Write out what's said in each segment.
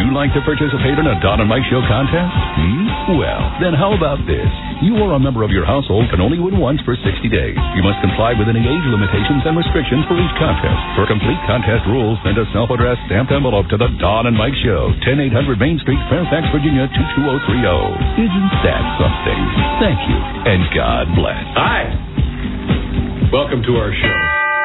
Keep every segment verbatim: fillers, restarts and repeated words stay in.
you like to participate in a Don and Mike Show contest? Hmm? Well, then how about this? You or a member of your household can only win once for sixty days. You must comply with any age limitations and restrictions for each contest. For complete contest rules, send a self-addressed stamped envelope to the Don and Mike Show, ten eight hundred Main Street, Fairfax, Virginia, two two zero three zero. Isn't that something? Thank you, and God bless. Hi. Welcome to our show.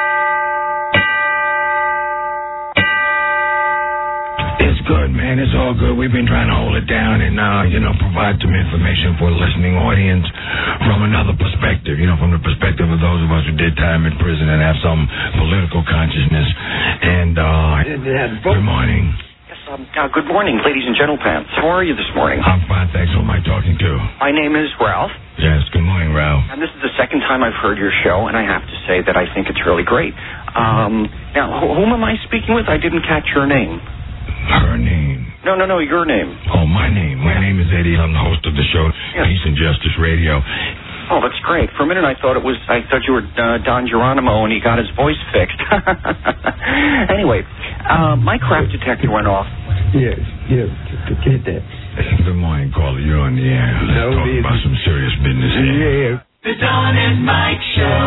It's good, man. It's all good. We've been trying to hold it down and, uh, you know, provide some information for the listening audience from another perspective, you know, from the perspective of those of us who did time in prison and have some political consciousness. And, uh, good morning. Yes, um, uh, good morning, ladies and gentlemen. How are you this morning? I'm fine, thanks. Who am I talking to? My name is Ralph. Yes, good morning, Ralph. And this is the second time I've heard your show, and I have to say that I think it's really great. Um, now, wh- whom am I speaking with? I didn't catch your name. Her name. No, no, no, your name. Oh, my name. My name is Eddie. I'm the host of the show, yes. Peace and Justice Radio. Oh, that's great. For a minute, I thought it was. I thought you were uh, Don Geronimo, and he got his voice fixed. Anyway, uh, my crap detector went off. Yes, yes, get that. Good morning, caller. You're on the air. Let's no, talk about some serious business here. Yeah. The Don and Mike Show.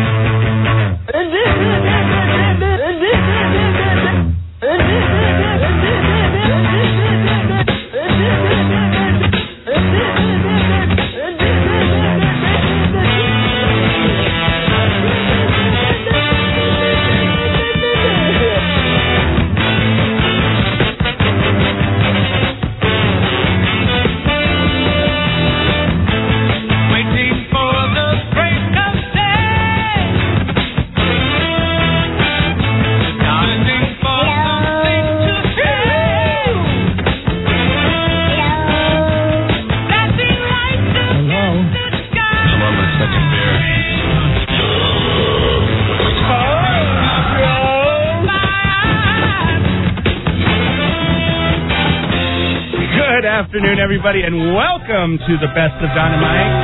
Good afternoon, everybody, and welcome to the Best of Don and Mike.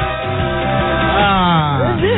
Ah.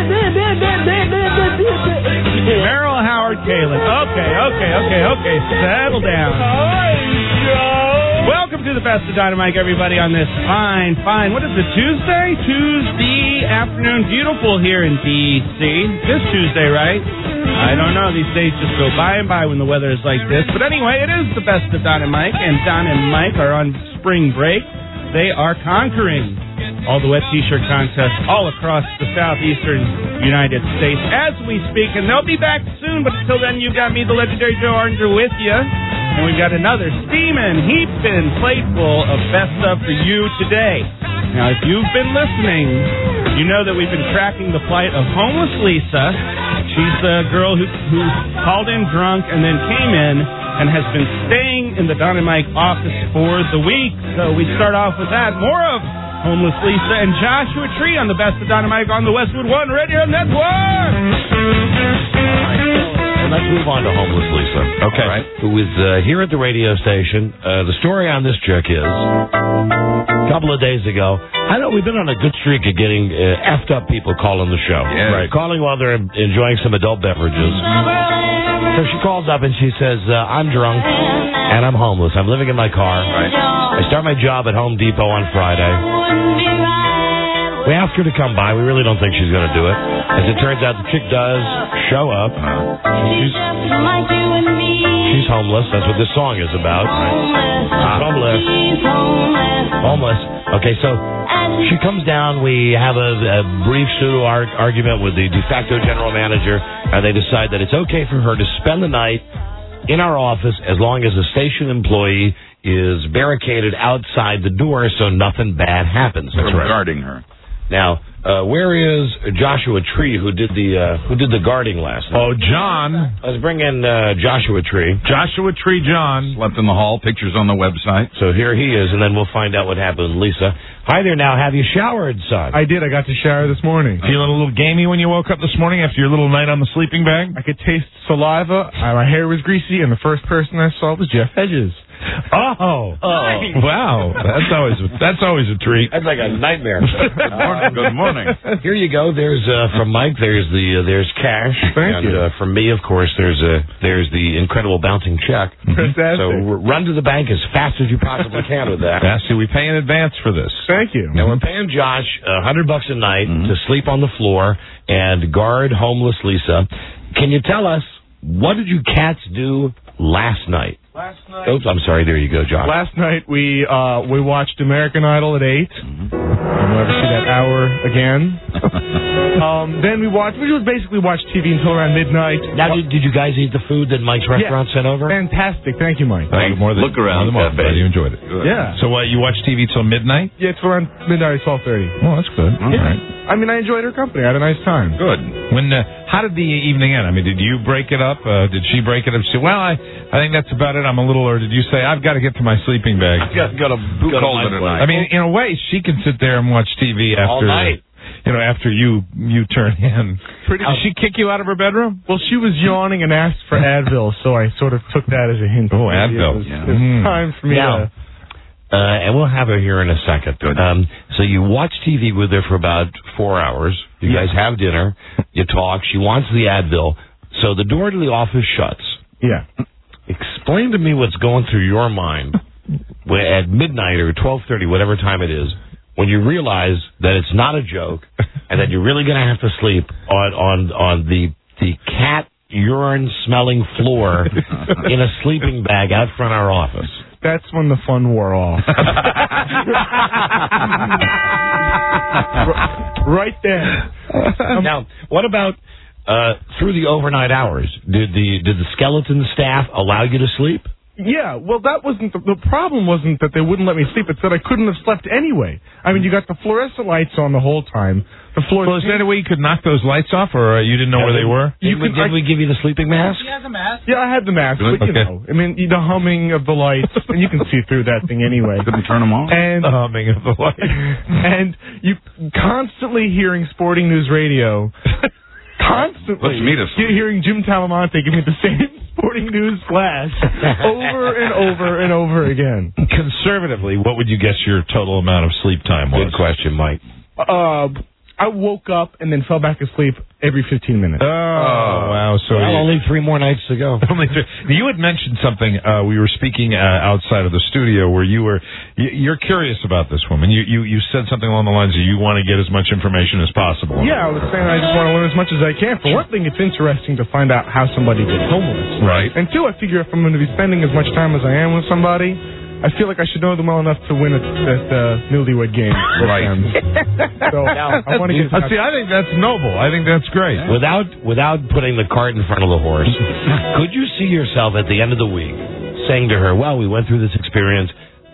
Merrill Howard Kalin. Okay, okay, okay, okay. Settle down. Welcome to the Best of Don and Mike, everybody, on this fine, fine, what is it, Tuesday? Tuesday afternoon. Beautiful here in D C This Tuesday, right? I don't know. These days just go by and by when the weather is like this. But anyway, it is the Best of Don and Mike, and Don and Mike are on spring break. They are conquering all the wet T-shirt contests all across the southeastern United States as we speak, and they'll be back soon. But until then, you've got me, the legendary Joe Arnger, with you, and we've got another steaming, heaping plateful of best of for you today. Now, if you've been listening, you know that we've been tracking the plight of homeless Lisa. She's the girl who, who called in drunk and then came in and has been staying in the Don and Mike office for the week. So we start off with that. More of homeless Lisa and Joshua Tree on the Best of Don and Mike on the Westwood One Radio Network. Let's move on to homeless Lisa. Okay. Right. Who is uh, here at the radio station. Uh, the story on this chick is, a couple of days ago, I know we've been on a good streak of getting uh, effed up people calling the show. Yeah. Right. Calling while they're enjoying some adult beverages. So she calls up and she says, uh, I'm drunk and I'm homeless. I'm living in my car. Right. I start my job at Home Depot on Friday. We asked her to come by. We really don't think she's going to do it. As it turns out, the chick does show up. She's, she's homeless. That's what this song is about. Right? Homeless. Homeless. Okay, so she comes down. We have a, a brief pseudo-argument with the de facto general manager, and they decide that it's okay for her to spend the night in our office as long as the station employee is barricaded outside the door so nothing bad happens. That's right. Guarding her. Now, uh, where is Joshua Tree, who did the uh, who did the guarding last night? Oh, John. Let's bring in uh, Joshua Tree. Joshua Tree John slept in the hall. Pictures on the website. So here he is, and then we'll find out what happened with Lisa. Hi there now. Have you showered, son? I did. I got to shower this morning. Feeling a little gamey when you woke up this morning after your little night on the sleeping bag? I could taste saliva. Uh, my hair was greasy, and the first person I saw was Jeff Hedges. Oh, Oh, Wow, that's always that's always a treat. that's like a nightmare. good morning. Good morning. Here you go. There's uh, from Mike. There's the uh, there's cash. Thank and, you. Uh, from me, of course, there's uh, there's the incredible bouncing check. Fantastic. So r- run to the bank as fast as you possibly can with that. Yeah, see, we pay in advance for this. Thank you. Now we're paying Josh a hundred bucks a night to sleep on the floor and guard homeless Lisa. Can you tell us what did you cats do last night? Last night. Oops, I'm sorry. There you go, Josh. Last night we uh, we watched American Idol at eight. Mm-hmm. I'll never see that hour again. um, then we watched. We would basically watch T V until around midnight. Now, did, did you guys eat the food that Mike's restaurant Yeah. sent over? Fantastic. Thank you, Mike. Thanks. More than, Look around, more than Cafe. Glad you enjoyed it. Yeah. So, what, you watch T V till midnight? Yeah, it's around midnight, twelve thirty. Well, that's good. All Yeah. right. I mean, I enjoyed her company. I had a nice time. Good. When, uh, how did the evening end? I mean, did you break it up? Uh, did she break it up? She said, well, I, I think that's about it. I'm a little, or did you say, I've got to get to my sleeping bag? got, got a Who called it a night? I mean, in a way, she can sit there and watch T V after, all night. you know, after you, you turn in. Pretty- Did she kick you out of her bedroom? Well, she was yawning and asked for Advil, so I sort of took that as a hint. Oh, Maybe Advil. It was, Yeah. it was Mm. time for me Now, to... Uh, and we'll have her here in a second. Um, so you watch T V with her for about four hours. You guys have dinner. You talk. She wants the Advil. So the door to the office shuts. Yeah. Explain to me what's going through your mind when, at midnight or twelve thirty, whatever time it is, when you realize that it's not a joke and that you're really going to have to sleep on, on, on the, the cat urine-smelling floor in a sleeping bag out front of our office. That's when the fun wore off. Right there. Now, what about uh, through the overnight hours? Did the did the skeleton staff allow you to sleep? Yeah, well, that wasn't the, the problem. Wasn't that they wouldn't let me sleep? It's that I couldn't have slept anyway. I mean, you got the fluorescent lights on the whole time. The floor. Well, is there any way you could knock those lights off, or uh, you didn't know where they were? Did, You we, could- did I- we give you the sleeping mask? Yeah, I had the mask, but you Okay. know, I mean, the humming of the lights, and you can see through that thing anyway. Couldn't turn them on? And The humming of the light. and you constantly hearing Sporting News Radio. Constantly. Let's meet us. You're hearing Jim Talamonte give me the same Sporting News flash over and over and over again. Conservatively, what would you guess your total amount of sleep time was? Good question, Mike. Uh, I woke up and then fell back asleep every fifteen minutes. Oh, wow. So Well, you- only three more nights to go. Only three. You had mentioned something. Uh, we were speaking uh, outside of the studio where you were. You, you're curious about this woman. You, you you said something along the lines of you want to get as much information as possible. Yeah, I was saying I just want to learn as much as I can. For one thing, it's interesting to find out how somebody gets homeless. Right. And two, I figure if I'm going to be spending as much time as I am with somebody, I feel like I should know them well enough to win at that uh, newlywed game. with Right. them. So I want to get. Uh, see, I think that's noble. I think that's great. Without without putting the cart in front of the horse, could you see yourself at the end of the week saying to her, "Well, we went through this experience.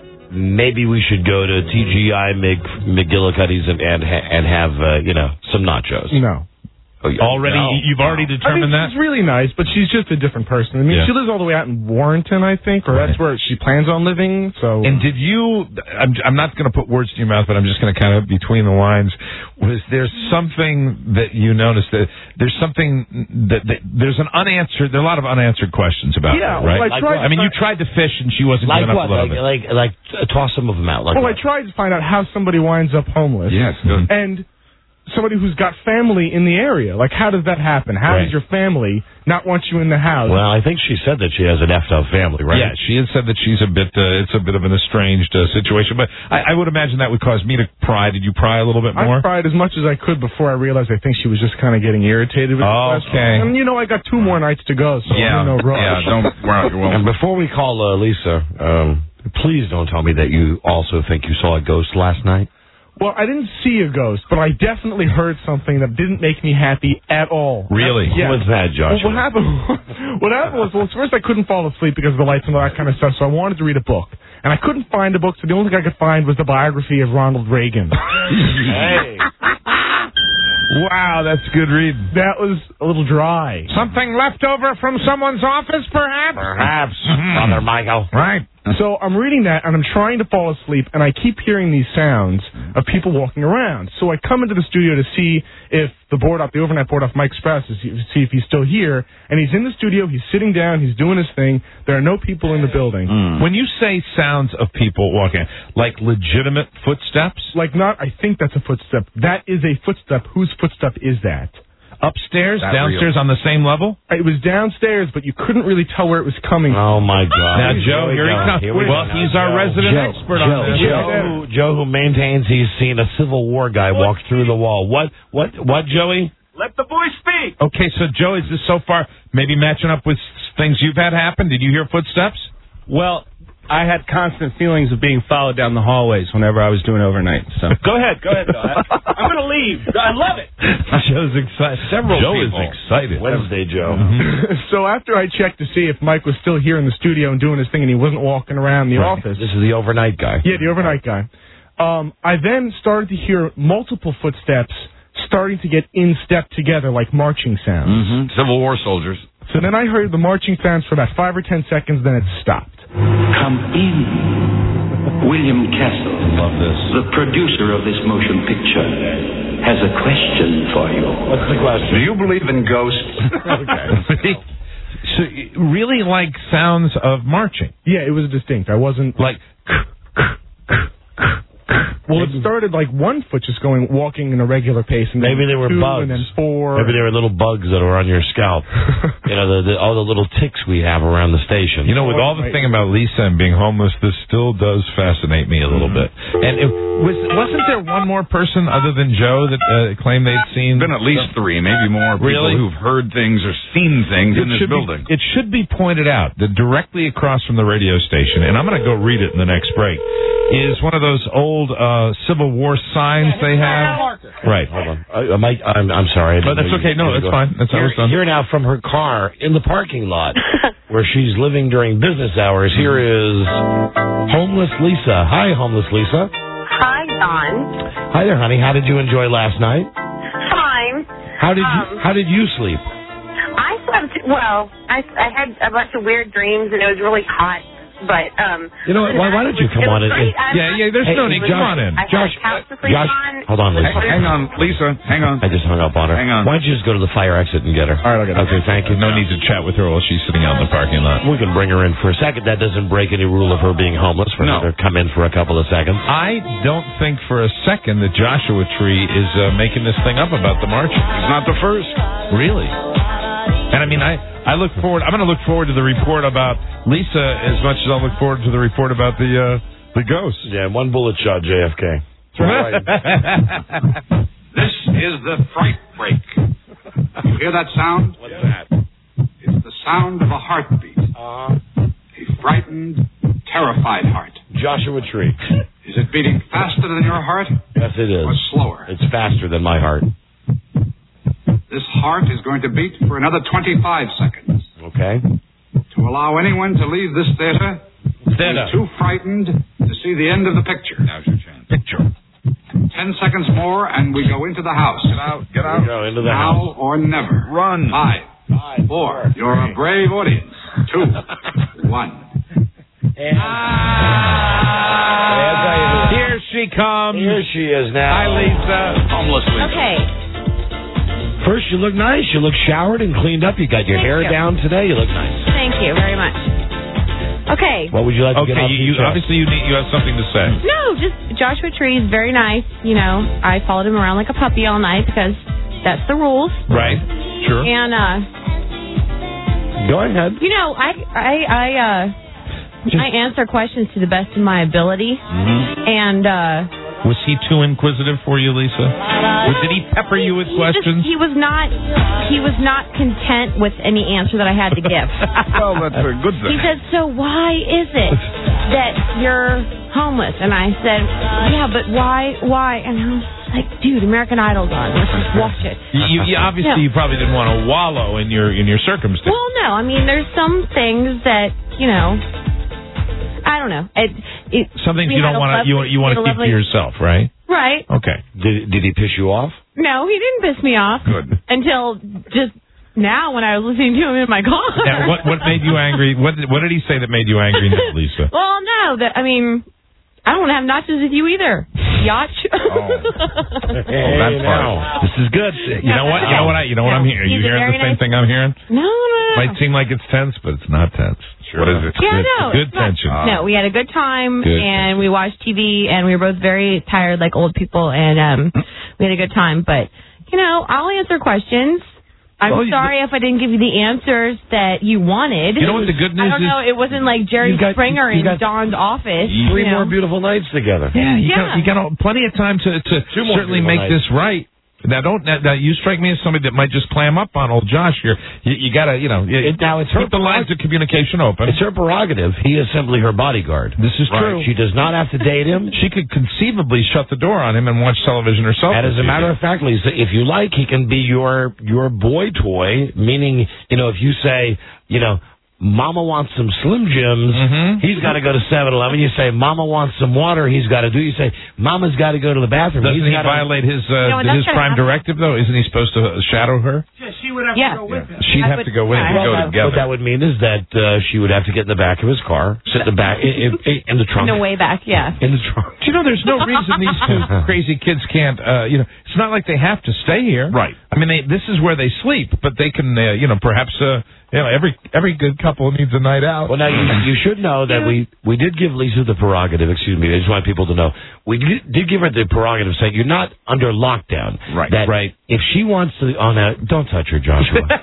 Maybe we should go to T G I Mc, McGillicuddy's and and, ha- and have uh, you know some nachos." No. Already, No. you've already I mean, determined that. she's really nice, but she's just a different person. I mean, Yeah. she lives all the way out in Warrenton, I think, or that's where she plans on living. So. And did you? I'm, I'm not going to put words in your mouth, but I'm just going to kind of between the lines. Was there something that you noticed that there's something that, that there's an unanswered? There are a lot of unanswered questions about Yeah, her, right? well, I tried- I mean, you tried to fish and she wasn't Like giving what? up a little Like, bit. like like uh, toss some of them out. Like well, what? I tried to find out how somebody winds up homeless. Yes, good. And somebody who's got family in the area. Like, how does that happen? How Right. does your family not want you in the house? Well, I think she said that she has an effed up family, right? Yeah, she had said that she's a bit. Uh, it's a bit of an estranged uh, situation, but I, I would imagine that would cause me to pry. Did you pry a little bit more? I tried as much as I could before I realized I think she was just kind of getting irritated with the question. Okay. And, you know, I got two more nights to go, so Yeah, I'm in no rush. yeah, don't wear out your And welcome. before we call uh, Lisa, um, please don't tell me that you also think you saw a ghost last night. Well, I didn't see a ghost, but I definitely heard something that didn't make me happy at all. Really? Yeah. What's that, Joshua? Well, what happened? What happened was, well, first I couldn't fall asleep because of the lights and all that kind of stuff, so I wanted to read a book, and I couldn't find a book. So the only thing I could find was the biography of Ronald Reagan. Hey. Wow, that's good reading. That was a little dry. Something left over from someone's office, perhaps. Perhaps, Brother Michael. Right. So I'm reading that, and I'm trying to fall asleep, and I keep hearing these sounds of people walking around. So I come into the studio to see if the board op, the overnight board off Mike Sprouse, to see, see if he's still here. And he's in the studio. He's sitting down. He's doing his thing. There are no people in the building. Mm. When you say sounds of people walking, like legitimate footsteps? Like not, I think that's a footstep. That is a footstep. Whose footstep is that? Upstairs, That downstairs, real. on the same level? It was downstairs, but you couldn't really tell where it was coming Oh, my God. Now, Joe, here, we he go. comes. Here we Well, go. he's Now, our Joe. resident Joe, expert Joe, on this. Joe, who, Joe, who maintains he's seen a Civil War guy walk through the wall. What, what, what, Joey? Let the boy speak. Okay, so, Joe, is this so far maybe matching up with things you've had happen? Did you hear footsteps? Well, I had constant feelings of being followed down the hallways whenever I was doing overnight. So go ahead, go ahead. Bill. I, I'm going to leave. I love it. Joe's excited. Several Joe people. is excited. Wednesday, Joe. So after I checked to see if Mike was still here in the studio and doing his thing and he wasn't walking around the Right. office. This is the overnight guy. Yeah, the overnight guy. Um, I then started to hear multiple footsteps starting to get in step together like marching sounds. Mm-hmm. Civil War soldiers. So then I heard the marching sounds for about five or ten seconds, then it stopped. Come in. William Castle, Love this. the producer of this motion picture, has a question for you. What's the question? Do you believe in ghosts? Okay. So, really like sounds of marching? Yeah, it was distinct. I wasn't... Like... Well, it started like one foot just going, walking in a regular pace, and Maybe then they were two, bugs. and then four. Maybe they were little bugs that were on your scalp. You know, the, the, all the little ticks we have around the station. You know, with all the thing about Lisa and being homeless, this still does fascinate me a little bit. And it was, wasn't there one more person other than Joe that uh, claimed they'd seen... Been at least three, maybe more people Really? who've heard things or seen things in this should building. Be, it should be pointed out that directly across from the radio station, and I'm going to go read it in the next break, is one of those old uh, Civil War signs they have. Right. Hold on. I, I might, I'm, I'm sorry. Oh, that's okay. No, that's fine. That's how Here, it's done. here now from her car in the parking lot where she's living during business hours. Here is Homeless Lisa. Hi, Homeless Lisa. Hi, Don. Hi there, honey. How did you enjoy last night? Fine. How did Um, you How did you sleep? I slept, well, I, I had a bunch of weird dreams, and it was really hot. But, um... You know what? Why, why don't you come on in? Yeah, yeah, there's Hey, no need. Josh, Come on in. I Josh, had a couch to sleep Josh, on. hold on, Lisa. Hang on, Lisa. Hang on. I just hung up on her. Hang on. Why don't you just go to the fire exit and get her? All right, I'll get her. Okay, thank you. No need to chat with her while she's sitting out in the parking lot. We can bring her in for a second. That doesn't break any rule of her being homeless for No. her to come in for a couple of seconds. I don't think for a second that Joshua Tree is uh, making this thing up about the march. He's not the first. Really? And I mean, I, I look forward. I'm going to look forward to the report about Lisa as much as I'll look forward to the report about the uh, the ghosts. Yeah, one bullet shot, J F K. This is the fright break. You hear that sound? What's that? It's the sound of a heartbeat. Uh, A frightened, terrified heart. Joshua Tree. Is it beating faster than your heart Yes, it is. or slower? It's faster than my heart. This heart is going to beat for another twenty-five seconds. Okay. To allow anyone to leave this theater, Theater. too frightened to see the end of the picture. Now's your chance. Picture. Ten seconds more, and we go into the house. Get out. Get Here out. we go, into the Now house. or never. Run. Five, Five, four. You're a brave audience. Two, one. And Here she comes. here she is now. Hi, Lisa. Homeless Lisa. Okay. First, you look nice. You look showered and cleaned up. You got your Thank hair you. down today. You look nice. Thank you very much. Okay. What would you like to get Okay, off you, your you chest? obviously you need you have something to say. No, just Joshua Tree is very nice. You know, I followed him around like a puppy all night because that's the rules. Right. Sure. And, uh... Go ahead. You know, I, I, I, uh... Just- I answer questions to the best of my ability. Mm-hmm. And, uh... Was he too inquisitive for you, Lisa? Or did he pepper you with he questions? Just, he was not. He was not content with any answer that I had to give. Well, that's a good thing. He said, "So why is it that you're homeless?" And I said, "Yeah, but why? Why?" And I was like, "Dude, American Idol's on. Let's just watch it." You, you obviously No. you probably didn't want to wallow in your in your circumstance. Well, no. I mean, there's some things that you know. I don't know. It, it, Some things we you had don't a want to you lovely- you want to we had a keep lovely- to yourself, right? Right. Okay. Did, did he piss you off? No, he didn't piss me off. Good. Until just now when I was listening to him in my car. Now, what what made you angry? What did, what did he say that made you angry, now, Lisa? Well, no, that I mean, I don't want to have nachos with you either. Yacht. Oh, oh that's fine. This is good. You know what? You know what? I, you know what I'm hearing. Are you hearing the same nice... thing I'm hearing? No, no. Might seem like it's tense, but it's not tense. Sure. What is it? Yeah, good, no. Good tension. Not, no, we had a good time, good and we watched T V, and we were both very tired, like old people, and um, we had a good time. But you know, I'll answer questions. I'm well, sorry if I didn't give you the answers that you wanted. You know what the good news is? I don't know. It wasn't like Jerry got, Springer in got Dawn's office. Three you know? more beautiful nights together. Yeah, you yeah. got you got plenty of time to to certainly make nights. this right. Now, don't now, now you strike me as somebody that might just clam up on old Josh here. You, you got to, you know, you, it, now it's her keep the lines of communication open. It's her prerogative. He is simply her bodyguard. This is right. true. She does not have to date him. She could conceivably shut the door on him and watch television herself. And as a matter of fact, Lisa, if you like, he can be your your boy toy. Meaning, you know, if you say, you know, Mama wants some Slim Jims, mm-hmm. he's got to go to seven eleven. You say, Mama wants some water, he's got to do. You say, Mama's got to go to the bathroom. Doesn't he's he gotta... violate his uh, you know, his prime happen. directive, though? Isn't he supposed to shadow her? Yeah, she would have yeah. to go with him. She'd I have would, to go with him. yeah, Go that, together. What that would mean is that uh, she would have to get in the back of his car, sit in the back, in, in, in the trunk. In the way back, yeah. In the trunk. Do you know, there's no reason these two crazy kids can't, uh, you know, it's not like they have to stay here. Right. I mean, they, this is where they sleep, but they can, uh, you know, perhaps, uh, you know, every every good couple needs a night out. Well, now, you, you should know that we, we did give Lisa the prerogative, excuse me, I just want people to know, we did, did give her the prerogative saying you're not under lockdown. Right. That right. If she wants to, oh, no, don't touch her, Joshua. uh,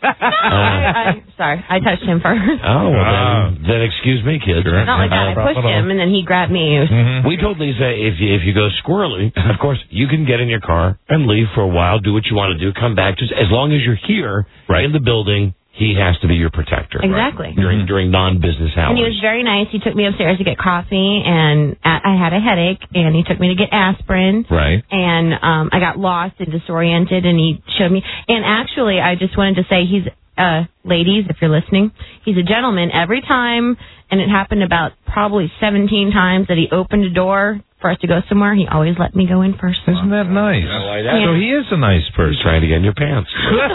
I, I, sorry, I touched him first. Oh, well, then, then excuse me, kids. Sure. Not like that. I pushed him, and then he grabbed me. Mm-hmm. We told Lisa if you, if you go squirrely, of course, you can get in your car and leave for a while, do what you want to do, come back. Just as long as you're here right. in the building, he has to be your protector. Exactly. Right? During during non-business hours. And he was very nice. He took me upstairs to get coffee, and I had a headache, and he took me to get aspirin. Right. And um, I got lost and disoriented, and he showed me. And actually, I just wanted to say he's, uh, ladies, if you're listening, he's a gentleman. Every time, and it happened about probably seventeen times that he opened a door for us to go somewhere, he always let me go in first. Isn't that nice? I like that. Yeah. So he is a nice person. He's trying to get in your pants.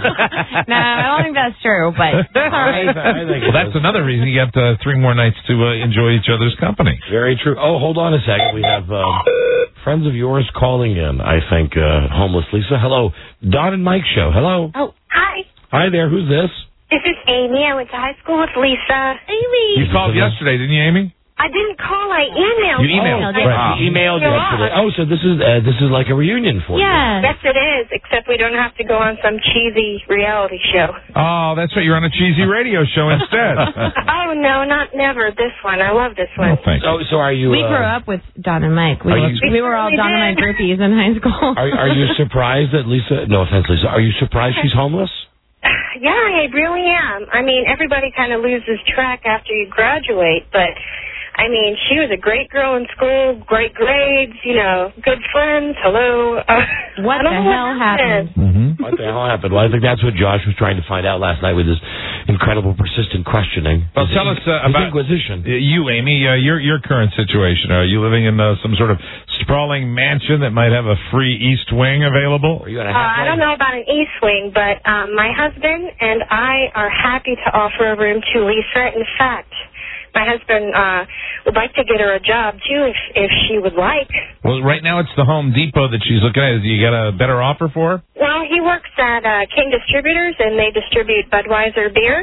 No, I don't think that's true, but that's all right. Well, that's another reason you got uh, three more nights to uh, enjoy each other's company. Very true. Oh, hold on a second. We have um, friends of yours calling in, I think, uh, Homeless Lisa. Hello. Don and Mike show. Hello. Oh, hi. Hi there. Who's this? This is Amy. I went to high school with Lisa. Amy. You called yesterday, didn't you, Amy? I didn't call. I emailed. You emailed. Oh, Right. You emailed You're yesterday. on. Oh, so this is uh, this is like a reunion for you. Yeah. Yes, it is, except we don't have to go on some cheesy reality show. Oh, that's right. You're on a cheesy radio show instead. Oh, no, not never. This one. I love this one. Oh, thank you. So, so are you? We uh, grew up with Don and Mike. We, Are were, you- we were all We Don and Mike did. groupies in high school. Are, are you surprised that Lisa? No offense, Lisa. Are you surprised she's homeless? Yeah, I really am. I mean, everybody kind of loses track after you graduate, but, I mean, she was a great girl in school, great grades, you know, good friends. Hello. Uh, What I don't the know hell happened? Mm-hmm. What the hell happened? Well, I think that's what Josh was trying to find out last night with his incredible, persistent questioning. Well, His tell in- us uh, his about Inquisition. Uh, you, Amy, uh, your your current situation. Are you living in uh, some sort of sprawling mansion that might have a free east wing available? Are you at a Uh, I halfway? don't know about an East Wing, but um, my husband and I are happy to offer a room to Lisa. In fact, my husband uh, would like to get her a job, too, if, if she would like. Well, right now it's the Home Depot that she's looking at. You got a better offer for her? Well, he works at uh, King Distributors, and they distribute Budweiser beer.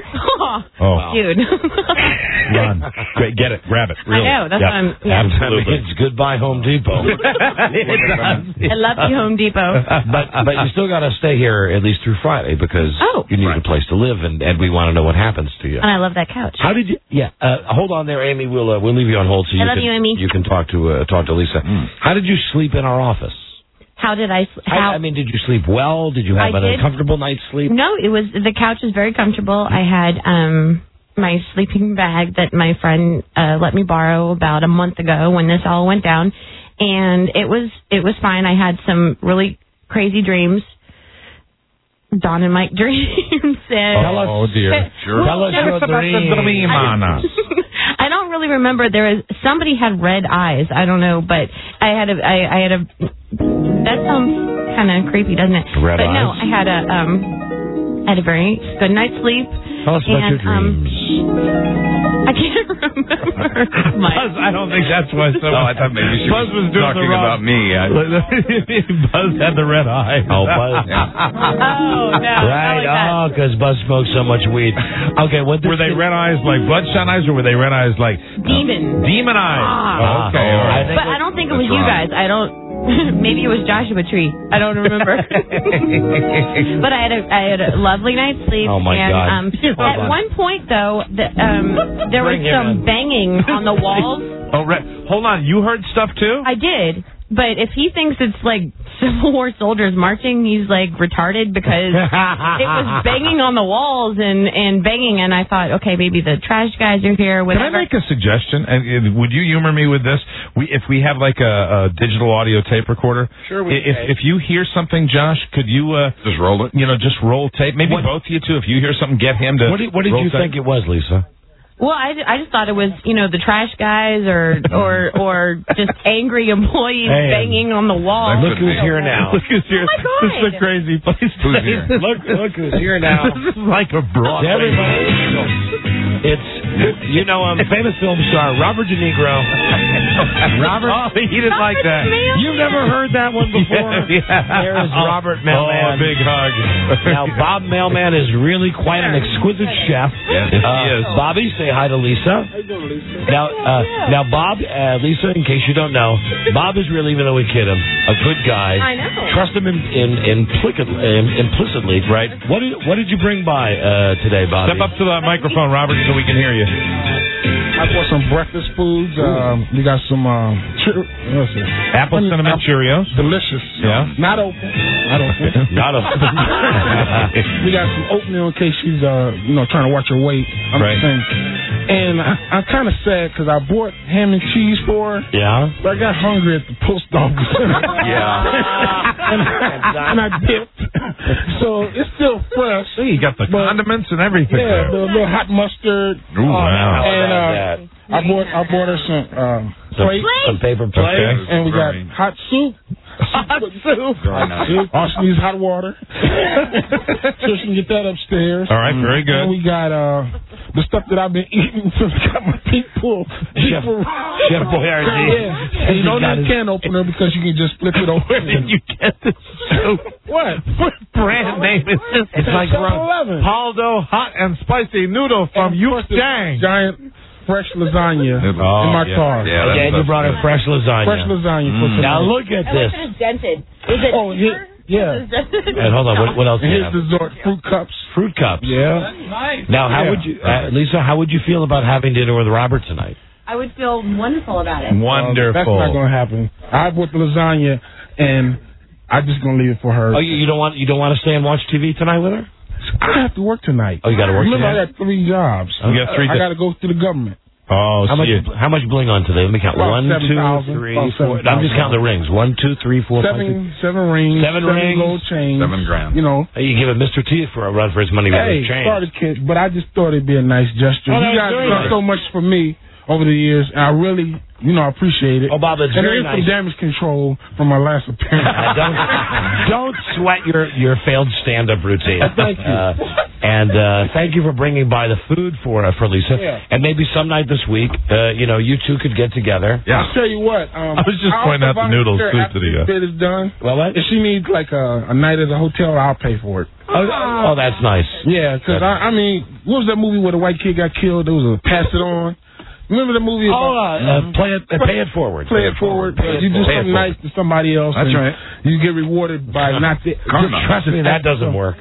Oh, Dude. run. Great, get it, grab it. Really. I know. That's Yep. what I'm. Yeah. Absolutely. It's goodbye Home Depot. I love you, Home Depot. but but you still got to stay here at least through Friday because Oh. you need a place to live, and, and we want to know what happens to you. And I love that couch. How did you? Yeah, uh, hold on there, Amy. We'll uh, we'll leave you on hold so I you love can you, Amy. you can talk to uh, talk to Lisa. How did you sleep in our office? How did I? sl- How? I, I mean, did you sleep well? Did you have I an did. uncomfortable night's sleep? No, it was the couch was very comfortable. I had um my sleeping bag that my friend uh, let me borrow about a month ago when this all went down, and it was it was fine. I had some really crazy dreams, Don and Mike dreams. And Tell us, Oh, dear. Sure. Tell us your dream. I don't really remember. There was somebody had red eyes. I don't know, but I had a I, I had a. That sounds kind of creepy, doesn't it? Red but no, eyes? I had a um. I had a very good night's sleep. Tell us about and, your dreams. Um, I can't remember. Buzz, I don't think that's why. So No, I thought maybe she Buzz was was doing talking the wrong- about me. I, Buzz had the red eye. Oh, Buzz. Oh, no. Right. Not like that. Oh, because Buzz smokes so much weed. Okay. What Were they red eyes like bloodshot eyes, or were they red eyes like Demon. demon eyes? Ah. Oh, okay. Oh, all right. I think But I don't think it was That's you wrong. guys. I don't. Maybe it was Joshua Tree. I don't remember. But I had a I had a lovely night's sleep. Oh, my and, God. Um, at on. one point, though, the, um, there was Bring him some in. banging on the walls. Oh, re- hold on. You heard stuff too? I did. But if he thinks it's like Civil War soldiers marching, he's like retarded because it was banging on the walls and, and banging, and I thought, okay, maybe the trash guys are here. Can I Whatever. make a suggestion? And uh, would you humor me with this? We, if we have like a, a digital audio tape recorder, Sure we i- if can. if you hear something, Josh, could you uh, just roll it. you know just roll tape? Maybe What- both of you two. If you hear something, get him to. What did, what did roll you tape. think it was, Lisa? Well, I, I just thought it was, you know, the trash guys or or or just angry employees Hey. banging on the wall. Look who's here now. Look who's here. Oh, my God. This is a crazy place. Who's here? Look, look who's here now. This is like a broad. Everybody, it's you know um famous film star Robert De Niro. Robert, Oh, he didn't like that. you've never heard that one before. Yeah, yeah. There's Robert Oh, Mailman. a big hug. Now Bob Mailman is really quite an exquisite chef. Yes, he Uh, is. Bobby, say hi to Lisa. Now, uh, now Bob, uh, Lisa, in case you don't know, Bob is really, even though we kid him, a good guy. I know. Trust him in, in, implic- um, implicitly, right? What did what did you bring by uh, today, Bobby? Step up to the microphone, Robert, so we can hear you. I bought some breakfast foods. Um, we got some um, chir- what's it? Apple cinnamon Cheerios. Delicious. Yeah. Not open. Not open. Not a. We got some oatmeal in case she's uh, you know, trying to watch her weight. I'm Right. just saying. And I, I'm kind of sad because I bought ham and cheese for her, Yeah. but I got hungry at the post office. Yeah. and, I, and I dipped. So it's still fresh. See, you got the But- condiments and everything. Yeah, there. the little hot mustard. Ooh, wow. And uh, that. I bought I bought her some um, Some, plates, some paper plates. Okay. and we got Right. hot soup. Hot soup. Hot soup. Also needs hot water. So she can get that upstairs. All right, very good. And we got uh, the stuff that I've been eating since I got my teeth pulled. Chef, Chef Boyardee. Yeah. And you don't need a can opener because you can just flip it open. Where did you get this soup? What? What brand name is this? It's like seven eleven. Paldo Hot and Spicy Noodle from Yuk Dang. Giant fresh lasagna in my yeah. car. Yeah, Yeah, you brought her fresh lasagna. Fresh lasagna for tonight. Now look at this. It's dented. Is it? Oh, yeah. Yeah. And hold on, what, what else do And you here's have? dessert, fruit cups. Fruit cups. Yeah. Now, how Yeah. would you, uh, Lisa? How would you feel about having dinner with Robert tonight? I would feel wonderful about it. Wonderful. That's not going to happen. I bought the lasagna, and I'm just going to leave it for her. Oh, you, you don't want you don't want to stay and watch T V tonight with her? I have to work tonight. Oh, you got to work Remember, tonight. I got three jobs. You got three I di- got to go through the government. Oh, How so much? you- How much bling on today? Let me count. About One, seven two, thousand. three, About four. seven I'm just thousand. counting the rings. One, two, three, four, five, six. Seven, seven rings. Seven seven rings. gold chains. Seven grand. You know. Hey, you give it Mister T for a run for his money. With Hey, his chain. sorry, kid, but I just thought it'd be a nice gesture. Oh, that you was guys very have done nice. so much for me over the years, and I really, you know, appreciate it. Oh, Bob, it's and very there is nice. some damage control from my last appearance. Uh, don't don't sweat your your failed stand-up routine. Thank you. Uh, and uh, thank you for bringing by the food for uh, for Lisa. Yeah. And maybe some night this week, uh, you know, you two could get together. Yeah. I'll tell you what. Um, I was just I'll pointing out the provide noodles her soup after to the, uh, this bit is done. Well, what? If she needs like a, a night at the hotel, I'll pay for it. Oh, oh that's nice. Yeah, because I, I mean, what was that movie where the white kid got killed? There was a Pass It On. Remember the movie? Oh, About, uh, uh, play it, uh, pay it forward. Play it forward. Pay it You do forward. Pay it something nice to somebody else. That's and right. You get rewarded by not the. Karma. Trust me, that doesn't work.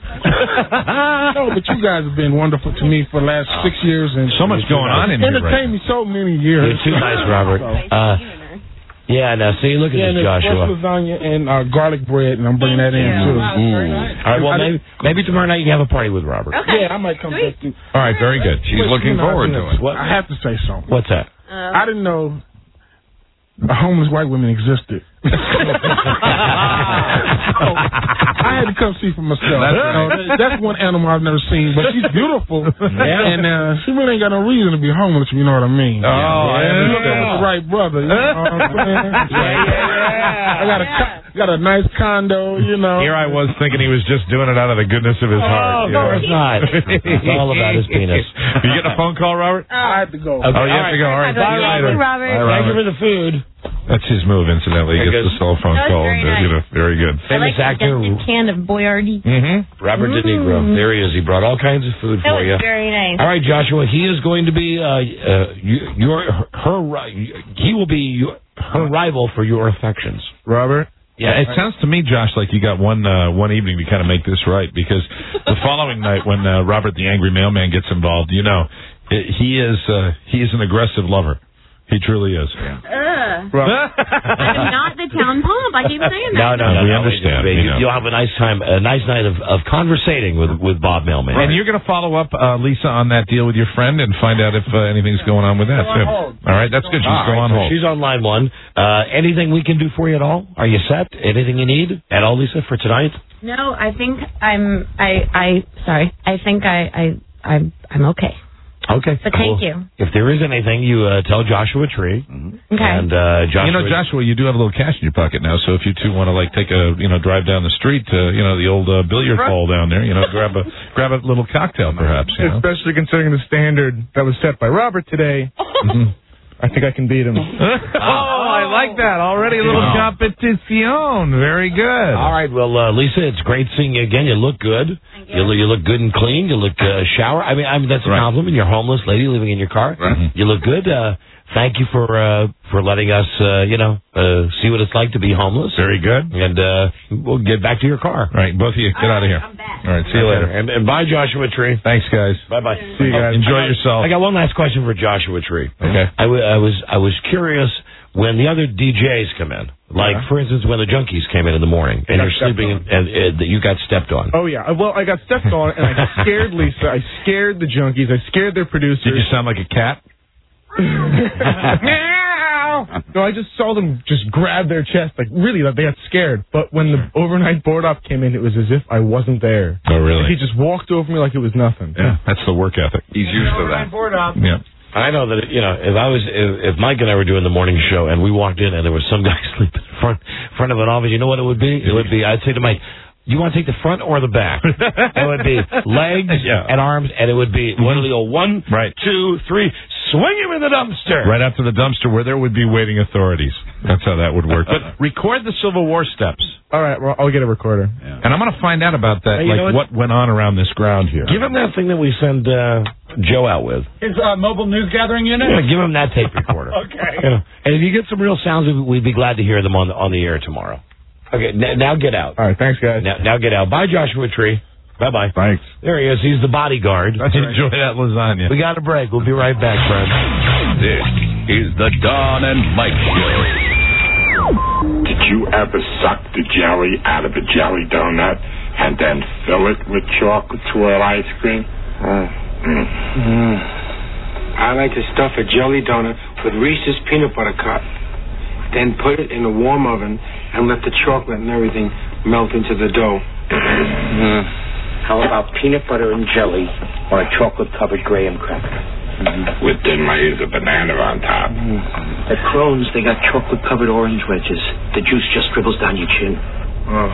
No, but you guys have been wonderful to me for the last six years, and So much going on in here right entertained me so many years. You're too nice, Robert. Uh, yeah, now see, look at Yeah, and this, there's fresh Joshua. lasagna and uh, garlic bread, and I'm bringing that in too. All right, well, maybe maybe tomorrow night you can have a party with Robert. Yeah, I might come back to. All right, very good. She's But, looking you know, forward I, to it. What? I have to say something. What's that? I didn't know a homeless white women existed. I had to come see for myself. That's, you know, that- that's one animal I've never seen, but she's beautiful. Yeah. And uh, she really ain't got no reason to be homeless, if you know what I mean. Oh, I She understand. looked with the right brother. You know what I'm saying? Yeah, yeah. I got a co- got a nice condo, you know. Here I was thinking he was just doing it out of the goodness of his heart. Oh, no, it's not. It's all about his penis. You getting a phone call, Robert? I had to go. Okay. Oh, you have to go. All right. Bye, See you later. Robert. Bye, Thank you Robert. for the food. That's his move, incidentally. He gets the cell phone That was call. very and, you know, very good. I like Famous the actor dented can of Boyardee. Mm-hmm. Robert De Niro. There he is. He brought all kinds of food That for was you. very nice. All right, Joshua. He is going to be uh, uh, you- your her. ri- He will be your, her rival for your affections. Robert? Yeah, it sounds to me, Josh, like you got one uh, one evening to kind of make this right, because the following night when uh, Robert the Angry Mailman gets involved, you know, it, he is uh, he is an aggressive lover. He truly is. Ugh. I'm not the town pump. I keep saying No, that. no, no. We no. understand, You, we know. You'll have a nice time, a nice night of, of conversating with with Bob Mailman. And you're going to follow up, uh, Lisa, on that deal with your friend and find out if uh, anything's going on with that, too. All right, that's good. She's All still right, on so hold. she's on line one. Uh, anything we can do for you at all? Are you set? Anything you need at all, Lisa, for tonight? No, I think I'm. I. I. Sorry. I think I. I. I'm. I'm okay. Okay. But thank you. If there is anything, you uh, tell Joshua Tree. Okay. And uh, Joshua. You know, Joshua, you do have a little cash in your pocket now, so if you two want to, like, take a, you know, drive down the street to, you know, the old uh, billiard hall down there, you know, grab a grab a little cocktail, perhaps, you know. Especially considering the standard that was set by Robert today. Mhm. I think I can beat him. Oh, I like that. Already a little competition. Very good. All right, well, uh, Lisa, it's great seeing you again. You look good. Thank You, look- you look good and clean. You look uh, shower. I mean, I mean that's a Right. compliment. You're a homeless lady living in your car. Right. You look good. Uh, thank you for uh, for letting us, uh, you know, uh, see what it's like to be homeless. Very good. And uh, we'll get back to your car. All right, both of you, get out of here. I'm back. All right, see you later. And, and bye, Joshua Tree. Thanks, guys. Bye bye. See you guys. Enjoy yourself. I got one last question for Joshua Tree. Okay. I, w- I was I was curious when the other D Js come in, like Yeah. for instance when the junkies came in in the morning and got you're sleeping stepped and, and that you got stepped on. Oh, yeah. Well, I got stepped on, and I scared Lisa. I scared the junkies. I scared their producers. Did you sound like a cat? No, I just saw them just grab their chest, like really, like they got scared. But when the overnight board op came in, it was as if I wasn't there. Oh, really? He just walked over me like it was nothing. Yeah, that's the work ethic. He's used to that. Yeah. I know that you know if I was if, if Mike and I were doing the morning show and we walked in and there was some guy sleeping in front front of an office, you know what it would be? It would be I'd say to Mike, you want to take the front or the back? It would be legs Yeah. and arms, and it would be literally a one, Right. two, three, swing him in the dumpster. Right after the dumpster where there would be waiting authorities. That's how that would work. But record the Civil War steps. All right, well, I'll get a recorder. And I'm going to find out about that, Hey, you like know what? went on around this ground here. Give him that thing that we send uh, Joe out with. His uh, mobile news gathering unit? Yeah, give him that tape recorder. Okay. You know, and if you get some real sounds, we'd- we'd be glad to hear them on the, on the air tomorrow. Okay, n- now get out. All right, thanks, guys. Now, now get out. Bye, Joshua Tree. Bye-bye. Thanks. There he is. He's the bodyguard. Enjoy that lasagna. We got a break. We'll be right back, friends. This is the Don and Mike Show. Did you ever suck the jelly out of a jelly donut and then fill it with chocolate swirl ice cream? Mm. Mm. I like to stuff a jelly donut with Reese's peanut butter cup, then put it in a warm oven and let the chocolate and everything melt into the dough. Mm. How about peanut butter and jelly or a chocolate-covered graham cracker? Mm-hmm. With thin layers of banana on top. Mm. At Crohn's, they got chocolate-covered orange wedges. The juice just dribbles down your chin. Oh.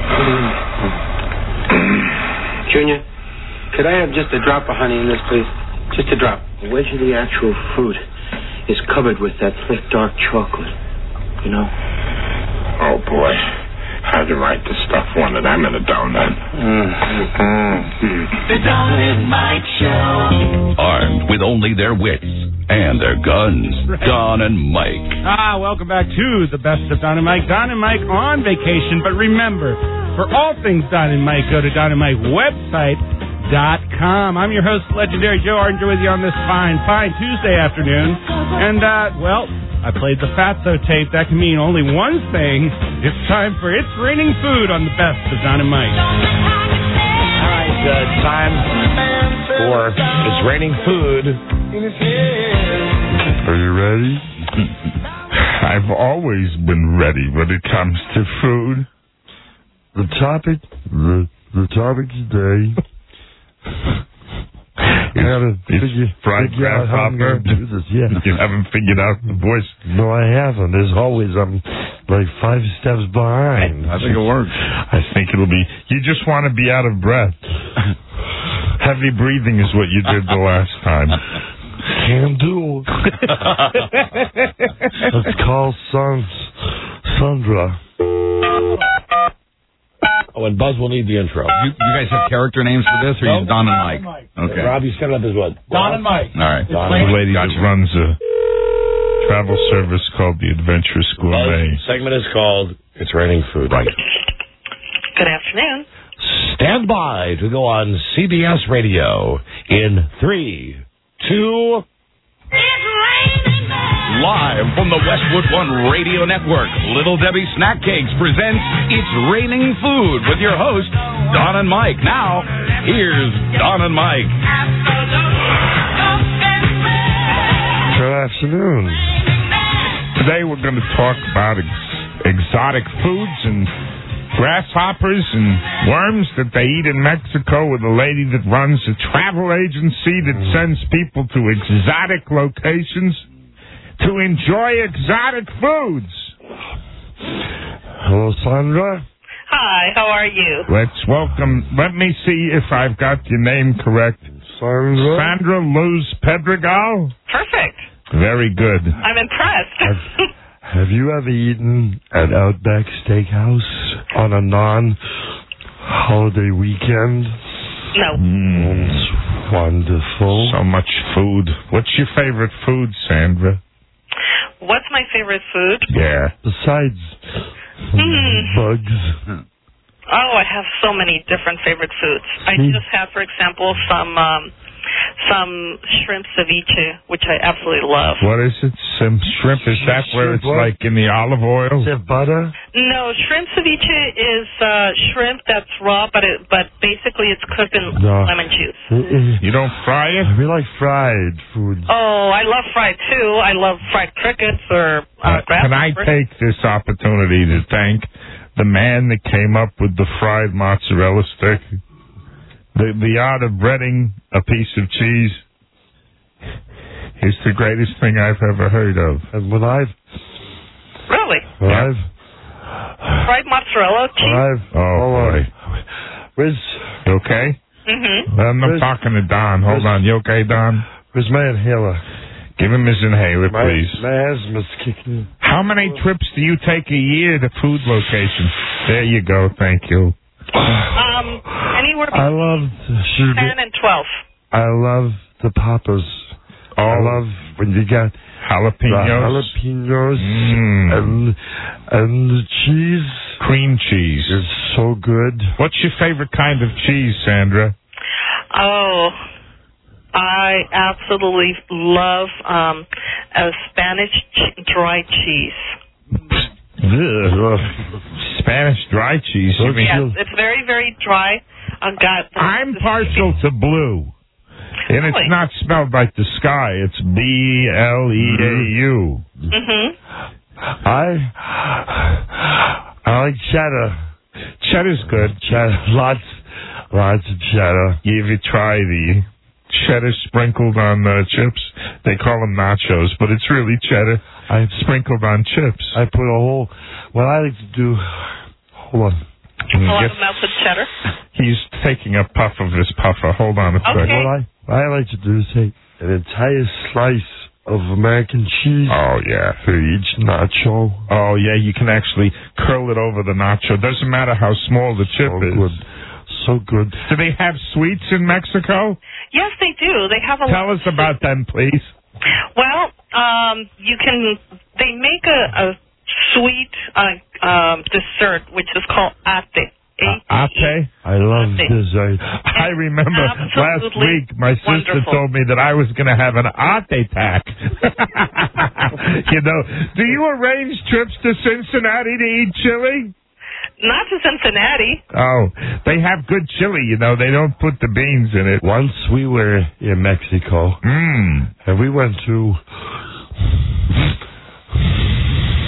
Junior, could I have just a drop of honey in this, please? Just a drop. The wedge of the actual fruit is covered with that thick, dark chocolate. You know? Oh, boy. How'd you like to stuff one of them in a donut? Mm. Mm. The Don and Mike Show. Armed with only their wits and their guns, Don and Mike. Ah, welcome back to the best of Don and Mike. Don and Mike on vacation, but remember, for all things Don and Mike, go to Don and Mike website dot com. I'm your host, legendary Joe Arnger, with you on this fine, fine Tuesday afternoon. And, uh, well, I played the Fatso tape. That can mean only one thing. It's time for It's Raining Food on the best of Don and Mike. All right, uh, time for It's Raining Food. Are you ready? I've always been ready when it comes to food. The topic, the, the topic today. I gotta figure, fried figure out how I'm grasshopper. gonna do this. Yeah. You haven't figured out the voice. No, I haven't. As always, I'm like five steps behind. I think it works. I think it'll be. You just want to be out of breath. Heavy breathing is what you did the last time. Can do. Let's call Son, Sandra. Oh, and Buzz will need the intro. You, you guys have character names for this, or Nope. you Don and Mike? Okay. Rob, you set it up as what? Don and Mike. All right. Don the lady that runs a travel service called the Adventurous Gourmet. Buzz segment is called It's Raining Food. Right. Good afternoon. Stand by to go on C B S Radio in three, two... Live from the Westwood One Radio Network, Little Debbie Snack Cakes presents It's Raining Food with your host, Don and Mike. Now, here's Don and Mike. Good afternoon. Today we're going to talk about ex- exotic foods and grasshoppers and worms that they eat in Mexico with a lady that runs a travel agency that sends people to exotic locations to enjoy exotic foods. Hello, Sandra. Hi, how are you? Let's welcome, let me see if I've got your name correct. Sandra. Sandra Luz Pedregal? Perfect. Very good. I'm impressed. Have, have you ever eaten at Outback Steakhouse on a non-holiday weekend? No. Mm. It's wonderful. So much food. What's your favorite food, Sandra? What's my favorite food? Yeah. Besides Hmm. bugs. Oh, I have so many different favorite foods. I Hmm. just had, for example, some um, some shrimp ceviche, which I absolutely love. What is it? Some shrimp? Is that where it's What? like in the olive oil? Is it butter? No, shrimp ceviche is uh, shrimp that's raw, but it, but basically it's cooked in No. lemon juice. You don't fry it? We like fried foods. Oh, I love fried too. I love fried crickets or uh, Uh, can I grasshoppers. take this opportunity to thank the man that came up with the fried mozzarella stick? The the art of breading a piece of cheese is the greatest thing I've ever heard of. And when I've Really? when Yeah. I've Fried mozzarella when cheese? I've Oh, hold boy. on. Where's You okay? Mm-hmm. I'm not Where's- talking to Don. Hold on. You okay, Don? where's my inhaler? Give him his inhaler, My, please. my asthma's kicking. How many trips do you take a year to food locations? There you go. Thank you. Um, anywhere I between love ten and twelve. I love the poppers. Oh, I love when you got jalapenos. the jalapenos Mm. and and the cheese Cream cheese. is so good. What's your favorite kind of cheese, Sandra? Oh, I absolutely love um, a Spanish ch- dry cheese. Ugh. Spanish dry cheese. You mean? Yes, it's very, very dry. I've got. I'm partial to blue. And Really? it's not spelled like the sky. It's B L E A U. Mm-hmm. I I like cheddar. Cheddar's good. Cheddar, lots lots of cheddar. If you try the cheddar sprinkled on the chips, they call them nachos, but it's really cheddar I sprinkled on chips. I put a whole. What I like to do. Hold on. A lot Yes. of melted cheddar. He's taking a puff of his puffer. Hold on a Okay. second. What I what I like to do is take an entire slice of American cheese Oh, yeah. for each nacho. Oh, yeah, you can actually curl it over the nacho. Doesn't matter how small the chip So is. good. So good. Do they have sweets in Mexico? Yes, they do. They have a. Tell us about them, please. Well, um, you can. They make a, a sweet uh, um, dessert which is called ate. Ate? I love Ate. dessert. I remember last Absolutely week my sister wonderful. told me that I was going to have an ate attack. You know, do you arrange trips to Cincinnati to eat chili? Not to Cincinnati. Oh, they have good chili, you know. They don't put the beans in it. Once we were in Mexico, Mmm. and we went to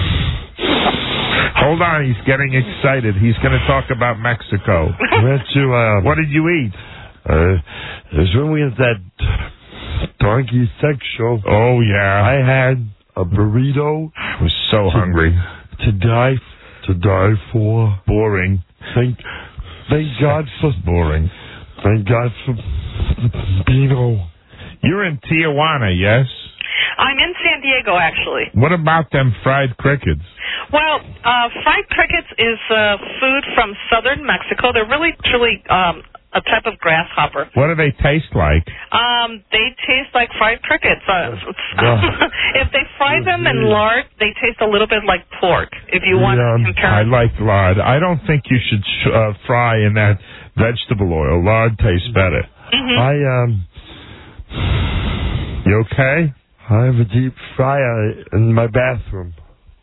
Hold on, he's getting excited. He's going to talk about Mexico. Went to, uh, What did you eat? Uh, it was when we had that donkey sex show. Oh, yeah. I had a burrito. I was so hungry. To die, to die for. Boring. Thank, thank God for. Boring. Thank God for Bino. You're in Tijuana, yes? I'm in San Diego, actually. What about them fried crickets? Well, uh, fried crickets is uh, food from southern Mexico. They're really, truly um, a type of grasshopper. What do they taste like? Um, they taste like fried crickets. Uh, if they fry them in lard, they taste a little bit like pork. If you want Yeah, to compare, I like lard. I don't think you should sh- uh, fry in that vegetable oil. Lard tastes better. Mm-hmm. I, um... You okay? I have a deep fryer in my bathroom.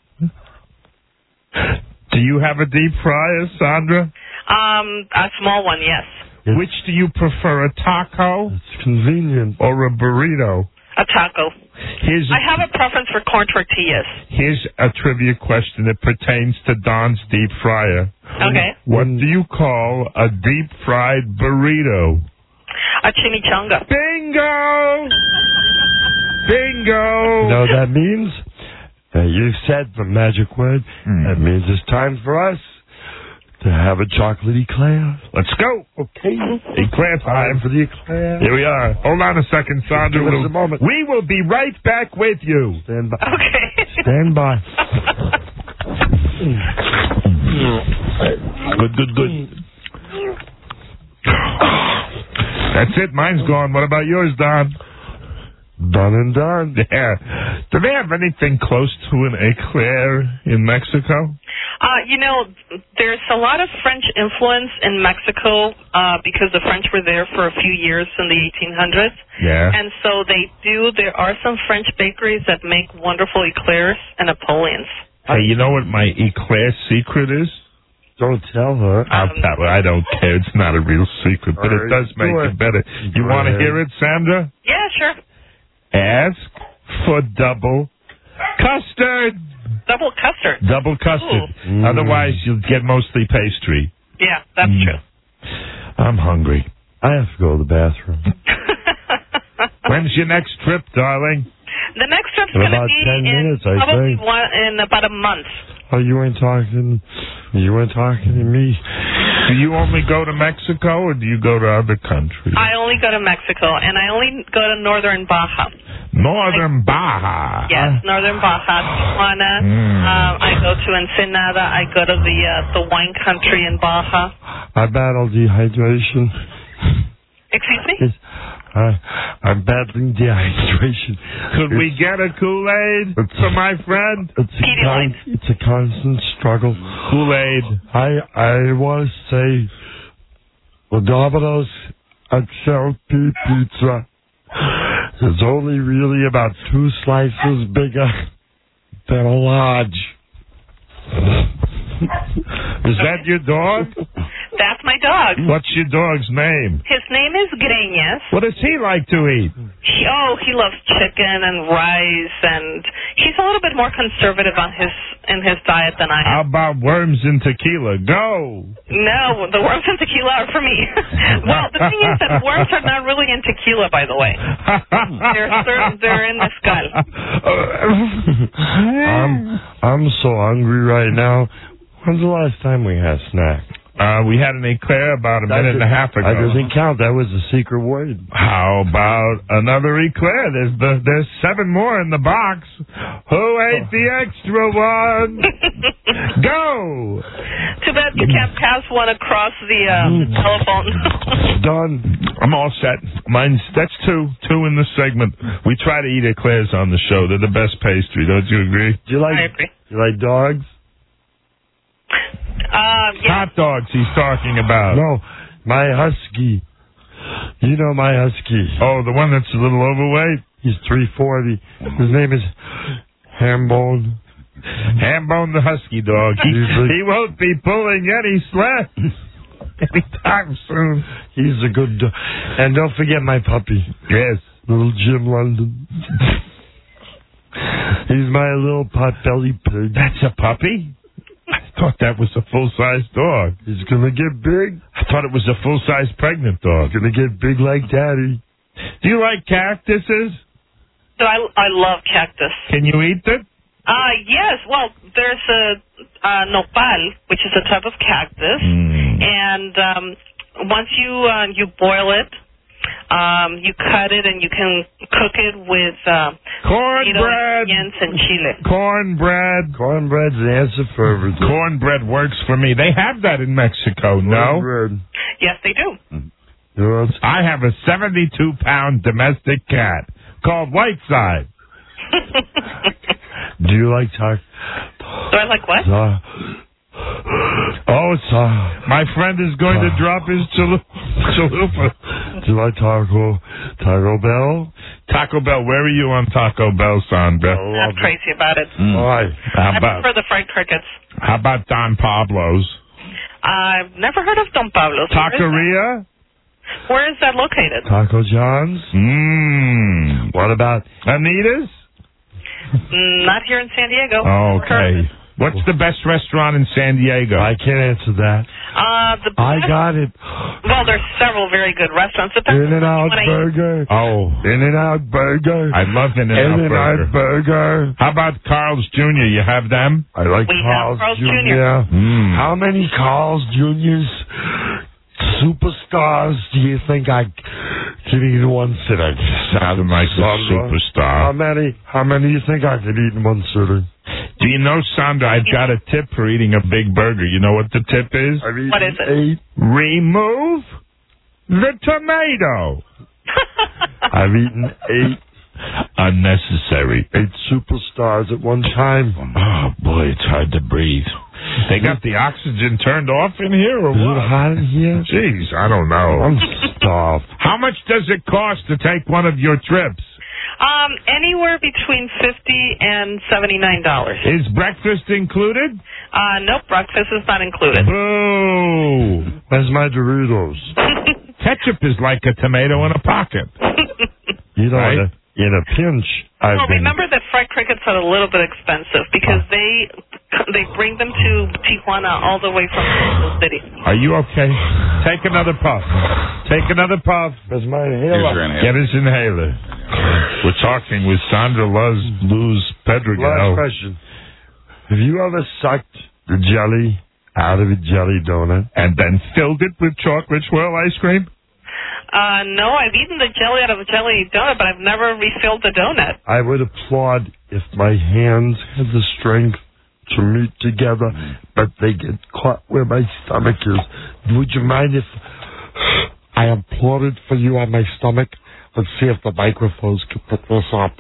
Do you have a deep fryer, Sandra? Um, a small one, yes. Which do you prefer, a taco? It's convenient. Or a burrito? A taco. Here's a, I have a preference for corn tortillas. here's a trivia question that pertains to Don's deep fryer. Okay. What do you call a deep fried burrito? A chimichanga. Bingo! Bingo! You know what that means? Uh, you said the magic word. Mm. That means it's time for us to have a chocolate eclair. Let's go. Okay. Eclair time. For the eclair. Here we are. Hold on a second, Sandra. Give us We'll, a moment. we will be right back with you. Stand by. Okay. Stand by. Good, good, good. That's it. Mine's gone. What about yours, Don? Done and done. Yeah. Do they have anything close to an eclair in Mexico? Uh, you know, there's a lot of French influence in Mexico uh, because the French were there for a few years in the eighteen hundreds. Yeah. And so they do, there are some French bakeries that make wonderful eclairs and Napoleons. Hey, you know what my eclair secret is? Don't tell her. I'll tell her. I don't care. It's not a real secret, but it does make it better. You want to hear it, Sandra? Yeah, sure. Ask for double custard. Double custard. Double custard. Mm. Otherwise, you'll get mostly pastry. Yeah, that's Mm. true. I'm hungry. I have to go to the bathroom. When's your next trip, darling? The next trip's In going to about be ten in minutes, I probably think. one, in about a month. Oh, you ain't talking. You ain't talking to me. Do you only go to Mexico, or do you go to other countries? I only go to Mexico, and I only go to northern Baja. Northern Baja. Yes, northern Baja, Tijuana. Mm. Um, I go to Ensenada. I go to the uh, the wine country in Baja. I battle dehydration. Excuse me? It's, uh, I'm battling dehydration. Could we get a Kool-Aid for my friend? It's a, con- it's a constant struggle. Kool-Aid. I I want to say, well, Domino's X L P pizza is only really about two slices bigger than a large. Is that your dog? That's my dog. What's your dog's name? His name is Greñas. What does he like to eat? He, oh, he loves chicken and rice, and he's a little bit more conservative on his in his diet than I am. How about worms and tequila? Go! No, the worms and tequila are for me. Well, the thing is that worms are not really in tequila, by the way. They're they're, they're in mezcal. I'm I'm so hungry right now. When's the last time we had a snack? Uh, we had an eclair about a That minute and a half ago. That doesn't count. That was a secret word. How about another eclair? There's the, there's seven more in the box. Who ate the extra one? Go! Too bad you can't pass one across the, uh, the telephone. Done. I'm all set. Mine's that's two, two in this segment. We try to eat eclairs on the show. They're the best pastry. Don't you agree? Do you like? I agree. You like dogs? Uh, yeah. Hot dogs he's talking about. No, my husky. You know my husky. Oh, the one that's a little overweight? He's three forty. His name is Hambone. Hambone the husky dog. He, he won't be pulling any sleds anytime soon. He's a good dog. And don't forget my puppy. Yes. Little Jim London. He's my little pot-bellied pig. That's a puppy? thought that was a full-size dog. He's going to get big. I thought it was a full-size pregnant dog. He's going to get big like Daddy. Do you like cactuses? So I, I love cactus. Can you eat it? Uh, yes. Well, there's a uh, nopal, which is a type of cactus. Mm. And um, once you uh, you boil it, um, you cut it and you can cook it with uh, cornbread, onions, and chile. Cornbread. Cornbread's the answer for everything. Cornbread works for me. They have that in Mexico, no? Cornbread. Yes, they do. Yes. I have a seventy-two pound domestic cat called Whiteside. Do you like taco? Do I like what? Uh, oh, it's, uh, my friend is going uh, to drop his chalupa. Do you like Taco Taco Bell? Taco Bell. Where are you on Taco Bell, Sandra? I'm crazy about it. Mm. Why? How I about, prefer the fried crickets. How about Don Pablo's? I've never heard of Don Pablo's. Taqueria? Where is that located? Taco John's? Mmm. What about Anita's? Mm, not here in San Diego. Okay. What's the best restaurant in San Diego? I can't answer that. Uh, the I best, got it. Well, there's several very good restaurants. In and Out Burger. Oh. In and Out Burger. I love In and Out In and Burger. Out Burger. How about Carl's Junior? You have them? I like we Carl's, Carl's Junior Junior Mm. How many Carl's Juniors superstars do you think I could eat in one sitting? Sounding like a superstar. How many? How many do you think I could eat in one sitting? Do you know, Sandra, I've got a tip for eating a big burger. You know what the tip is? What is it? Eight. Remove the tomato. I've eaten eight. Unnecessary. Eight superstars at one time. Oh, boy, it's hard to breathe. They got the oxygen turned off in here, or Is what? it hot in here? Jeez, I don't know. I'm starved. How much does it cost to take one of your trips? Um, anywhere between fifty and seventy-nine dollars. Is breakfast included? Uh, nope, breakfast is not included. Boo! Where's my Doritos? Ketchup is like a tomato in a pocket. You know, Right? in, a, in a pinch, I've Well, been... remember that fried crickets are a little bit expensive because they they bring them to Tijuana all the way from Mexico City. Are you okay? Take another puff. Take another puff. Where's my Here's inhaler? your inhaler. Get his inhaler. We're talking with Sandra Luz, Luz Last Pedregal. question. Have you ever sucked the jelly out of a jelly donut? And then filled it with chocolate swirl ice cream? Uh, no, I've eaten the jelly out of a jelly donut, but I've never refilled the donut. I would applaud if my hands had the strength to meet together, but they get caught where my stomach is. Would you mind if I applauded for you on my stomach? Let's see if the microphones can pick this up.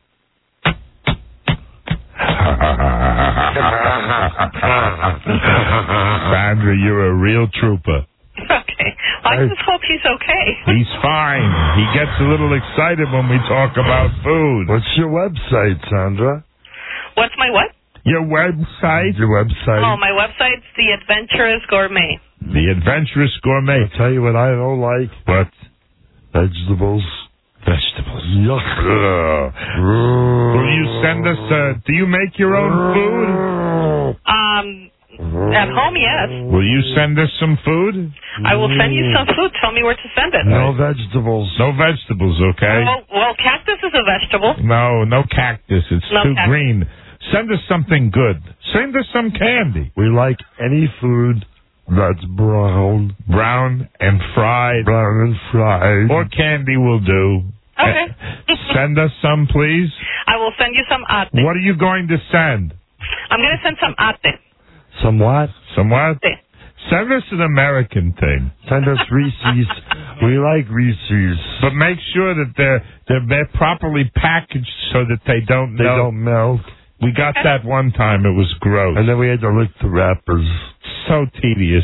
Sandra, you're a real trooper. Okay. I just hope he's okay. He's fine. He gets a little excited when we talk about food. What's your website, Sandra? What's my what? Your website? Your website? Oh, my website's The Adventurous Gourmet. The Adventurous Gourmet. I'll tell you what I don't like. What? Vegetables. Vegetables. Yuck. Ugh. Will you send us, uh, do you make your own food? Um, at home, yes. Will you send us some food? I will send you some food. Tell me where to send it. No vegetables. No vegetables, okay? Well, well cactus is a vegetable. No, no cactus. It's No too cactus. green. Send us something good. Send us some candy. We like any food that's brown. Brown and fried. Brown and fried. Or candy will do. Okay. Send us some, please. I will send you some ate. What are you going to send? I'm going to send some ate. Some what? Some what? Ate. Send us an American thing. Send us Reese's. We like Reese's. But make sure that they're they're, they're properly packaged so that they don't They melt. don't melt. We got that one time. It was gross. And then we had to lick the wrappers. So tedious.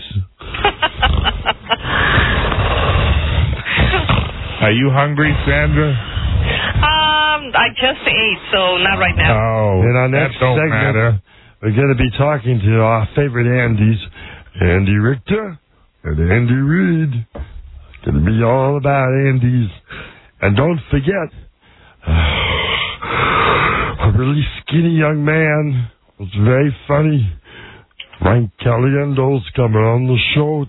Are you hungry, Sandra? Um, I just ate, so not right now. Oh, In our that next don't segment, matter. we're going to be talking to our favorite Andys, Andy Richter and Andy Reid. Going to be all about Andys. And don't forget, a really skinny young man was very funny Frank Caliendo's coming on the show.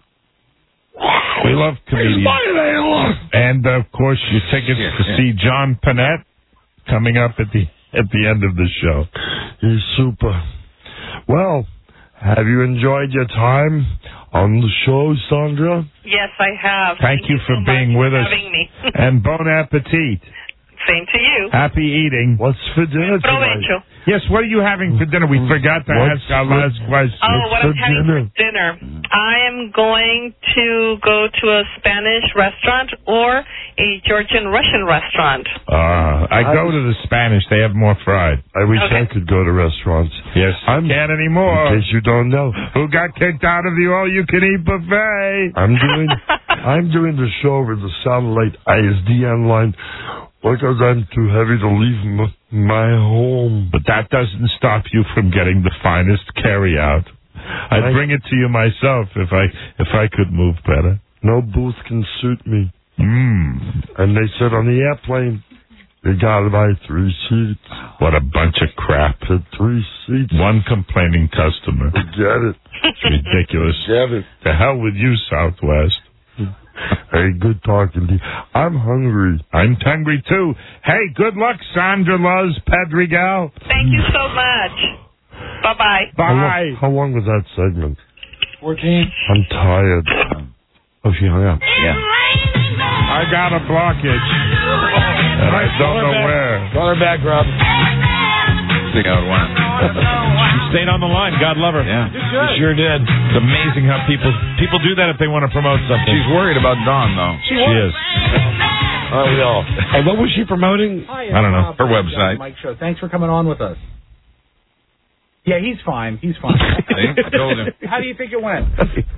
We love comedians. And, of course, your tickets to see John Panette coming up at the at the end of the show. He's super. Well, have you enjoyed your time on the show, Sandra? Yes, I have. Thank, Thank you for so being much with for us. having me. And bon appetit. Same to you. Happy eating. What's for dinner tonight? Provecho. Yes, what are you having for dinner? We forgot to What's ask our for- last question. Oh, What's what for I'm having dinner? for dinner. I am going to go to a Spanish restaurant or a Georgian Russian restaurant. Uh, I go to the Spanish. They have more fried. I wish Okay. I could go to restaurants. Yes, I'm, can't anymore. In case you don't know, Who got kicked out of the all-you-can-eat buffet? I'm doing I'm doing the show with the satellite I S D N line because I'm too heavy to leave m- my home. But that doesn't stop you from getting the finest carry-out. I'd I- bring it to you myself if I if I could move better. No booth can suit me. Mmm. And they said on the airplane, they gotta buy three seats. What a bunch of crap. Said three seats. One complaining customer. Forget it. It's ridiculous. Get it. To hell with you, Southwest. Hey, good talking to you. I'm hungry. I'm hungry too. Hey, good luck, Sandra Luz Pedregal. Thank you so much. Bye-bye. How long, Bye. how long was that segment? fourteen. I'm tired. Oh, she hung up. Yeah. I got a blockage. And I don't know where. Call her back, Rob. See how it went. She stayed on the line. God love her. Yeah. She sure did. It's amazing how people people do that if they want to promote something. She's worried about Dawn, though. She is. Aren't we all? Hey, what was she promoting? Hi, I don't know. Her website. Mike Show. Thanks for coming on with us. Yeah, he's fine. He's fine. See? I told him. How do you think it went?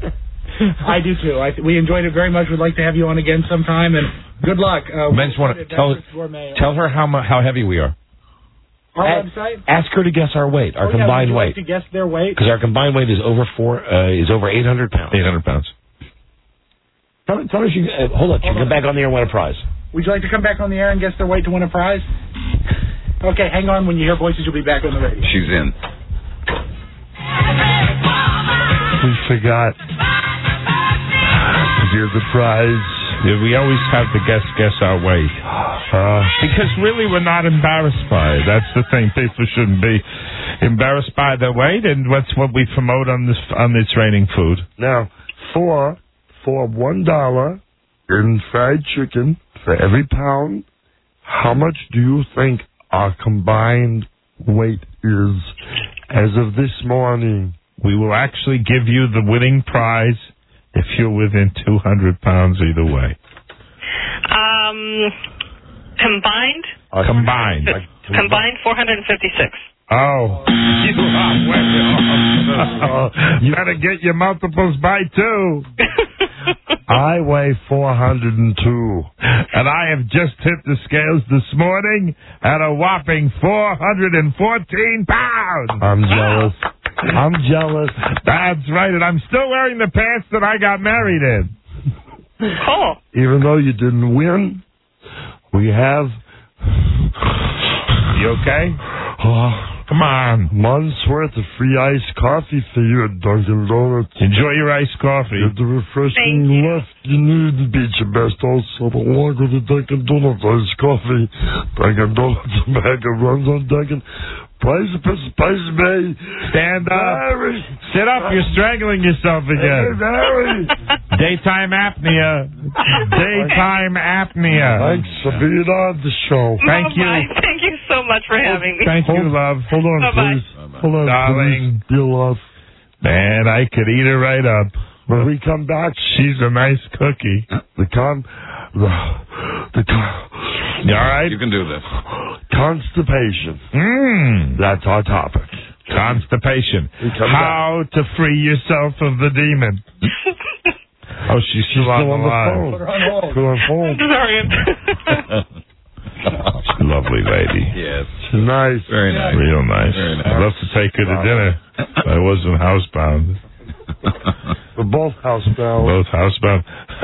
I do too. I th- we enjoyed it very much. We'd like to have you on again sometime, and good luck. Uh, Men just want to tell tell her how mu- how heavy we are. Our Ask- website. Ask her to guess our weight, our Oh, yeah, combined would you weight, like to guess their weight? because our combined weight is over four uh, is over eight hundred pounds. Eight hundred pounds. Tell, tell her she uh, hold on. She can come back on the air and win a prize. Would you like to come back on the air and guess their weight to win a prize? Okay, hang on. When you hear voices, you'll be back on the radio. She's in. We forgot. Here's the prize. Yeah, we always have the guest guess our weight. Uh, because really we're not embarrassed by it. That's the thing. People shouldn't be embarrassed by their weight, and what's what we promote on this on this raining food. Now, for for one dollar in fried chicken for every pound, how much do you think our combined weight is as of this morning? We will actually give you the winning prize if you're within two hundred pounds either way. Um, combined? Uh, combined. Combined four hundred fifty-six. Oh. You are way off. You better get your multiples by two. I weigh four hundred two. And I have just hit the scales this morning at a whopping four hundred fourteen pounds. I'm jealous. I'm jealous. That's right, and I'm still wearing the pants that I got married in. Cool. Even though you didn't win, we have. You okay? Oh, come on. Month's worth of free iced coffee for you at Dunkin' Donuts. Enjoy your iced coffee. Get the refreshing left you need to beat your best also along with the Dunkin' Donuts iced coffee. Dunkin' Donuts, America runs on Dunkin'. Price of Spice Bay. Stand up. Larry. Sit up. You're strangling yourself Hey, again. Larry. Daytime apnea. Daytime apnea. Thanks for being on the show. Thank you. Bye-bye. Thank you so much for having me. Thank you, love. Hold on, Bye-bye. please. Hold on, Darling. please. Deal off. Man, I could eat her right up. When we come back, She's a nice cookie. the con, the, the con, You all right? You can do this. constipation. Mmm. That's our topic. Constipation. We come How to free yourself of the demon. Oh, she's still, She's on, still on the the line. phone. Put her on hold. Put her on hold. Sorry. Lovely lady. Yes. She's nice. Very nice. Real nice. Very nice. I'd love to take her to dinner. I wasn't housebound. We're both housebound. Both housebound.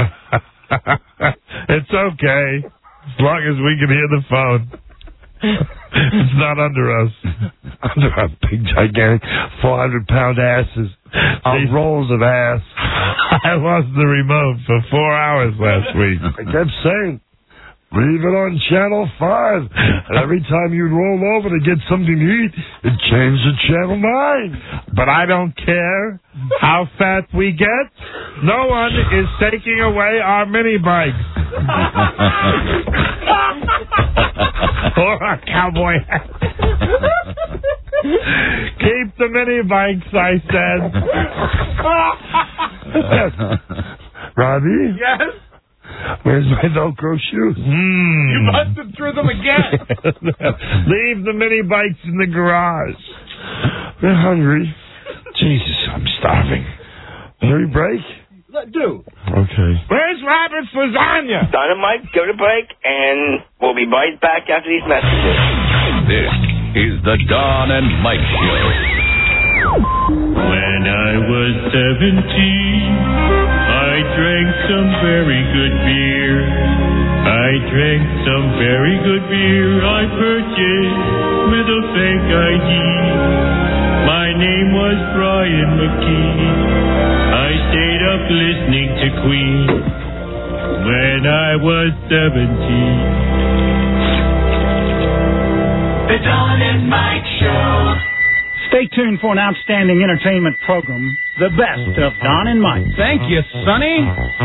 It's okay. As long as we can hear the phone. It's not under us. under our big, gigantic, four hundred pound asses. These rolls of ass. I lost the remote for four hours last week. I kept saying, leave it on channel five. And every time you'd roll over to get something to eat, it changed to channel nine. But I don't care how fat we get. No one is taking away our mini bikes. Or our cowboy hats. Keep the mini bikes, I said. Robbie? Yes? Where's my Velcro shoes? Mm. You must have threw them again. Leave the mini bikes in the garage. They're hungry. Jesus, I'm starving. Hurry break? Do. Okay. Where's Robert's lasagna? Don and Mike, go to break, and we'll be right back after these messages. This is the Don and Mike Show. When I was seventeen, I drank some very good beer. I drank some very good beer I purchased with a fake I D. My name was Brian McKee. I stayed up listening to Queen when I was seventeen. The Don and Mike Show. Stay tuned for an outstanding entertainment program, the best of Don and Mike. Thank you, Sonny.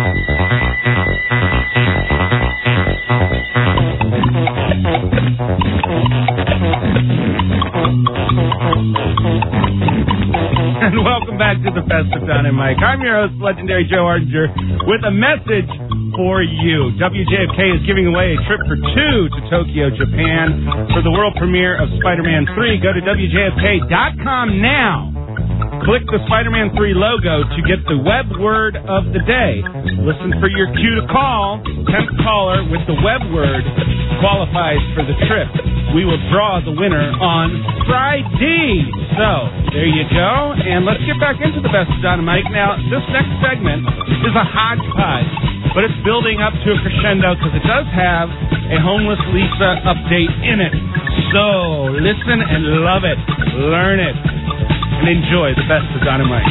And welcome back to the best of Don and Mike. I'm your host, legendary Joe Ardinger, with a message for you. W J F K is giving away a trip for two to Tokyo, Japan for the world premiere of Spider-Man three. Go to W J F K dot com now. Click the Spider-Man three logo to get the web word of the day. Listen for your cue to call. tenth caller with the web word qualifies for the trip. We will draw the winner on Friday. So, there you go. And let's get back into the best of Don and Mike. Now, this next segment is a hodgepodge, but it's building up to a crescendo because it does have a homeless Lisa update in it. So, listen and love it. Learn it. And enjoy the best of Don and Mike.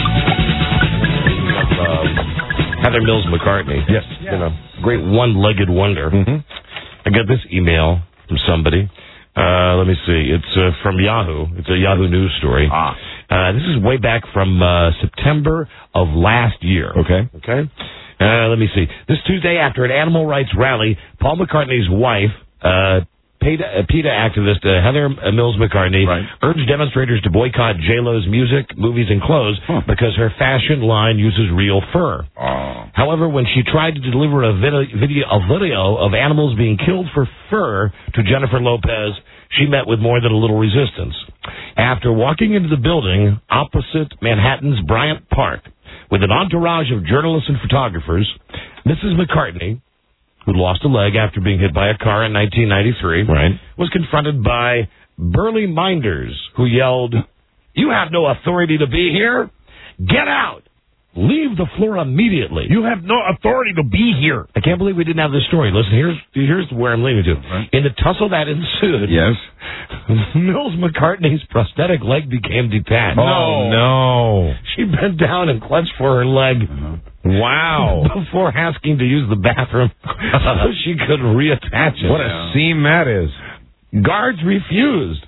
Uh, Heather Mills McCartney. Yes. You know, great one-legged wonder. Mm-hmm. I got this email from somebody. Uh, let me see. It's uh, from Yahoo. It's a Yahoo News story. Ah. Uh, this is way back from uh, September of last year. Okay. Okay. Uh, let me see. This Tuesday, after an animal rights rally, Paul McCartney's wife, uh, PETA, PETA activist uh, Heather Mills McCartney, right. urged demonstrators to boycott J-Lo's music, movies, and clothes huh. because her fashion line uses real fur. Oh. However, when she tried to deliver a video, video, a video of animals being killed for fur to Jennifer Lopez, she met with more than a little resistance. After walking into the building opposite Manhattan's Bryant Park with an entourage of journalists and photographers, Missus McCartney, who lost a leg after being hit by a car in nineteen ninety-three, right. was confronted by burly minders who yelled, "You have no authority to be here. Get out. Leave the floor immediately. You have no authority to be here." I can't believe we didn't have this story. Listen, here's here's where I'm leading to. Right. In the tussle that ensued, yes, Mills McCartney's prosthetic leg became detached. Oh, no. She bent down and clutched for her leg. Uh-huh. Wow. Before asking to use the bathroom so she could reattach it. What a seam that is. Guards refused,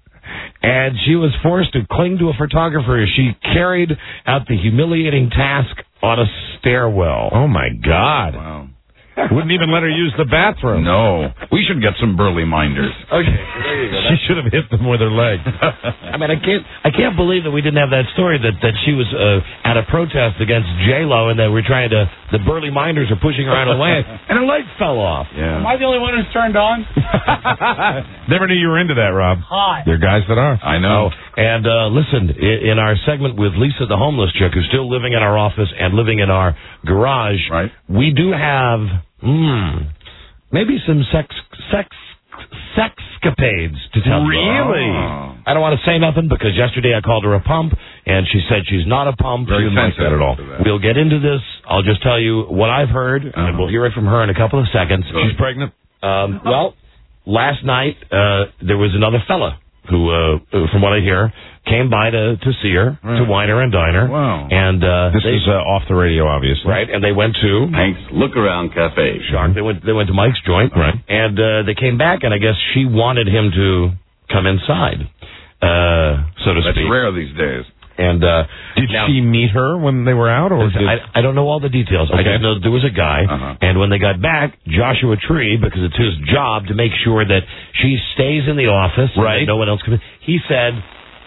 and she was forced to cling to a photographer as she carried out the humiliating task on a stairwell. Oh, my God. Wow. Wouldn't even let her use the bathroom. No. We should get some burly minders. Okay, there you go. She should have hit them with her leg. I mean, I can't I can't believe that we didn't have that story that, that she was uh, at a protest against J-Lo and that we're trying to, the burly minders are pushing her out of the way, and her leg fell off. Yeah. Am I the only one who's turned on? Never knew you were into that, Rob. Hot. There are guys that are. I know. And uh, listen, in, in our segment with Lisa, the homeless chick, who's still living in our office and living in our garage, right. we do have hmm, maybe some sex sex sexcapades to tell you. Really? Oh. I don't want to say nothing because yesterday I called her a pump, and she said she's not a pump. Very she didn't like that at all. That. We'll get into this. I'll just tell you what I've heard, uh-huh. and we'll hear it from her in a couple of seconds. She's pregnant? Um, well, last night uh, there was another fella who, uh, from what I hear, came by to, to see her, Right. to wine her and dine her. Wow. And, uh, This they, is uh, off the radio, obviously. right, and they went to Hank's Look Around Cafe. Shark. They went, they went to Mike's joint. Right. And, uh, they came back, and I guess she wanted him to come inside, uh, so to That's speak. rare these days. And, uh, Did now- she meet her when they were out, or did... I, I don't know all the details. I Okay. just know there was a guy, Uh-huh. and when they got back, Joshua Tree, because it's his job to make sure that she stays in the office, and Right. that no one else comes in, he said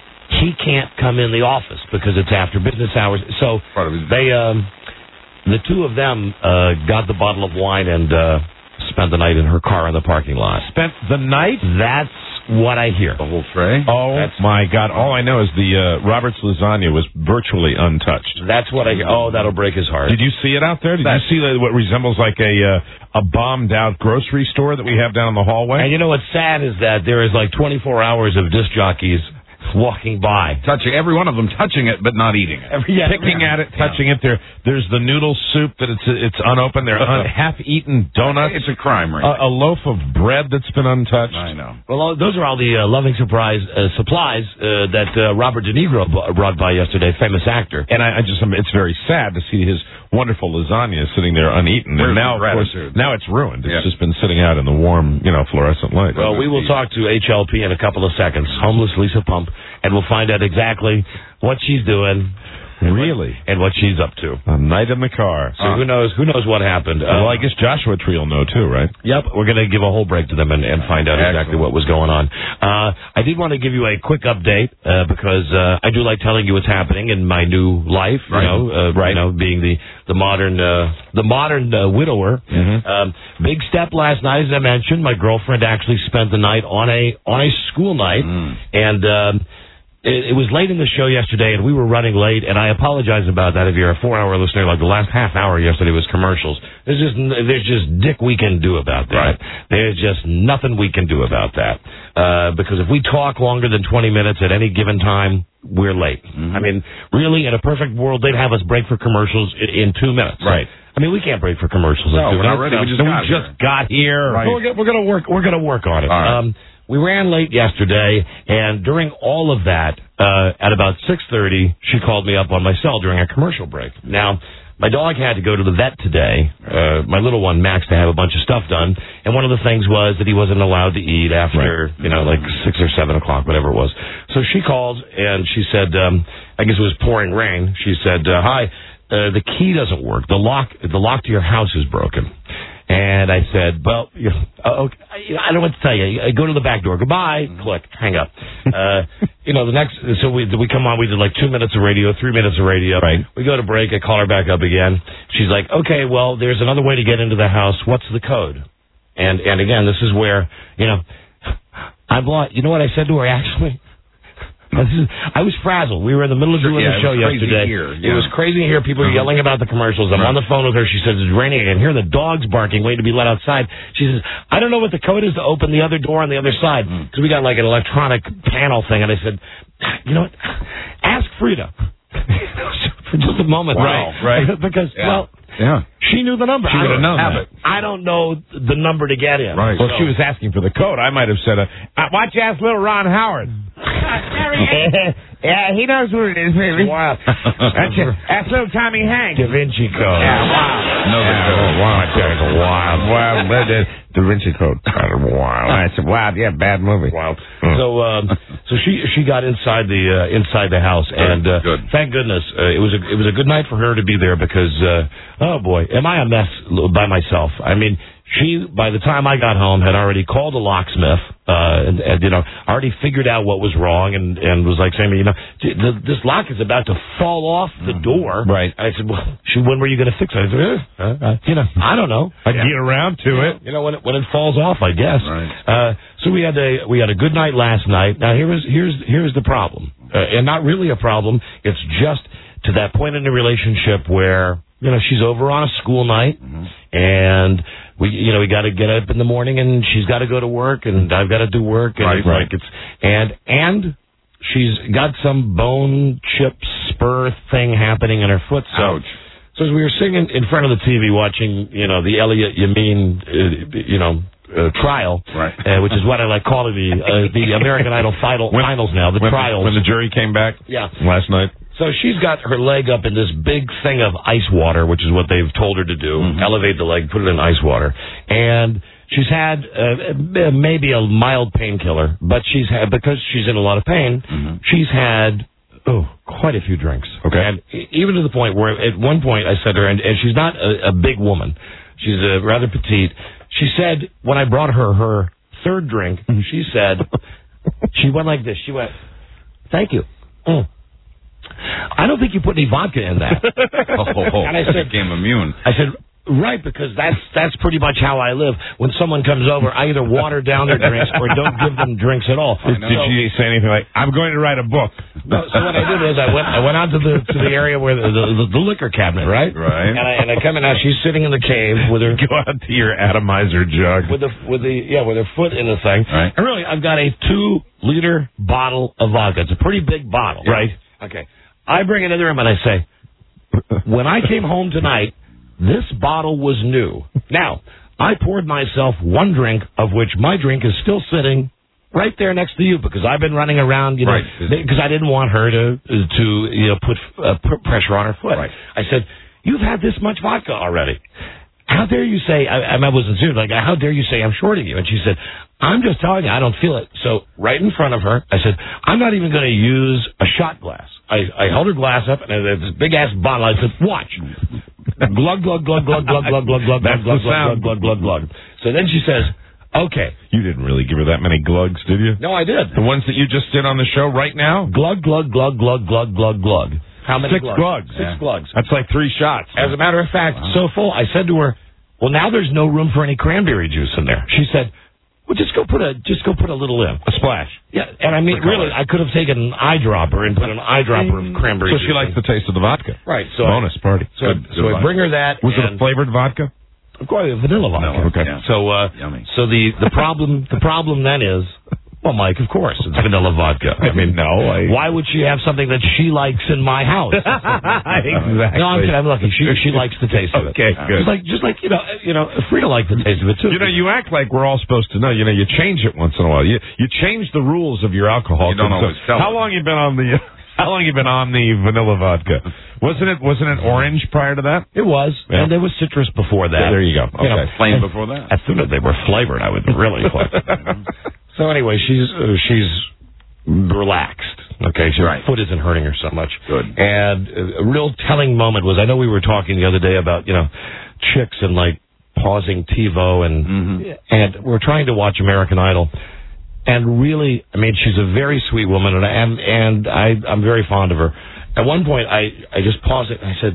he can't come in the office because it's after business hours. So Part of his they, um, the two of them, uh, got the bottle of wine and uh, spent the night in her car in the parking lot. Spent the night? That's what I hear. The whole tray? Oh, That's- my God. All I know is the uh, Robert's lasagna was virtually untouched. That's what I hear. Oh, that'll break his heart. Did you see it out there? Did That's- you see the, what resembles like a uh, a bombed out grocery store that we have down in the hallway? And you know what's sad is that there is like twenty-four hours of disc jockeys walking by. Touching, every one of them touching it, but not eating it. Every, yeah, Picking at it, touching it. There, there's the noodle soup that it's it's unopened. There are un- half-eaten donuts. It's a crime ring. A, a loaf of bread that's been untouched. I know. Well, all- those are all the uh, loving surprise uh, supplies uh, that uh, Robert De Niro b- brought by yesterday, famous actor. And I, I just, it's very sad to see his wonderful lasagna sitting there uneaten. Where's And now, the of course, gratitude? now it's ruined. It's Yeah. just been sitting out in the warm, you know, fluorescent light. Well, we will talk to H L P in a couple of seconds, homeless Lisa Pump, and we'll find out exactly what she's doing. Really? And what she's up to. A night in the car. So who knows? Who knows what happened? well, Uh, I guess Joshua Tree will know too, right? Yep, we're going to give a whole break to them and, and find out exactly what was going on. Uh, I did want to give you a quick update uh, because uh, I do like telling you what's happening in my new life. You Right. know, uh, Right. you know, being the the modern uh, the modern uh, widower. Mm-hmm. Um, big step last night, as I mentioned. My girlfriend actually spent the night on a on a school night, Mm. and. Um, It, it was late in the show yesterday, and we were running late, and I apologize about that. If you're a four-hour listener, like the last half hour yesterday was commercials. There's just there's just dick we can do about that. Right. There's just nothing we can do about that. Uh, because if we talk longer than twenty minutes at any given time, we're late. Mm-hmm. I mean, really, in a perfect world, they'd have us break for commercials in, in two minutes. Right. I mean, we can't break for commercials in No, two we're not minutes. ready. We just No, got we here. just got here. Right. So we're, go- we're gonna work. We're gonna work on it. All right. Um, We ran late yesterday, and during all of that, uh, at about six thirty, she called me up on my cell during a commercial break. Now, my dog had to go to the vet today, uh, my little one, Max, to have a bunch of stuff done, and one of the things was that he wasn't allowed to eat after, you know, like six or seven o'clock, whatever it was. So she called, and she said, um, I guess it was pouring rain. She said, uh, hi, uh, the key doesn't work. The lock, the lock to your house is broken. And I said, well, you know, uh, okay, I don't know what to tell you. I go to the back door. Goodbye. Click. Hang up. Uh, you know, the next, so we we come on, we did like two minutes of radio, three minutes of radio. Right. We go to break. I call her back up again. She's like, okay, well, there's another way to get into the house. What's the code? And, and again, this is where, you know, I bought, you know what I said to her actually? This is, I was frazzled. We were in the middle of doing Yeah, the show it was crazy yesterday. here, It yeah. was crazy to hear people yelling about the commercials. I'm on the phone with her. She says, it's raining. I can hear the dogs barking, waiting to be let outside. She says, I don't know what the code is to open the other door on the other side. Because we got like an electronic panel thing. And I said, you know what? Ask Frida. For just a moment. Wow, right. Because, Yeah. well, Yeah. she knew the number. She I would've don't known have that. it. I don't know the number to get in. Right. Well, if So- she was asking for the code, I might have said, uh, uh, why don't you ask little Ron Howard? Yeah, he knows what it is, baby. Wow. That's, that's little Tommy Hanks. Da Vinci Code. Yeah, wow. No, yeah, oh, wow. That's wild. Wild. But, uh, Da Vinci Code. Kind of wild. I said, wow, yeah, bad movie. Wild. So, um, so she she got inside the uh, inside the house, and uh, Good. thank goodness uh, it was a it was a good night for her to be there because uh, oh boy, am I a mess by myself? I mean. She, by the time I got home, had already called a locksmith, uh, and, and, you know, already figured out what was wrong and, and was like saying, you know, the, this lock is about to fall off the door. Right. I said, well, she, when were you going to fix it? I said, eh, uh, uh, you know, I don't know. I get around to it. You know, when it, when it falls off, I guess. Right. Uh, so we had a, we had a good night last night. Now here is, here's, here's the problem. Uh, and not really a problem. It's just to that point in the relationship where, you know, she's over on a school night, mm-hmm. and we, you know, we got to get up in the morning, and she's got to go to work, and I've got to do work, and Right, it's right. like it's and and she's got some bone chip spur thing happening in her foot. So, Ouch. so as we were sitting in, in front of the T V watching, you know, the Elliot Yamin, uh, you know, uh, trial, right. uh, which is what I like calling the uh, the American Idol final, when, finals now, the when, trials. When the jury came back yeah. last night. So she's got her leg up in this big thing of ice water, which is what they've told her to do. Mm-hmm. Elevate the leg, put it in ice water. And she's had uh, maybe a mild painkiller, but she's had, because she's in a lot of pain, mm-hmm. she's had, oh, quite a few drinks. Okay. And even to the point where at one point I said to her, and, and she's not a, a big woman, she's a rather petite, she said, when I brought her her third drink, she said, she went like this, she went, thank you. Mm. I don't think you put any vodka in that. oh, and I said, became immune. I said, right, because that's that's pretty much how I live. When someone comes over, I either water down their drinks or don't give them drinks at all. Did, did she say anything like, I'm going to write a book? No, so what I did is I went I went out to the to the area where the, the, the liquor cabinet, right? Right. And I and I come in now. She's sitting in the cave with her go out to your atomizer jug with the with the yeah with her foot in the thing. Right. And really, I've got a two liter bottle of vodka. It's a pretty big bottle, yeah. right? Okay. I bring it in the room and I say, when I came home tonight, this bottle was new. Now, I poured myself one drink, of which my drink is still sitting right there next to you because I've been running around, you know, because I didn't want her to, to you know, put uh, put pressure on her foot. Right. I said, you've had this much vodka already. How dare you say, I, I wasn't serious, like, how dare you say I'm shorting you? And she said, I'm just telling you, I don't feel it. So right in front of her, I said, I'm not even going to use a shot glass. I, I held her glass up, and there's this big-ass bottle. I said, watch. glug, glug, glug, glug, glug, glug, glug, glug, That's glug, the glug, sound. glug, glug, glug, glug. So then she says, okay. You didn't really give her that many glugs, did you? No, I did. The ones that you just did on the show right now? Glug, glug, glug, glug, glug, glug, glug. How many Six glugs? glugs. Six Yeah. glugs. That's like three shots. As a matter of fact, so full, I said to her, well, now there's no room for any cranberry juice in there. She said, well, just go put a just go put a little in. A splash. Yeah, and I mean, really, I could have taken an eyedropper and put an eyedropper of cranberry So juice she likes in. the taste of the vodka. Right. So Bonus I, party. So, Good, so good I bring her that. Was it a and- flavored vodka? Of course, vanilla vodka. No, okay. Yeah. So, uh, Yummy. so the, the problem the problem then is, well, Mike, of course, it's vanilla vodka. I mean, no. I... Why would she have something that she likes in my house? Exactly. No, I'm kidding. I'm lucky. She she likes the taste of it. Okay, good. Just like just like you know you know Frida liked the taste of it too. You know, you act like we're all supposed to know. You know, you change it once in a while. You you change the rules of your alcohol. You don't always tell How it. long you been on the? How long you been on the vanilla vodka? Wasn't it wasn't it orange prior to that? It was, Yeah. and there was citrus before that. Yeah, there you go. Okay. You know, Plain and before that. As soon as they were flavored, I was really hooked. So anyway, she's uh, she's relaxed. Okay, so Right. her foot isn't hurting her so much. Good. And uh, a real telling moment was, I know we were talking the other day about, you know, chicks and like pausing TiVo and Mm-hmm. and we're trying to watch American Idol. And really, I mean, she's a very sweet woman, and I, and, and I, I'm very fond of her. At one point, I, I just paused it, and I said,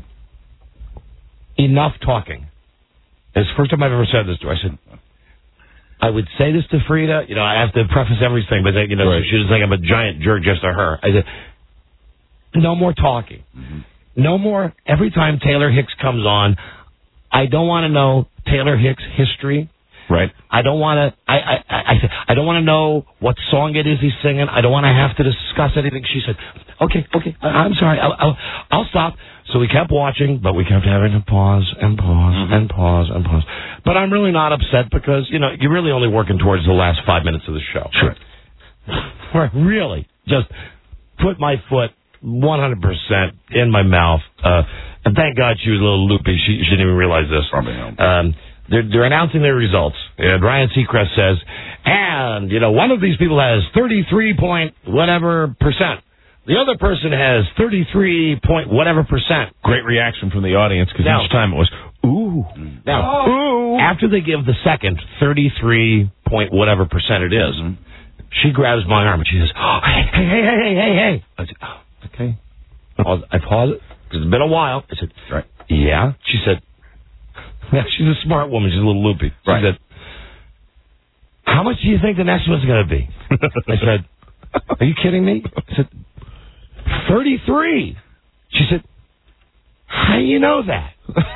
enough talking. It's the first time I've ever said this to her. I said, I would say this to Frida. You know, I have to preface everything, but, you know, Right. she doesn't think I'm a giant jerk just to her. I said, no more talking. Mm-hmm. No more, every time Taylor Hicks comes on, I don't want to know Taylor Hicks' history. Right. I don't want to. I I I, I don't want to know what song it is he's singing. I don't want to have to discuss anything. She said, "Okay, okay, I, I'm sorry. I'll, I'll I'll stop." So we kept watching, but we kept having to pause and pause Mm-hmm. and pause and pause. But I'm really not upset because you know you're really only working towards the last five minutes of the show. Sure. Where I really just put my foot one hundred percent in my mouth. Uh, and thank God she was a little loopy. She, she didn't even realize this. Probably helped. Um, they're, they're announcing their results. And Ryan Seacrest says, and, you know, one of these people has thirty-three point whatever percent. The other person has thirty-three point whatever percent. Great reaction from the audience because Now- each time it was, ooh. Now, Ooh. after they give the second thirty-three point whatever percent it is, she grabs my arm and she says, oh, hey, hey, hey, hey, hey, hey, hey. I said, oh, okay. Pause, I pause it because it's been a while. I said, Right. yeah. She said, yeah, she's a smart woman. She's a little loopy. She Right. said, how much do you think the next one's going to be? I said, are you kidding me? I said, thirty-three. She said, how do you know that?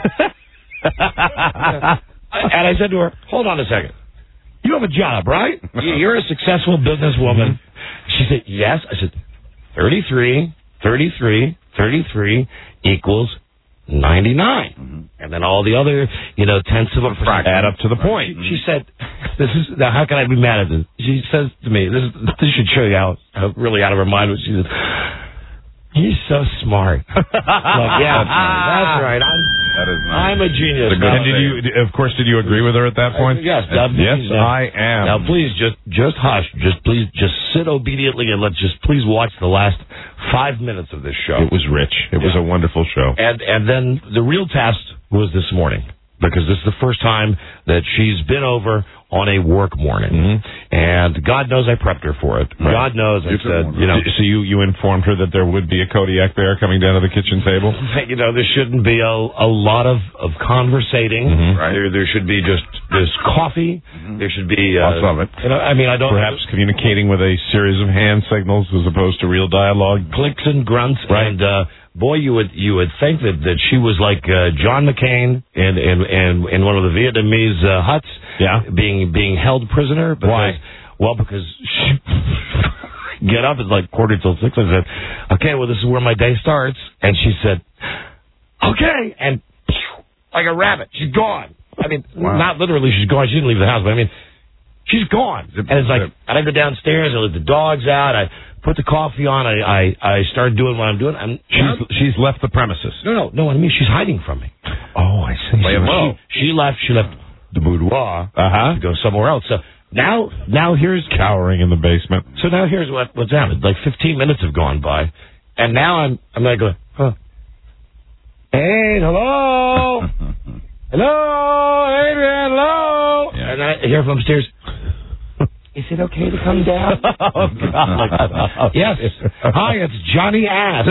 And I said to her, hold on a second. You have a job, right? You're a successful businesswoman. She said, yes. I said, thirty-three, thirty-three, thirty-three equals ninety-nine. Mm-hmm. And then all the other, you know, tenths of a percent add up to the point. She, she said, "This is now. How can I be mad at this?" She says to me, "This is, this should show you how, how really out of her mind was." She says, "He's so smart." Like, yeah, that's right. I'm, that is nice. I'm a genius. And did you, of course, did you agree with her at that point? Uh, yes, uh, yes, uh, I am. Now, please, just just hush. Just please, just sit obediently and let's just please watch the last five minutes of this show. It was rich. It yeah. was a wonderful show. And and then the real test was this morning, because this is the first time that she's been over on a work morning. Mm-hmm. And God knows I prepped her for it. Right. God knows I said, you know. So you, you informed her that there would be a Kodiak bear coming down to the kitchen table? You know, there shouldn't be a, a lot of, of conversating. Mm-hmm. Right. There there should be just there's coffee. Mm-hmm. There should be... Uh, Lots of it. You know, I mean, I don't... Perhaps communicating with a series of hand signals as opposed to real dialogue. Clicks and grunts. Right. And... Uh, Boy, you would you would think that, that she was like uh, John McCain in in, in in one of the Vietnamese uh, huts, yeah, being being held prisoner. Because, why? Well, because she get up at like quarter till six. I said, "Okay, well, this is where my day starts," and she said, "Okay," and like a rabbit, she's gone. I mean, wow. Not literally, she's gone. She didn't leave the house, but I mean, she's gone. Zip, and it's like, zip. I go downstairs, I let the dogs out, I put the coffee on, I I, I started doing what I'm doing. I'm, she's I'm, she's left the premises. No, no, no, I mean, she's hiding from me. Oh, I see. She, she, she left, she left the boudoir uh-huh. to go somewhere else. So now, now here's... Cowering in the basement. So now here's what, what's happened. Like fifteen minutes have gone by, and now I'm, I'm like going, huh. Hey, hello? Hello, Adrian, hello? Yeah. And I hear from upstairs, is it okay to come down? Oh, God. Yes. Hi, it's Johnny Ass.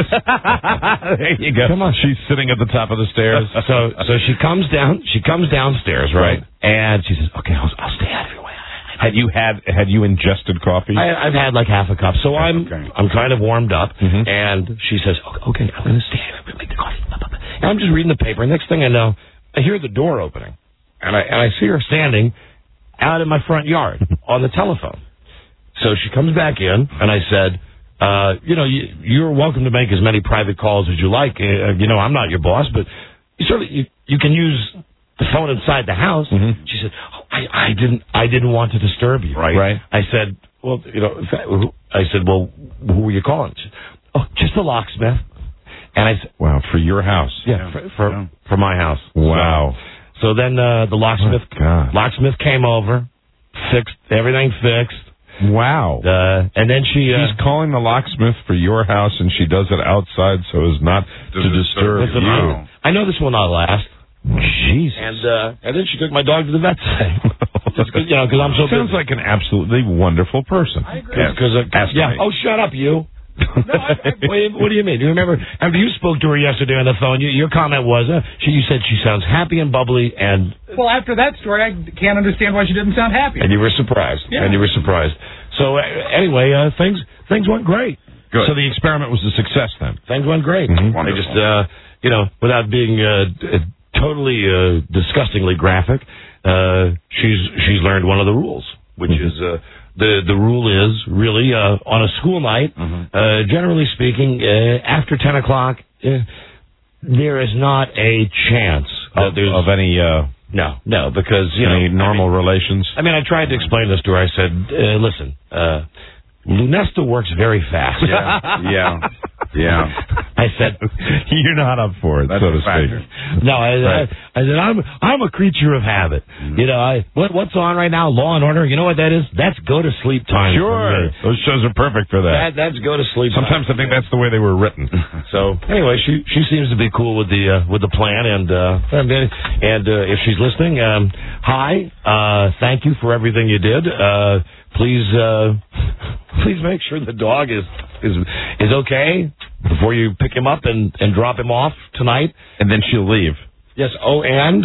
There you go. Come on. She's sitting at the top of the stairs. So so she comes down. She comes downstairs, right? right. And she says, okay, I'll, I'll stay out of your way. Had you had had you ingested coffee? I, I've had like half a cup, so okay, I'm okay. I'm kind of warmed up. Mm-hmm. And she says, okay, okay I'm going to stay. I'm going to make the coffee. And I'm just reading the paper. And next thing I know, I hear the door opening, and I and I see her standing out in my front yard on the telephone. So she comes back in, and I said, uh, you know, you, you're welcome to make as many private calls as you like. Uh, you know, I'm not your boss, but you certainly you, you can use the phone inside the house. Mm-hmm. She said, oh, I, I didn't I didn't want to disturb you. Right. right. I said, well, you know, I said, well, who were you calling? She said, oh, just the locksmith. And I said, wow, for your house. Yeah, yeah. For, for, yeah. for my house. Wow. So, So then uh, the locksmith oh, locksmith came over, fixed everything fixed. Wow. Uh, and then she... Uh, She's calling the locksmith for your house, and she does it outside so as not to, to disturb listen, you. I know this will not last. Jesus. And, uh, and then she took my dog to the vet today. Just cause, you know, because I'm so Sounds busy. like an absolutely wonderful person. I agree. Yes. Cause, uh, yeah. Oh, shut up, you. No, I, I, what, what do you mean? Do you remember after you spoke to her yesterday on the phone? You, your comment was, uh, she you said she sounds happy and bubbly, and well, after that story, I can't understand why she didn't sound happy. And you were surprised. Yeah. And you were surprised. So uh, anyway, uh, things things went great. Good. So the experiment was a success then. Things went great. Mm-hmm. I just, uh, you know, without being uh, totally uh, disgustingly graphic, uh, she's she's learned one of the rules, which mm-hmm. is. Uh, The the rule is really uh, on a school night, mm-hmm. uh, generally speaking, uh, after ten o'clock, uh, there is not a chance of, of any uh, no no because you any know normal I mean, relations. I mean, I tried to explain this to her. I said, uh, listen, uh, Lunesta works very fast. Yeah, yeah, yeah. I said, you're not up for it, That's so to speak. No, I, right. I, I said I'm I'm a creature of habit. Mm-hmm. You know, I what what's on right now? Law and Order. You know what that is? That's go to sleep time. Sure, those shows are perfect for that. that that's go to sleep. Sometimes time. I think that's the way they were written. So anyway, she she seems to be cool with the uh, with the plan, and uh, and uh, if she's listening, um, hi, uh, thank you for everything you did. Uh, please uh, please make sure the dog is is is okay before you pick him up and, and drop him off tonight. And then she'll leave. Yes. Oh, and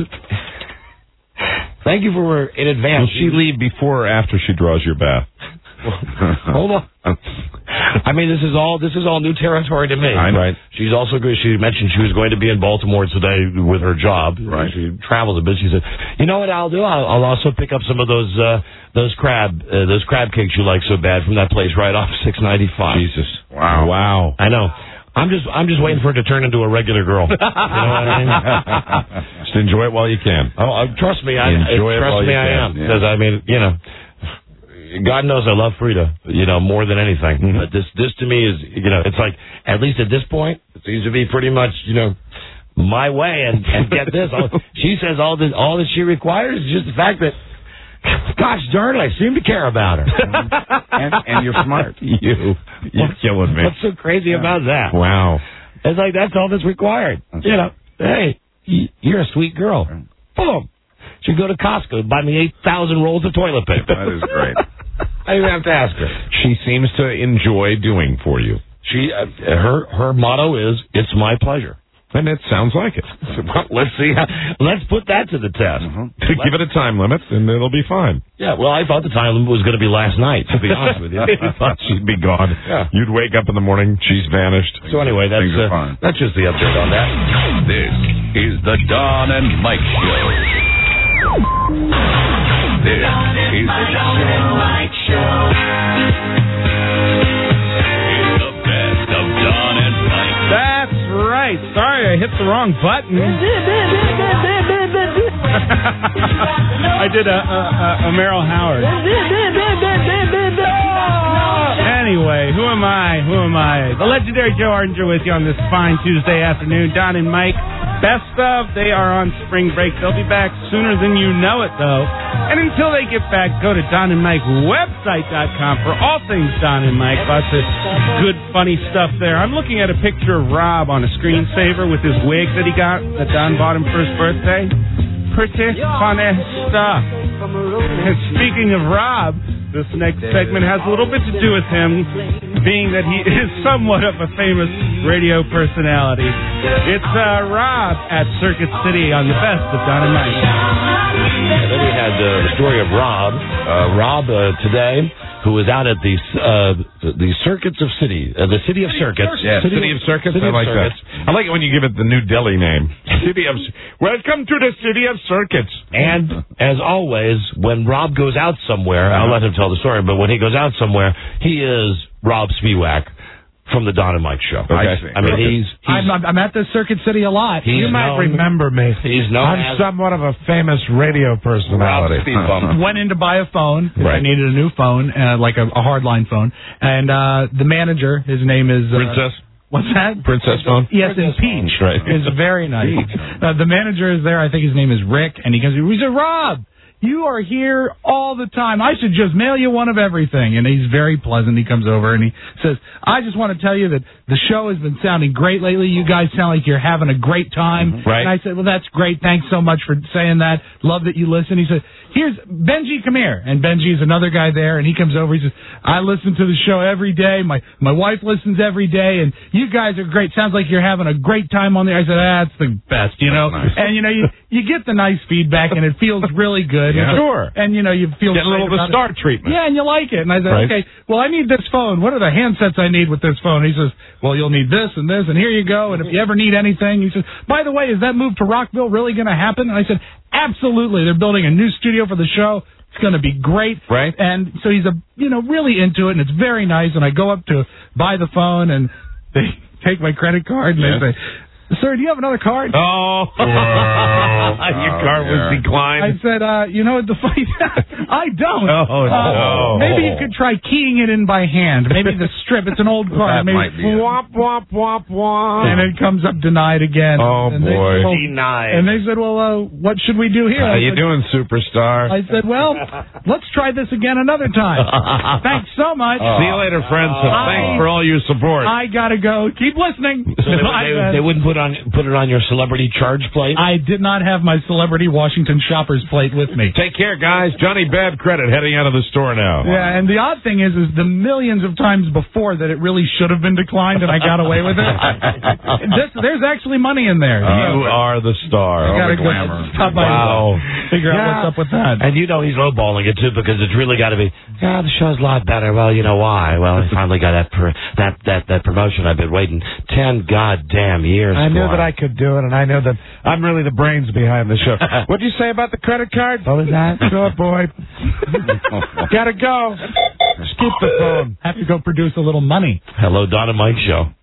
thank you for in advance. Will she leave before or after she draws your bath? Hold on. I mean, this is all this is all new territory to me. I know. Right. She's also good. She mentioned she was going to be in Baltimore today with her job. Right. She travels a bit. She said, "You know what I'll do? I'll, I'll also pick up some of those uh, those crab uh, those crab cakes you like so bad from that place right off six ninety-five." Jesus. Wow. Wow. I know. I'm just I'm just waiting for it to turn into a regular girl. You know what I mean? Just enjoy it while you can. Oh, uh, trust me, I enjoy it trust while me, you I can. am because I mean, you know, God knows I love Frida, you know, more than anything. Mm-hmm. But this this to me is, you know, it's like at least at this point, it seems to be pretty much, you know, my way. And, and get this, all, she says all that all that she requires is just the fact that, gosh darn it, I seem to care about her. and, and you're smart. You, you're killing me. What's so crazy about that? Wow. It's like that's all that's required. That's you right. know, hey, y- you're a sweet girl. Boom. She'd go to Costco and buy me eight thousand rolls of toilet paper. That is great. I didn't have to ask her. She seems to enjoy doing for you. She, uh, her, her motto is, "It's my pleasure." And it sounds like it. Well, let's see. How, let's put that to the test. Mm-hmm. Give it a time limit, and it'll be fine. Yeah, well, I thought the time limit was going to be last night, to be honest with you. I thought she'd be gone. Yeah. You'd wake up in the morning, she's vanished. So anyway, that's Things are uh, fine. that's just the update on that. This is the Don and Mike Show. This is the Don and Mike Show. It's the best of Don and Mike. That's right. Sorry, I hit the wrong button. I did a, a, a Merrill Howard. Anyway, who am I? Who am I? The legendary Joe Ardinger with you on this fine Tuesday afternoon. Don and Mike, best of. They are on spring break. They'll be back sooner than you know it, though. And until they get back, go to Don and Mike Website dot com for all things Don and Mike. Lots of good, funny stuff there. I'm looking at a picture of Rob on a screensaver with his wig that he got, that Don bought him for his birthday. Pretty funny stuff. And speaking of Rob, this next segment has a little bit to do with him, being that he is somewhat of a famous radio personality. It's uh, Rob at Circuit City on the best of Don and Mike. And then we had uh, the story of Rob. Uh, Rob uh, today, who is out at the uh, the Circuits of City, uh, the City of Circuits. Yeah, City, City of Circuits. City I of like Circuits. that. I like it when you give it the New Delhi name. City of. Welcome to the City of Circuits. And as always, when Rob goes out somewhere, I'll let him tell the story. But when he goes out somewhere, he is Rob Spiewak from the Don and Mike Show. Okay. I, I mean, he's, he's I'm, I'm at the Circuit City a lot. He's You might known- remember me. he's known I'm as somewhat of a famous radio personality. Rob Speed Bump. Went in to buy a phone. 'Cause I Right. needed a new phone, uh, like a, a hardline phone. And uh, the manager, his name is... Uh, Princess. What's that? Princess phone. Yes, in Peach. Right. It's very nice. Uh, the manager is there. I think his name is Rick. And he goes, he said, Rob, you are here all the time. I should just mail you one of everything. And he's very pleasant. He comes over and he says, I just want to tell you that the show has been sounding great lately. You guys sound like you're having a great time. Right. And I said, well, that's great. Thanks so much for saying that. Love that you listen. He said, here's Benji, come here. And Benji is another guy there. And he comes over. He says, I listen to the show every day. My my wife listens every day. And you guys are great. Sounds like you're having a great time on there. I said, that's the best, you know. Nice. And, you know, you, you get the nice feedback and it feels really good. Yeah. And- Sure. And, you know, you feel Get a little great of the about star it. treatment. Yeah, and you like it. And I said, Right. okay, well, I need this phone. What are the handsets I need with this phone? He says, well, you'll need this and this, and here you go. And if you ever need anything, he says, by the way, is that move to Rockville really going to happen? And I said, absolutely. They're building a new studio for the show. It's going to be great. Right. And so he's, a you know, really into it, and it's very nice. And I go up to buy the phone, and they take my credit card, and Yeah. they say, sir, do you have another card? Oh, your card was I declined. said, uh, you know, the fight, I don't. Oh, Uh, no. Maybe you could try keying it in by hand. Maybe the strip. It's an old card. That Maybe, might be it. Womp, womp, womp, womp. and it comes up denied again. Oh, and they, boy. well, Denied. and they said, well, uh, what should we do here? How I you said, doing, superstar? I said, well, let's try this again another time. Thanks so much. See you later, friends. I- Thanks for all your support. I gotta go. Keep listening. So they, I, they, uh, they wouldn't put on put it on your celebrity charge plate. I did not have my celebrity Washington shopper's plate with me. Take care, guys. Johnny Bad Credit heading out of the store now. Yeah, and the odd thing is, is the millions of times before that it really should have been declined, and I got away with it. this, there's actually money in there. You are the star. I gotta the go glamour. stop by Wow. figure out Yeah. what's up with that. And you know he's lowballing it too, because it's really got to be. Yeah, the show's a lot better. Well, you know why? Well, I finally got that pr- that that that promotion I've been waiting ten goddamn years I knew for. that I could do it, and I know that I'm really the brains behind the show. What'd you say about the credit card? What was that? Good boy. Gotta go. Just keep the phone. Have to go produce a little money. Hello, Don and Mike Show.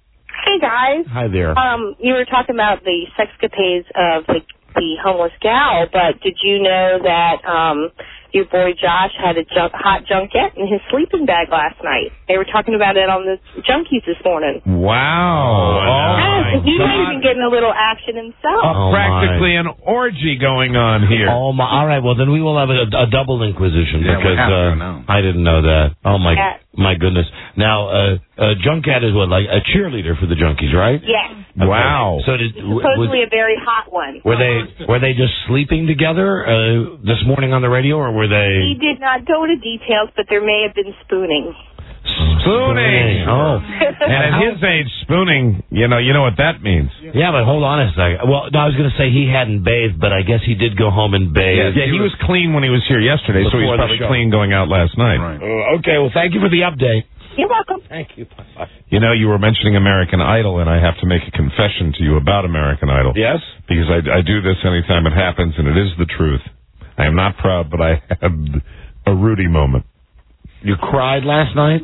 Hey, guys. Hi there. Um, you were talking about the sexcapades of the, the homeless gal, but did you know that um, your boy Josh had a junk, hot junket in his sleeping bag last night? They were talking about it on the Junkies this morning. Wow. Yes, he might have been getting a little action himself. Oh, practically an orgy going on here. Oh my! All right, well then we will have a, a double inquisition Yeah, we because have to uh, know. I didn't know that. Oh my, Yeah. my goodness! Now, uh, uh, Junkat is what, like a cheerleader for the Junkies, right? Yes. Okay. Wow. So did w- Supposedly was, a very hot one. were they were they just sleeping together uh, this morning on the radio, or were He they did not go into details, but there may have been spooning. Spooning. Oh, And at his age, spooning, you know, you know what that means. yeah, but hold on a second. Well, no, I was going to say he hadn't bathed, but I guess he did go home and bathe. Yeah, he was clean when he was here yesterday, so he's Before the probably show. clean going out last night. Uh, okay, well, thank you for the update. You're welcome. Thank you. You know, you were mentioning American Idol, and I have to make a confession to you about American Idol. Yes? Because I, I do this anytime it happens, and it is the truth. I am not proud, but I had a Rudy moment. You cried last night?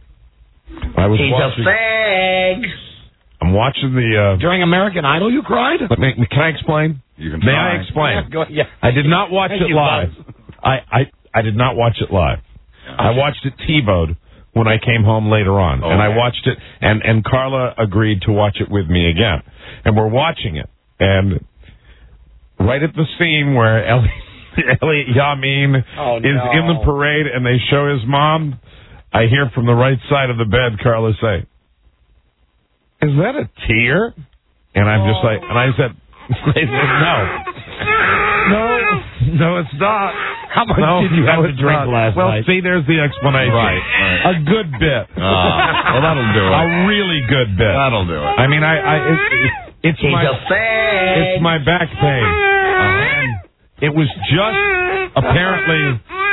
I was He's watching. a fag. I'm watching the. Uh, During American Idol, you cried? Let me, can I explain? You can May try. I explain? Yeah, go- yeah. I did not watch Thank it you, live. Buzz. I, I I did not watch it live. I watched it TiVo'd when I came home later on, Oh, and I okay. watched it, and and Carla agreed to watch it with me again, and we're watching it, and right at the scene where Elliot, Elliot Yamin Oh, is no. in the parade, and they show his mom, I hear from the right side of the bed Carla say, "Is that a tear?" And I'm just like, and I said, I said no, no, no, it's not. How much No, did you have no, to it's drink not. last well, night? see, there's the explanation. Right, right. A good bit. Ah, well, that'll do it. A really good bit. That'll do it. I mean, I, I it, it, it's He's my, a fag. it's my back pain. And it was just apparently,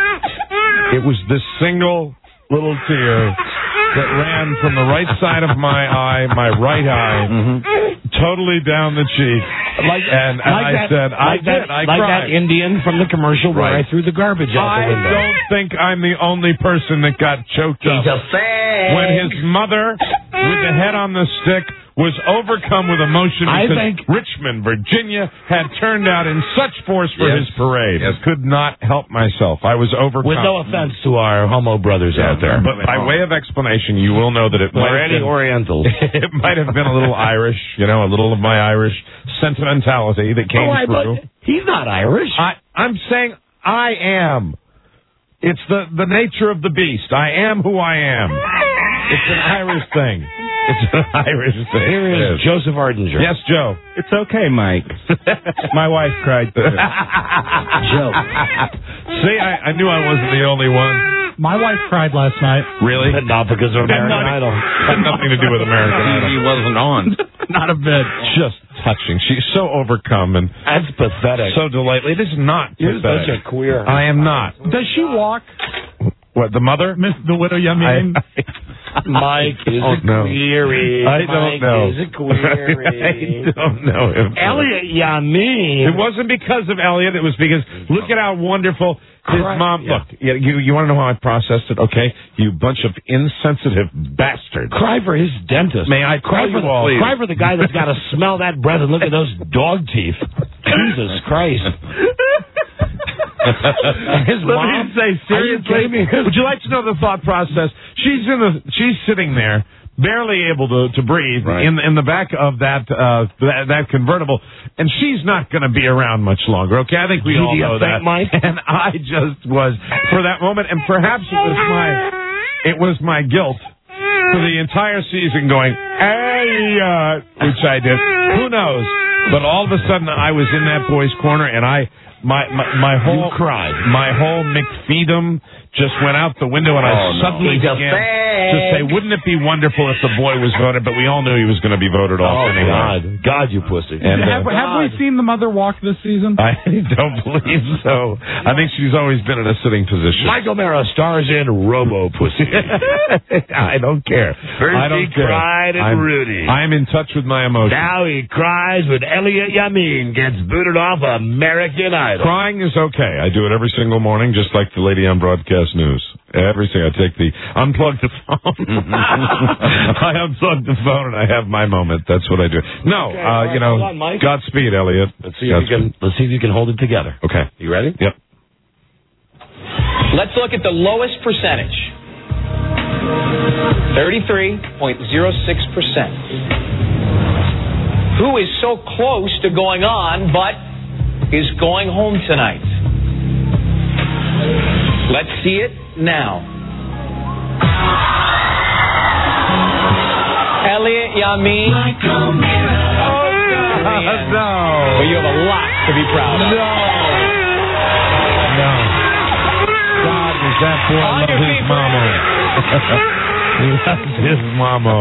it was this single little tear that ran from the right side of my eye, my right eye, totally down the cheek. Like, and, and like I that, said, I like did, that, I like cried. that Indian from the commercial where Right. I threw the garbage out I the window. don't think I'm the only person that got choked up. He's a fag. When his mother, with the head on the stick, was overcome with emotion I because think- Richmond, Virginia, had turned out in such force for Yes. his parade. Yes. Could not help myself. I was overcome. With no offense to our homo brothers out there. But by way of explanation, you will know that it or might have any been, Orientals. it might have been a little Irish, you know, a little of my Irish sentimentality that came Oh, I- through. but he's not Irish. I, I'm saying I am. It's the, the nature of the beast. I am who I am. It's an Irish thing. It's an Irish thing. Here It is Joseph Ardinger. Yes, Joe. It's okay, Mike. My wife cried too. Joe. See, I, I knew I wasn't the only one. My wife cried last night. Really? But not because of American Had Idol. Had nothing to do with American Idol. He wasn't on. Not a bit. Just touching. She's so overcome and That's pathetic. so delightful. It is not You're pathetic. such a queer. I am not. Does she walk, What, the mother? Miss the widow Yamin? Mike is Oh, a no. query. I don't Mike know. is a query. I don't know him. Elliot Yamin. It wasn't because of Elliot. It was because look at how wonderful his Correct. mom. Yeah. Look, you you, you want to know how I processed it? Okay, you bunch of insensitive bastards. Cry for his dentist. May I Cry call for, you all? the, cry for the guy that's got to smell that breath and look at those dog teeth. Jesus Christ. His Let mom. me say seriously. Would you like to know the thought process? She's in the. She's sitting there, barely able to to breathe Right. in in the back of that uh that, that convertible, and she's not going to be around much longer. Okay, I think we Do all you know think, that. Mike? And I just was for that moment, and perhaps it was my it was my guilt for the entire season going Elliot, which I did. Who knows? But all of a sudden, I was in that boy's corner, and I. My, my my whole You cried. my whole McFeedom just went out the window, and I Oh, no. suddenly He's a began fag. to say, "Wouldn't it be wonderful if the boy was voted?" But we all knew he was going to be voted off Oh, anyway. God. God, you pussy. And, have, uh, have we seen the mother walk this season? I don't believe so. I think she's always been in a sitting position. Mike O'Mara stars in Robo Pussy. I don't care. First I don't he care. cried in I'm, Rudy. I'm in touch with my emotions. Now he cries when Elliot Yamin gets booted off American Idol. Crying is okay. I do it every single morning, just like the lady on broadcast news. Every single, I take the, unplug the phone. I unplug the phone and I have my moment. That's what I do. No, Okay, uh, right, you know, hold on, Mike. Godspeed, Elliot. Let's see if you can. Let's see if you can hold it together. Okay. You ready? Yep. Let's look at the lowest percentage. thirty-three point zero six percent. Who is so close to going on but is going home tonight? Let's see it now. Elliot Yamin. Michael Mira. Oh, no. Well, you have a lot to be proud of. No. No. God, was that boy On love your his feet, mama. He loved his mama.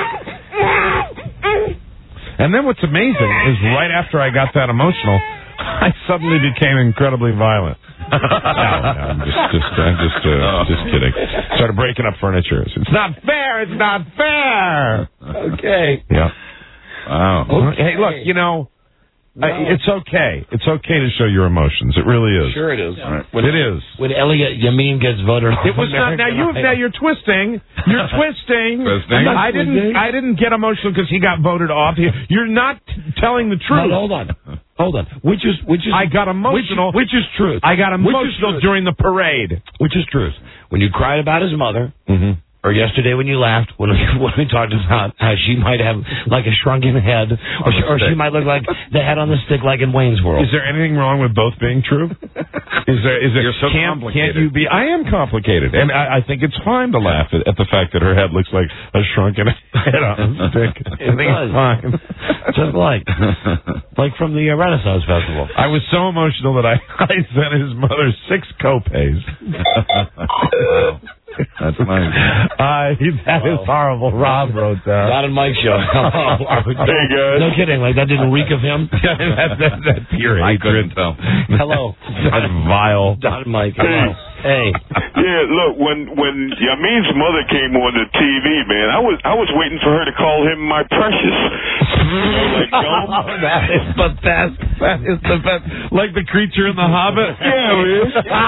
And then what's amazing is right after I got that emotional, I suddenly became incredibly violent. no, no, I'm just, just, I'm just, uh, just kidding. Started breaking up furniture. It's not fair. It's not fair. Okay. Yeah. Wow. Okay. Hey, look, you know, No. I, it's okay. It's okay to show your emotions. It really is. Sure it is. Right. It is. When Elliot Yamin gets voted off It was not. Now you. Now you're twisting. You're twisting. Twisting? I didn't. Twisting. I didn't get emotional because he got voted off. You're not telling the truth. No, hold on. Hold on. Which is which is I got emotional. Which, which is truth. I got Which is emotional truth. during the parade. Which is truth. When you cried about his mother, mm-hmm. or yesterday when you laughed, when we, when we talked about how she might have like a shrunken head, or she, or she might look like the head on the stick like in Wayne's World. Is there anything wrong with both being true? Is there? Is there? You're so can't, complicated. Can't you be? I am complicated, and I, I think it's fine to laugh at, at the fact that her head looks like a shrunken head on a stick. I think it's fine. Just like, like from the uh, Renaissance Festival. I was so emotional that I, I sent his mother six copays. That's nice. Uh, that is horrible. Rob wrote that. Don and Mike show. Hey, guys. No kidding. Like, that didn't reek of him? that, that, that pure I hatred. couldn't tell. Hello. That's vile. Don and Mike. Hello. Hey. Yeah, look, when when Yamin's mother came on the T V, man, I was I was waiting for her to call him my precious. Like, oh, that is the best. That is the best. Like the creature in The Hobbit? Yeah, man.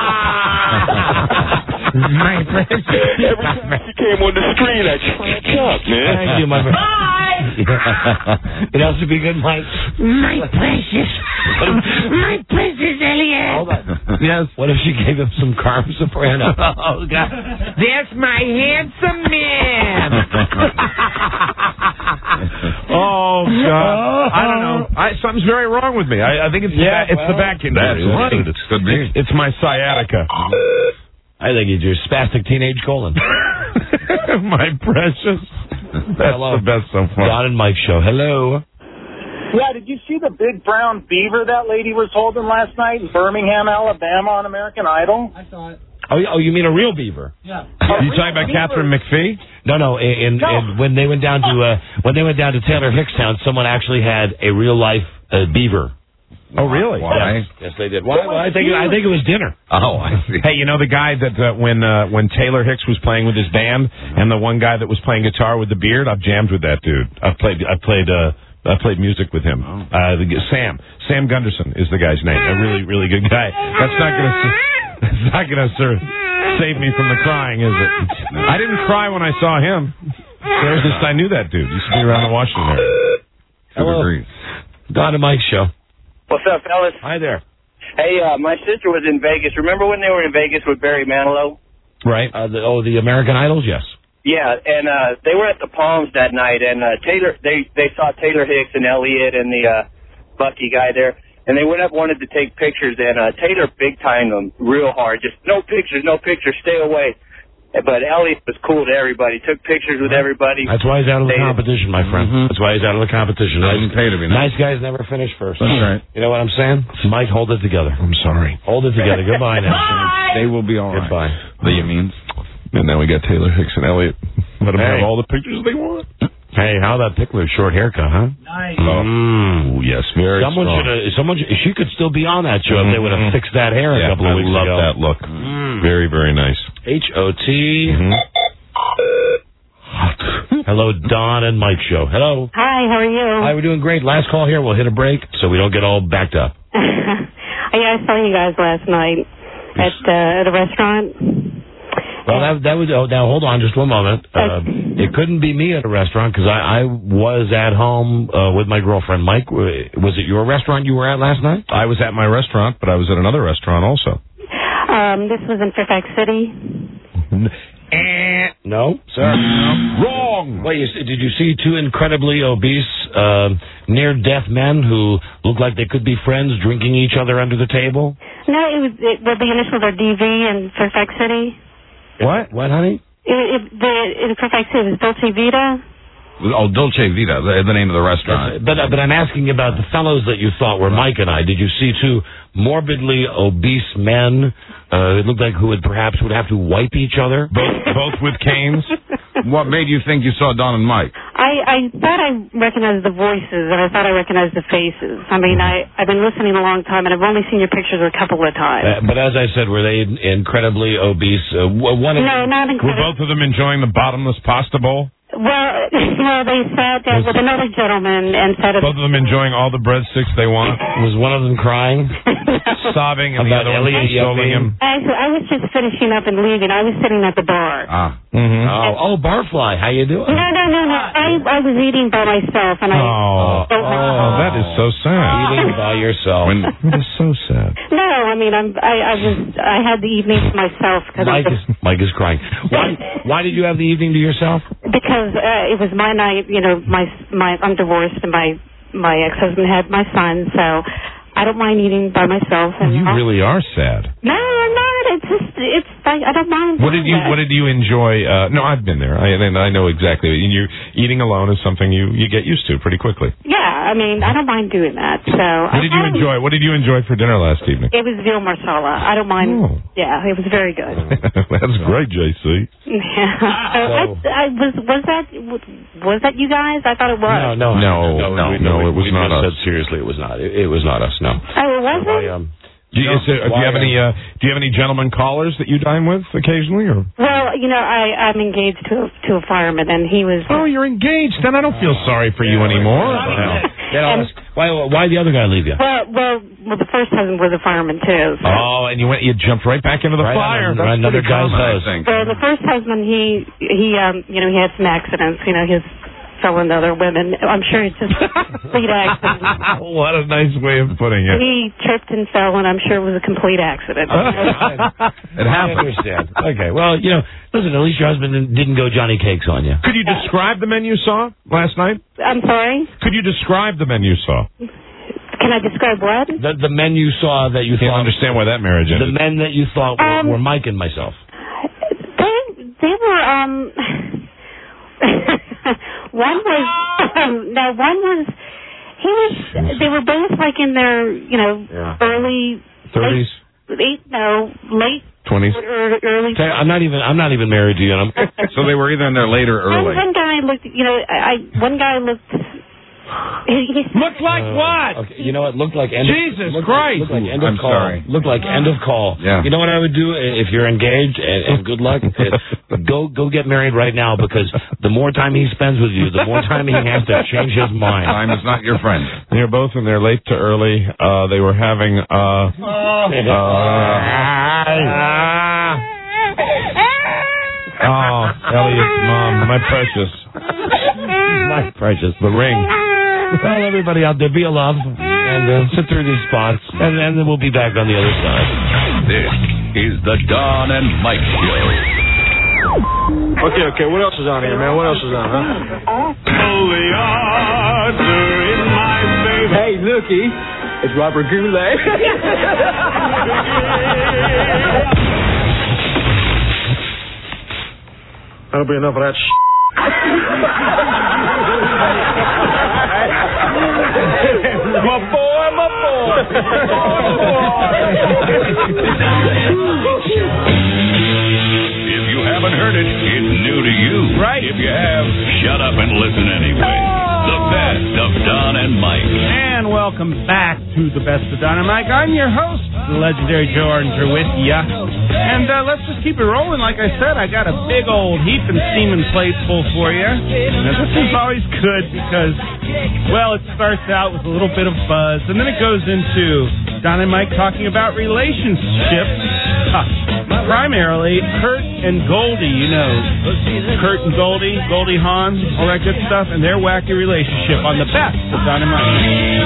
My precious. Every time she came on the screen, I cracked up, man. Thank you, my friend. It has to be good, Mike. My precious. My precious Elliot. Hold on. Yes. What if she gave him some Carm Soprano? Oh, God. That's my handsome man. Oh, God. I don't know. I, something's very wrong with me. I, I think it's Yeah, the back, it's well, the back injury. that's right. It could be. It's, it's my sciatica. I think it's your spastic teenage colon. My precious. That's Hello. the best so far. Don and Mike show. Hello. Yeah, did you see the big brown beaver that lady was holding last night in Birmingham, Alabama on American Idol? I saw it. Oh, you- oh, you mean a real beaver? Yeah. Are you talking about Catherine McPhee? No, no. And, No. and when they went down to uh, when they went down to Taylor Hickstown, someone actually had a real life uh, beaver. Oh, really? Yes, yes, they did. Why? Well, I think I think it was dinner. Oh, I see. Hey, you know the guy that uh, when uh, when Taylor Hicks was playing with his band, and the one guy that was playing guitar with the beard, I've jammed with that dude. I've played. I played. Uh, I played music with him. Uh, the, Sam. Sam Gunderson is the guy's name. A really, really good guy. That's not gonna. That's not gonna sir, save me from the crying, is it? I didn't cry when I saw him. There was just I knew that dude. He used to be around the Washington area. Hello. Don and Mike show. What's up, fellas? Hi there. Hey, uh, my sister was in Vegas. Remember when they were in Vegas with Barry Manilow? Right. Uh, the, oh, the American Idols. Yes. Yeah, and uh, they were at the Palms that night, and uh, Taylor, they they saw Taylor Hicks and Elliot and the uh, Bucky guy there, and they went up, wanted to take pictures, and uh, Taylor big timed them real hard. Just no pictures, no pictures, stay away. But Elliot was cool to everybody, took pictures with everybody. That's why he's out of the They- competition, my friend. Mhm. That's why he's out of the competition. Doesn't Nice, pay to be nice. nice guys never finish first. That's right. You know what I'm saying? Mike, hold it together. I'm sorry. Hold it together. Goodbye now. They will be all right. Goodbye. The Yamins. And now we got Taylor Hicks and Elliot. Let them Hey. have all the pictures they want. Hey, how that Pickler short haircut, huh? Nice. Mm. Oh, yes, very Someone strong. should have. Someone. Should, she could still be on that show if they would have Mhm. fixed that hair Yeah, a couple of I weeks love ago. that look. Mm. Very, very nice. H O T. Mhm. Hello, Don and Mike show. Hello. Hi, how are you? Hi, we're doing great. Last call here. We'll hit a break so we don't get all backed up. Yeah, I saw you guys last night at uh, at a restaurant, Well, that that was. Oh, now hold on, just one moment. Uh, it couldn't be me at a restaurant because I, I was at home uh, with my girlfriend. Mike, was it your restaurant you were at last night? I was at my restaurant, but I was at another restaurant also. Um, this was in Fairfax City. No, sir. Wrong. Wait, you, did you see two incredibly obese, uh, near-death men who looked like they could be friends drinking each other under the table? No, it was it, well, the initials are D V in Fairfax City. What? What, honey? It, it, the, in Fairfax City, it was Dolce Vita. Oh, Dolce Vita, the, the name of the restaurant. But but I'm asking about the fellows that you thought were Mike and I. Did you see two morbidly obese men? Uh, it looked like who would perhaps would have to wipe each other. Both both with canes. What made you think you saw Don and Mike? I, I thought I recognized the voices, and I thought I recognized the faces. I mean, I, I've been listening a long time, and I've only seen your pictures a couple of times. Uh, but as I said, were they incredibly obese? Uh, one of no, not incredibly. Were both of them enjoying the bottomless pasta bowl? Well, well, they sat there with another gentleman and said... Both of them enjoying all the breadsticks they want? Was one of them crying? Sobbing, and About the other one Elliot consoling him? Actually, I was just finishing up and leaving. I was sitting at the bar. Ah. Mm-hmm. Oh, oh, Barfly, how you doing? No, no, no, no. I, I was eating by myself, and I... Oh, oh, that is so sad. Eating by yourself. When, that is so sad. No, I mean, I'm, I, I was, I had the evening to myself. Cause Mike, I was, is, Mike is crying. Why, why did you have the evening to yourself? Because uh, it was my night, you know, my, my, I'm divorced, and my, my ex-husband had my son, so I don't mind eating by myself. And You I'll, really are sad. No, I'm not. It's just, it's, I, I don't mind. What did you that. What did you enjoy? Uh, no, I've been there. I and I know exactly. And you eating alone is something you, you get used to pretty quickly. Yeah, I mean, I don't mind doing that. So What did you enjoy? What did you enjoy for dinner last evening? It was veal marsala. I don't mind. Oh. Yeah, it was very good. That's great, J C. Yeah. I, I was was that was that you guys? I thought it was. No, no, No, no, no, we- no, we- it was we not just us. Said seriously, it was not. It, it was not us. No. Oh, it wasn't. I, um, Do you, is there, do you have any uh, Do you have any gentlemen callers that you dine with occasionally? Or Well, you know, I I'm engaged to a, to a fireman, and he was. oh, you're engaged. Then I don't feel sorry for you anymore. And, why why the other guy leave you? Well, well, well, the first husband was a fireman too. So. Oh, and you went, you jumped right back into the Right fire. on, That's right, another pretty guy's common, I house. think. Well, the first husband, he he um you know he had some accidents. You know, his fell into other women. I'm sure it's just complete accident. What a nice way of putting it. He tripped and fell, and I'm sure it was a complete accident. It happened. I understand. Okay, well, you know, listen, at least your husband didn't- didn't go Johnny Cakes on you. Could you describe the men you saw last night? I'm sorry. Could you describe the men you saw? Can I describe what? The, the men you saw that you Can't thought... understand why that marriage The ended. men that you thought were, Um, were Mike and myself. They they were um. one was um, no one was he was they were both like in their you know Yeah. early thirties, late no late twenties. or early. Tell you, I'm not even. I'm not even married to you. And I'm, So they were either in there late or One, early. one guy looked, you know, I, I one guy looked. He, he, Looked like what? okay, you know what? Looked like end. Jesus of, looked Christ. Like, looked like end I'm of call. sorry. Looked like end of call. Yeah. You know what I would do if you're engaged and, and good luck? is go go get married right now because the more time he spends with you, the more time he has to change his mind. Time is not your friend. They're both in their late to early. Uh, they were having. Uh, uh, oh, Elliot's mom, my precious, My precious. the ring. Well, everybody out there, be a love and uh, sit through these spots, and, and then we'll be back on the other side. This is the Don and Mike Show. Okay, okay, what else is on here, man? What else is on, huh? Hey, looky, it's Robert Goulet. That'll be enough of that sh**. My boy, my boy. If you haven't heard it, it's new to you. Right. If you have, shut up and listen anyway. The best of Don and Mike. And welcome back to the Best of Don and Mike. I'm your host, the legendary Joe Ardinger with ya. And uh, let's just keep it rolling. Like I said, I got a big old heap and steaming plate full for you. Now, this is always good because, well, it starts out with a little bit of buzz, and then it goes into Don and Mike talking about relationships. Huh. primarily Kurt and Goldie, you know. Kurt and Goldie, Goldie Hawn, all that good stuff, and their wacky relationship on the best of Dynamite.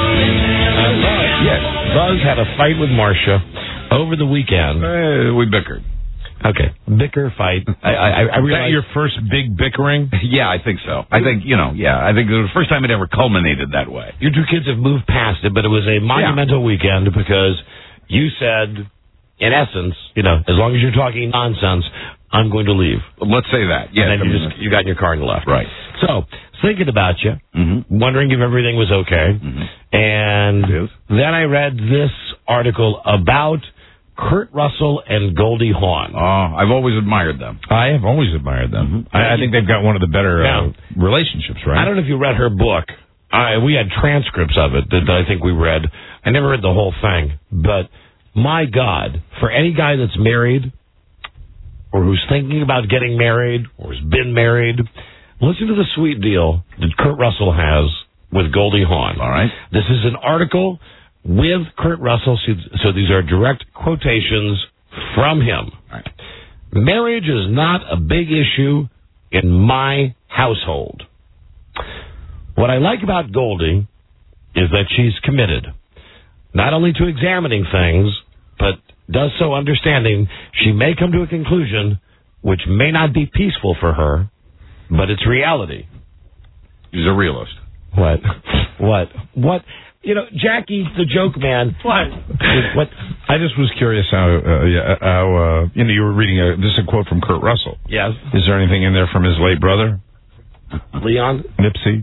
Yes, Buzz had a fight with Marcia over the weekend. Uh, we bickered. Okay, bicker fight. I, I, I Was that your first big bickering? Yeah, I think so. I think, you know, yeah, I think it was the first time it ever culminated that way. Your two kids have moved past it, but it was a monumental yeah. weekend because you said, in essence, you know, as long as you're talking nonsense, I'm going to leave. Let's say that. Yeah. And then you just you got in your car and left. Right. So, thinking about you, mm-hmm. wondering if everything was okay, mm-hmm. and then I read this article about Kurt Russell and Goldie Hawn. Oh, I've always admired them. I have always admired them. Mm-hmm. I, I think they've got one of the better uh, relationships, right? I don't know if you read her book. I, we had transcripts of it that I think we read. I never read the whole thing, but my God, for any guy that's married or who's thinking about getting married or has been married, listen to the sweet deal that Kurt Russell has with Goldie Hawn. All right. This is an article with Kurt Russell, so these are direct quotations from him. Right. Marriage is not a big issue in my household. What I like about Goldie is that she's committed, not only to examining things, but does so understanding she may come to a conclusion which may not be peaceful for her, but it's reality. He's a realist. What? What? What? You know, Jackie, the joke man. What? What? I just was curious how, uh, yeah, how uh, you know, you were reading a, this is a quote from Kurt Russell. Yes. Is there anything in there from his late brother? Leon? Nipsey?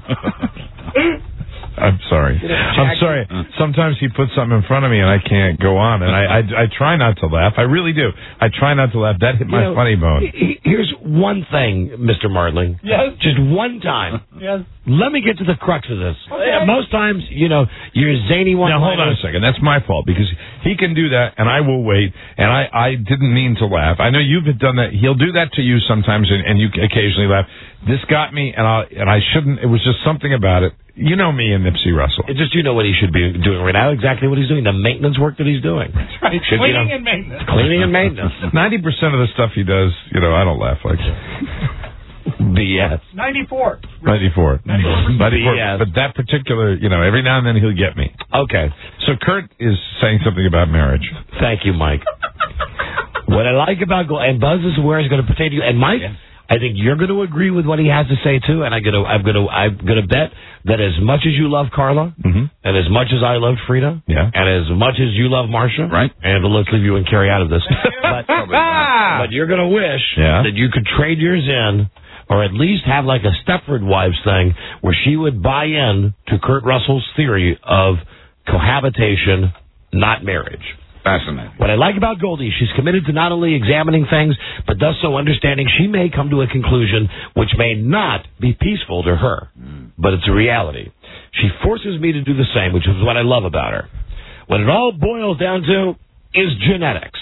I'm sorry. You know, I'm sorry. Sometimes he puts something in front of me and I can't go on, and I, I I try not to laugh. I really do. I try not to laugh. That hit my you know, funny bone. Here's one thing, Mister Martling. Yes. Just one time. Yes. Let me get to the crux of this. Okay. Most times, you know, you're zany one. Now hold on a second. That's my fault because he can do that, and I will wait. And I I didn't mean to laugh. I know you've done that. He'll do that to you sometimes, and, and you occasionally laugh. This got me, and I and I shouldn't. It was just something about it. You know me and Nipsey Russell. It's just you know what he should be doing right now, exactly what he's doing, the maintenance work that he's doing. That's right. Should, Cleaning you know, and maintenance. Cleaning and maintenance. ninety percent of the stuff he does, you know, I don't laugh like B S. ninety-four. ninety-four. ninety-four. B S. But that particular, you know, every now and then he'll get me. Okay. So Kurt is saying something about marriage. Thank you, Mike. What I like about Gold, and Buzz is where it's going to pertain to you, and Mike, yeah. I think you're going to agree with what he has to say too, and I'm going to, I'm going to, I'm going to bet that as much as you love Carla, mm-hmm. and as much as I loved Frida, yeah. and as much as you love Marcia, right? And let's leave you and Carrie out of this, but, but you're going to wish yeah. that you could trade yours in, or at least have like a Stepford Wives thing where she would buy in to Kurt Russell's theory of cohabitation, not marriage. Fascinating. What I like about Goldie, she's committed to not only examining things, but does so understanding she may come to a conclusion which may not be peaceful to her, mm. but it's a reality. She forces me to do the same, which is what I love about her. What it all boils down to is genetics,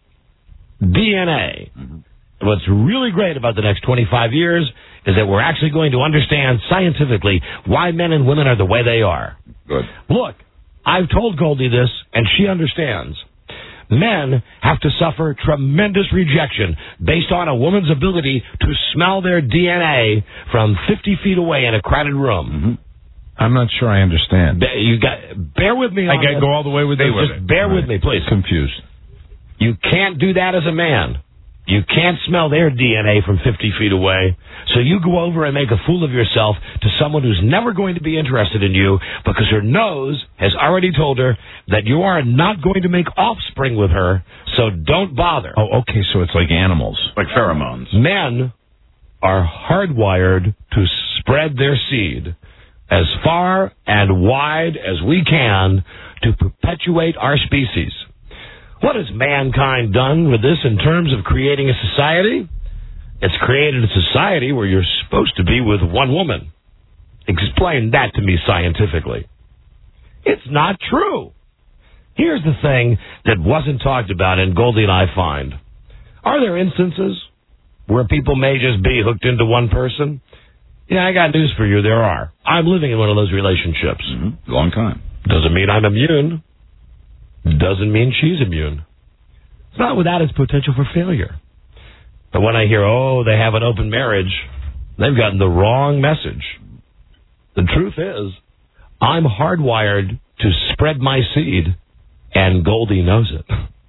D N A. Mm-hmm. What's really great about the next twenty-five years is that we're actually going to understand scientifically why men and women are the way they are. Good. Look, I've told Goldie this, and she understands. Men have to suffer tremendous rejection based on a woman's ability to smell their D N A from fifty feet away in a crowded room. Mm-hmm. I'm not sure I understand. Be, you got bear with me. I on got to go all the way with Just it. Just bear right. with me, please. Confused. You can't do that as a man. You can't smell their D N A from fifty feet away. So you go over and make a fool of yourself to someone who's never going to be interested in you because her nose has already told her that you are not going to make offspring with her, so don't bother. Oh, okay, so it's like animals. Like pheromones. Men are hardwired to spread their seed as far and wide as we can to perpetuate our species. What has mankind done with this in terms of creating a society? It's created a society where you're supposed to be with one woman. Explain that to me scientifically. It's not true. Here's the thing that wasn't talked about, and Goldie and I find. Are there instances where people may just be hooked into one person? Yeah, I got news for you. There are. I'm living in one of those relationships. Mm-hmm. Long time. Doesn't mean I'm immune. Doesn't mean she's immune. It's not without its potential for failure. But when I hear, oh, they have an open marriage, they've gotten the wrong message. The truth is, I'm hardwired to spread my seed, and Goldie knows it.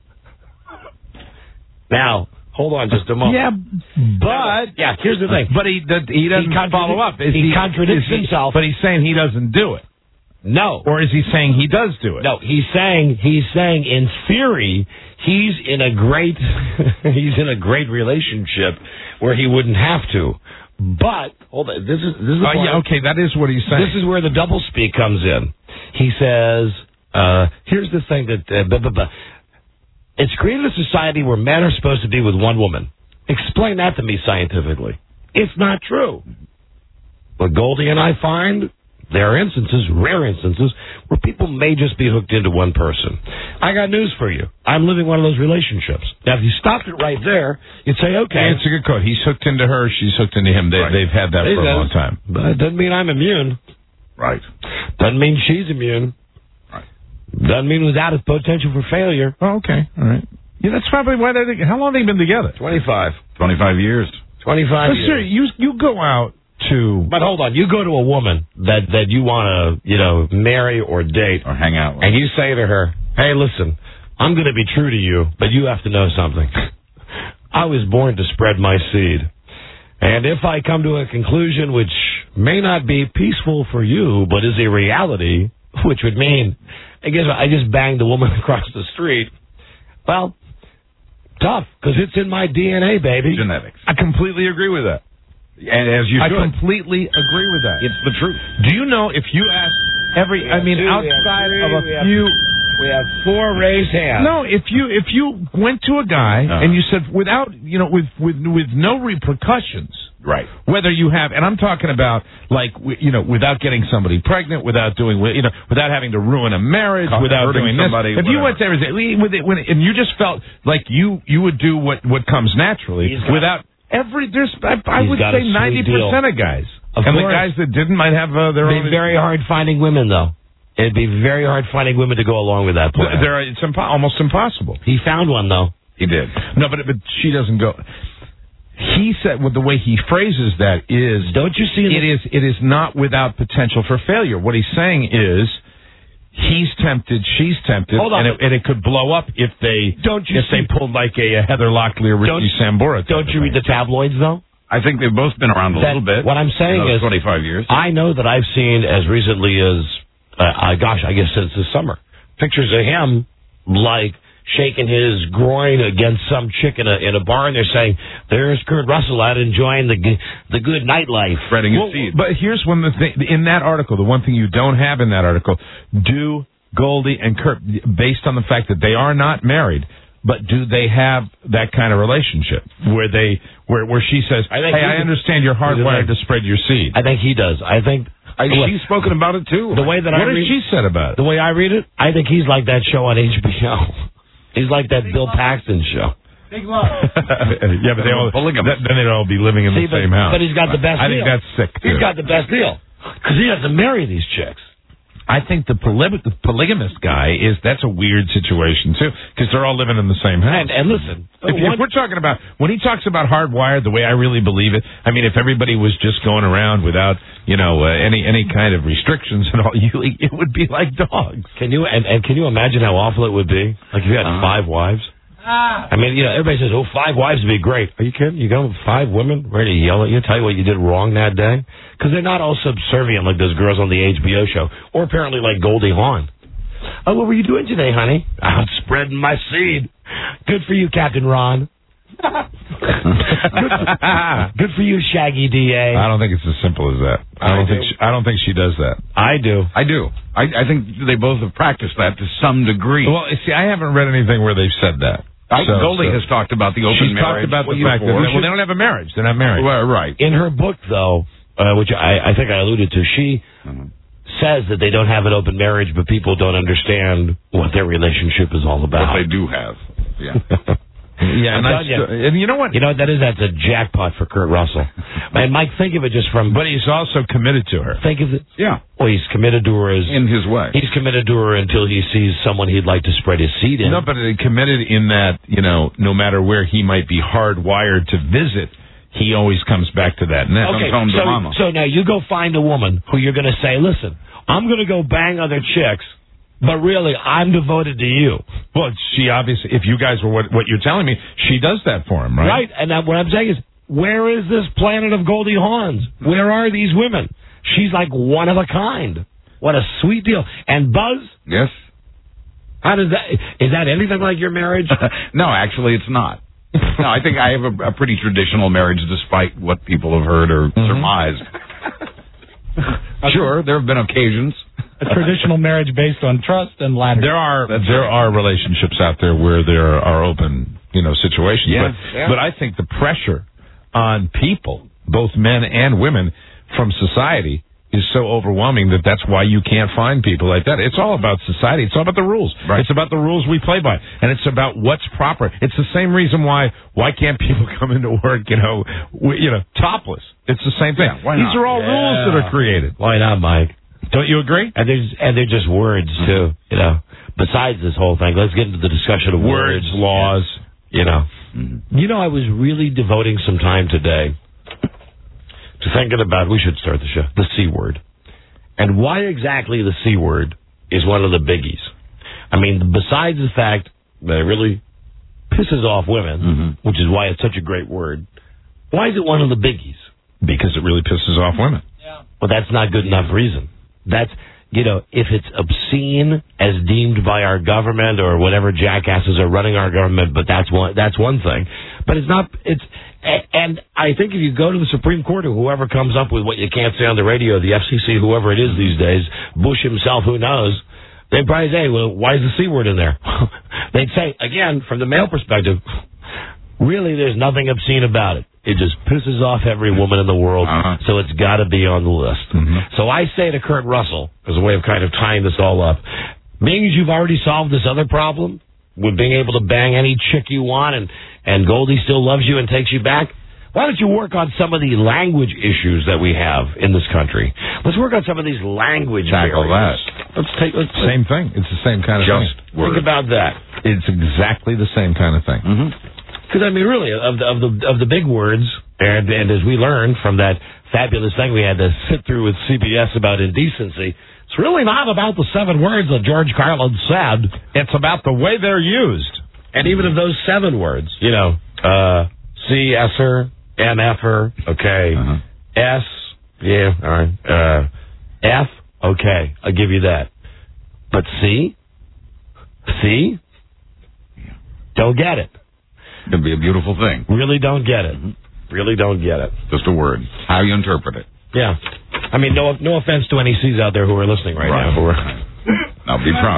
Now, hold on just a moment. Yeah, but yeah, here's the thing. But he he doesn't he follow up. Is he, he contradicts is he, himself. But he's saying he doesn't do it. No. Or is he saying he does do it? No, he's saying he's saying in theory he's in a great he's in a great relationship where he wouldn't have to. But hold on, this is this is uh, yeah, okay, that is what he's saying. This is where the doublespeak comes in. He says, uh, here's the thing that uh, blah, blah, blah. It's created a society where men are supposed to be with one woman. Explain that to me scientifically. It's not true. What Goldie and I find, there are instances, rare instances, where people may just be hooked into one person. I got news for you. I'm living one of those relationships. Now, if you stopped it right there, you'd say, okay. Yeah, it's a good quote. He's hooked into her. She's hooked into him. They, Right. They've had that He for a does. long time. But it doesn't mean I'm immune. Right. Doesn't mean she's immune. Right. Doesn't mean without its potential for failure. Oh, okay. All right. Yeah, that's probably why they. How long have they been together? twenty-five. Twenty-five years. twenty-five But years. sir, you you go out to. But hold on, you go to a woman that that you want to, you know, marry or date or hang out with, and you say to her, "Hey, listen, I'm going to be true to you, but you have to know something. I was born to spread my seed, and if I come to a conclusion which may not be peaceful for you, but is a reality, which would mean, I guess I just banged the woman across the street. Well, tough, because it's in my D N A, baby. Genetics. I completely agree with that. And as you I should. completely agree with that. It's the truth. Do you know if you ask every, I mean, two, we have outside three, of a we have- few. We have four raised hands. No, if you if you went to a guy Uh-huh. and you said without you know with with with no repercussions, right? Whether you have, and I'm talking about like w- you know without getting somebody pregnant, without doing you know without having to ruin a marriage, Hurting without doing this. somebody, If you whatever. went to everything we- with it, when, and you just felt like you you would do what what comes naturally He's got- without every there's I, I He's would got a say sweet ninety percent of guys, Of and the course. guys that didn't might have uh, their It'd own. be very hard finding women, though. It'd be very hard finding women to go along with that plan. There, it's impo- almost impossible. He found one, though. He did. No, but but she doesn't go. He said, well, the way he phrases that is, don't you see? It is it is not without potential for failure. What he's saying is, he's tempted, she's tempted, Hold on. and it, and it could blow up if they Don't you if they see- pulled like a, a Heather Locklear, Ricky Sambora. type Don't of you read thing. the tabloids, though? I think they've both been around a That- little bit. What I'm saying Another is, twenty-five years. I know that I've seen as recently as, uh, uh, gosh, I guess since this summer, pictures of him like shaking his groin against some chick in a in a bar, and they're saying, "There's Kurt Russell out enjoying the g- the good nightlife, spreading his Well, seed." But here's one of the thing in that article. The one thing you don't have in that article: do Goldie and Kurt, based on the fact that they are not married, but do they have that kind of relationship where they where where she says, I think "Hey, he- I understand you're hardwired to spread your seed." I think he does. I think I, she's spoken about it too. the way that What I has read, she said about it? the way I read it, I think he's like that show on H B O. He's like that Bill Paxton show. Big love. yeah, but they all Polygamous. then they'd all be living in See, the but, same house. but he's got the best I deal. think that's sick. He's too. got the best deal because he doesn't marry these chicks. I think the, poly- the polygamist guy is that's a weird situation too because they're all living in the same house. And, and listen, If, if one- we're talking about when he talks about hardwired, the way I really believe it, I mean, if everybody was just going around without you know uh, any any kind of restrictions and all, you, it would be like dogs. can you and, and can you imagine how awful it would be? Like if you had Uh-huh. five wives. Ah. I mean, you know, everybody says, "Oh, five wives would be great." Are you kidding? You go with five women ready to yell at you, tell you what you did wrong that day? Because they're not all subservient like those girls on the H B O show, or apparently like Goldie Hawn. Oh, what were you doing today, honey? Out spreading my seed. Good for you, Captain Ron. good, for, good for you, Shaggy D A. I don't think it's as simple as that. I don't I think do. she, I don't think she does that. I do. I do. I, I think they both have practiced that to some degree. Well, see, I haven't read anything where they've said that. I, So- Goldie so- has talked about the open She's marriage. talked about the before. fact that they, well, they don't have a marriage. They're not married. Well, right. In her book, though, uh, which I, I think I alluded to, she Mhm. says that they don't have an open marriage, but people don't understand what their relationship is all about. What they do have. Yeah. Yeah, and, I telling you. st- and you know what? You know what that is? That's a jackpot for Kurt Russell. And Mike, think of it just from. But he's also committed to her. Think of it. Yeah. Well, he's committed to her as in his way. He's committed to her until he sees someone he'd like to spread his seed in. No, but he committed in that, you know, no matter where he might be hardwired to visit, he always comes back to that net. Okay, Comes home to so, mama. so now you go find a woman who you're going to say, listen, I'm going to go bang other chicks, but really, I'm devoted to you. Well, she obviously, if you guys were what, what you're telling me, she does that for him, right? Right, and that, what I'm saying is, where is this planet of Goldie Hawns? Where are these women? She's like one of a kind. What a sweet deal. And Buzz? Yes. How does that, is that anything like your marriage? No, actually, it's not. No, I think I have a, a pretty traditional marriage, despite what people have heard or Mm-hmm. surmised. Sure, there have been occasions. A traditional marriage based on trust and ladder. There are there are relationships out there where there are open, you know, situations. Yeah, but, yeah. but I think the pressure on people, both men and women, from society is so overwhelming that that's why you can't find people like that. It's all about society. It's all about the rules. Right. It's about the rules we play by, and it's about what's proper. It's the same reason why why can't people come into work, you know, w- you know, topless. It's the same thing. Yeah, why These not? are all Yeah. rules that are created. Why not, Mike? Don't you agree? And they're, and they're just words, too, you know. Besides this whole thing, let's get into the discussion of words, Words, laws. you know. You know, I was really devoting some time today to thinking about, we should start the show, the C word. And why exactly the C word is one of the biggies. I mean, besides the fact that it really pisses off women, Mm-hmm. which is why it's such a great word, why is it one of the biggies? Because it really pisses off women. Well, that's not good enough reason. That's, you know, if it's obscene as deemed by our government or whatever jackasses are running our government, but that's one, that's one thing. But it's not, it's, and I think if you go to the Supreme Court or whoever comes up with what you can't say on the radio, the F C C, whoever it is these days, Bush himself, who knows, they'd probably say, well, why is the C word in there? They'd say, again, from the male perspective, really there's nothing obscene about it. It just pisses off every woman in the world, Uh-huh. so it's got to be on the list. Mm-hmm. So I say to Kurt Russell, as a way of kind of tying this all up, being as you've already solved this other problem, with being able to bang any chick you want and, and Goldie still loves you and takes you back, why don't you work on some of the language issues that we have in this country? Let's work on some of these language Tackle barriers. that. Let's take, let's, Same thing. It's the same kind of Just thing. word. think about that. It's exactly the same kind of thing. Mm-hmm. Because, I mean, really, of the, of the of the big words, and, and as we learned from that fabulous thing we had to sit through with C B S about indecency, it's really not about the seven words that George Carlin said. It's about the way they're used. And even of those seven words, you know, uh, C, S-er, M, F-er, okay, Uh-huh. S, yeah, all right, uh, F, okay, I'll give you that. But C? C? Don't get it. It'd be a beautiful thing. Really don't get it. Really don't get it. Just a word. How you interpret it. Yeah. I mean, no no offense to any C's out there who are listening right, Right. now. Who are, I'll be proud.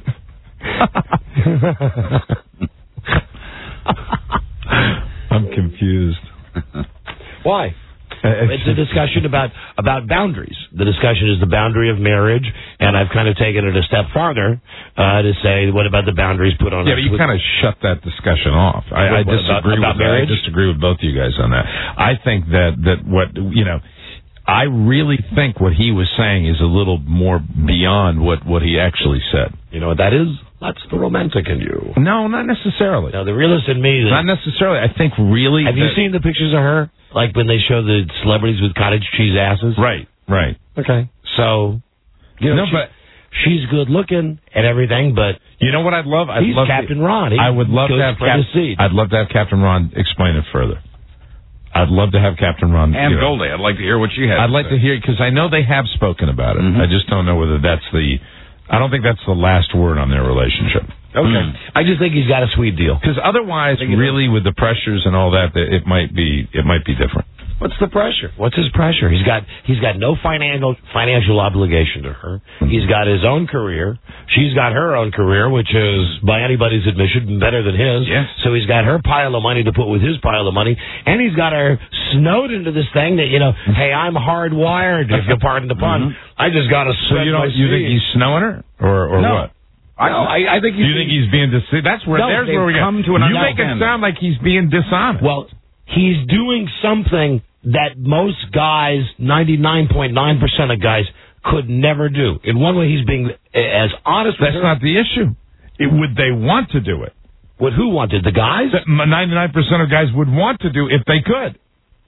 I'm confused. why? It's a discussion about, about boundaries. The discussion is the boundary of marriage, and I've kind of taken it a step farther uh, to say, what about the boundaries put on Yeah, us but you with- kind of shut that discussion off. I, I What, disagree about- about with that. I marriage? disagree with both of you guys on that. I think that that what you know, I really think what he was saying is a little more beyond what what he actually said. You know what that is? That's the romantic in you. No, not necessarily. Now, the realist in me... Not necessarily. I think really. Have you that- seen the pictures of her? Like when they show the celebrities with cottage cheese asses? Right, right. Okay. So, you know, No, she- but she's good looking and everything, but you know what I'd love? I'd he's love Captain to, Ron. He I would love goes to have spread Cap- his seed. I'd love to have Captain Ron explain it further. I'd love to have Captain Ron. And you know, Goldie, I'd like to hear what she has. I'd like to hear because I know they have spoken about it. Mhm. I just don't know whether that's the. I don't think that's the last word on their relationship. Okay. I just think he's got a sweet deal. Because otherwise, Think it really, with the pressures and all that, that it might be it might be different. What's the pressure? What's his pressure? He's got he's got no financial financial obligation to her. He's got his own career. She's got her own career, which is by anybody's admission better than his. Yes. So he's got her pile of money to put with his pile of money, and he's got her snowed into this thing that you know, hey, I'm hardwired. If you'll pardon the pun, I just got to So spread you my don't you think seed. he's snowing her or or No. what? I, no, I I, I think. Do you think he's being deceived? That's where. No, there's they've where we come go. to an You make it understanding. sound like he's being dishonest. Well, he's doing something that most guys, ninety-nine point nine percent of guys, could never do. In one way, he's being as honest. That's with her. not the issue. It, would they want to do it? Would who wanted the guys? ninety-nine percent of guys would want to do if they could.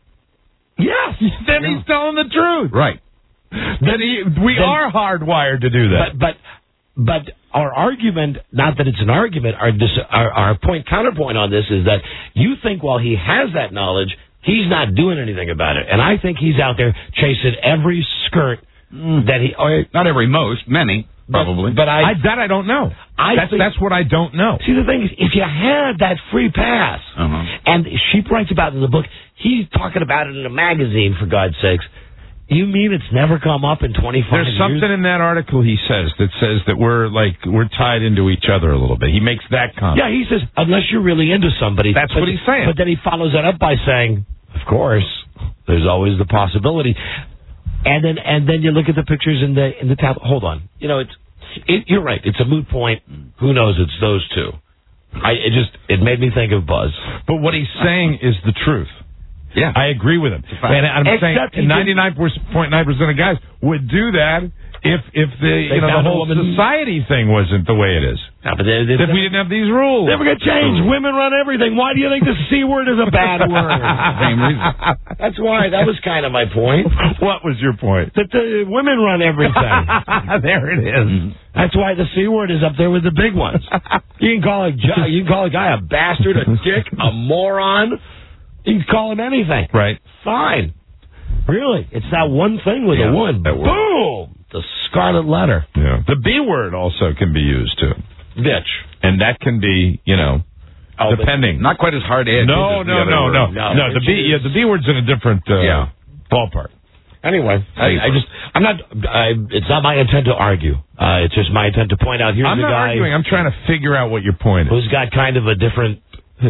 Yes. Then Yeah. he's telling the truth. Right. Then he, we Then- are hardwired to do that. But but but our argument, not that it's an argument, our, dis, our our point counterpoint on this is that you think while he has that knowledge, he's not doing anything about it, and I think he's out there chasing every skirt that he. Or, Not every, most, many, probably. But I, I that I don't know. I that's think, that's what I don't know. See, the thing is, if you had that free pass, Uh-huh. and she writes about it in the book, he's talking about it in a magazine, for God's sakes. You mean it's never come up in twenty-five There's years? something in that article he says that says that we're like we're tied into each other a little bit. He makes that comment. Yeah, he says, unless you're really into somebody. That's but, what he's saying. But then he follows that up by saying, of course, there's always the possibility. And then and then you look at the pictures in the in the tab. Hold on. You know, it's it, you're right. It's a moot point. Who knows? It's those two. I it just it made me think of Buzz. But what he's saying is the truth. Yeah. I agree with him. And I'm Except he saying ninety-nine point nine percent of guys would do that if if the They you know the found a whole woman- society thing wasn't the way it is. Yeah, but they, they, If we didn't have these rules. never gonna change. Women run everything. Why do you think the C word is a bad word? Same reason. That's why. That was kind of my point. What was your point? That the women run everything. There it is. That's why the C word is up there with the big ones. You can call a ju- you can call a guy a bastard, a dick, a moron. You can call him anything. Right. Fine. Really, it's that one thing with Yeah, a woman. that word. Boom. The scarlet letter. Yeah. The B word also can be used too. Bitch. And that can be, you know, Oh, depending. Not quite as hard edged. No, as no, the other no, word. no, No, no. The it's- B, yeah, the B word's in a different uh, Yeah. ballpark. Anyway, I, I just, I'm not, I, it's not my intent to argue. Uh, it's just my intent to point out, here's I'm a not guy arguing. I'm trying to figure out what your point is. who's got kind of a different,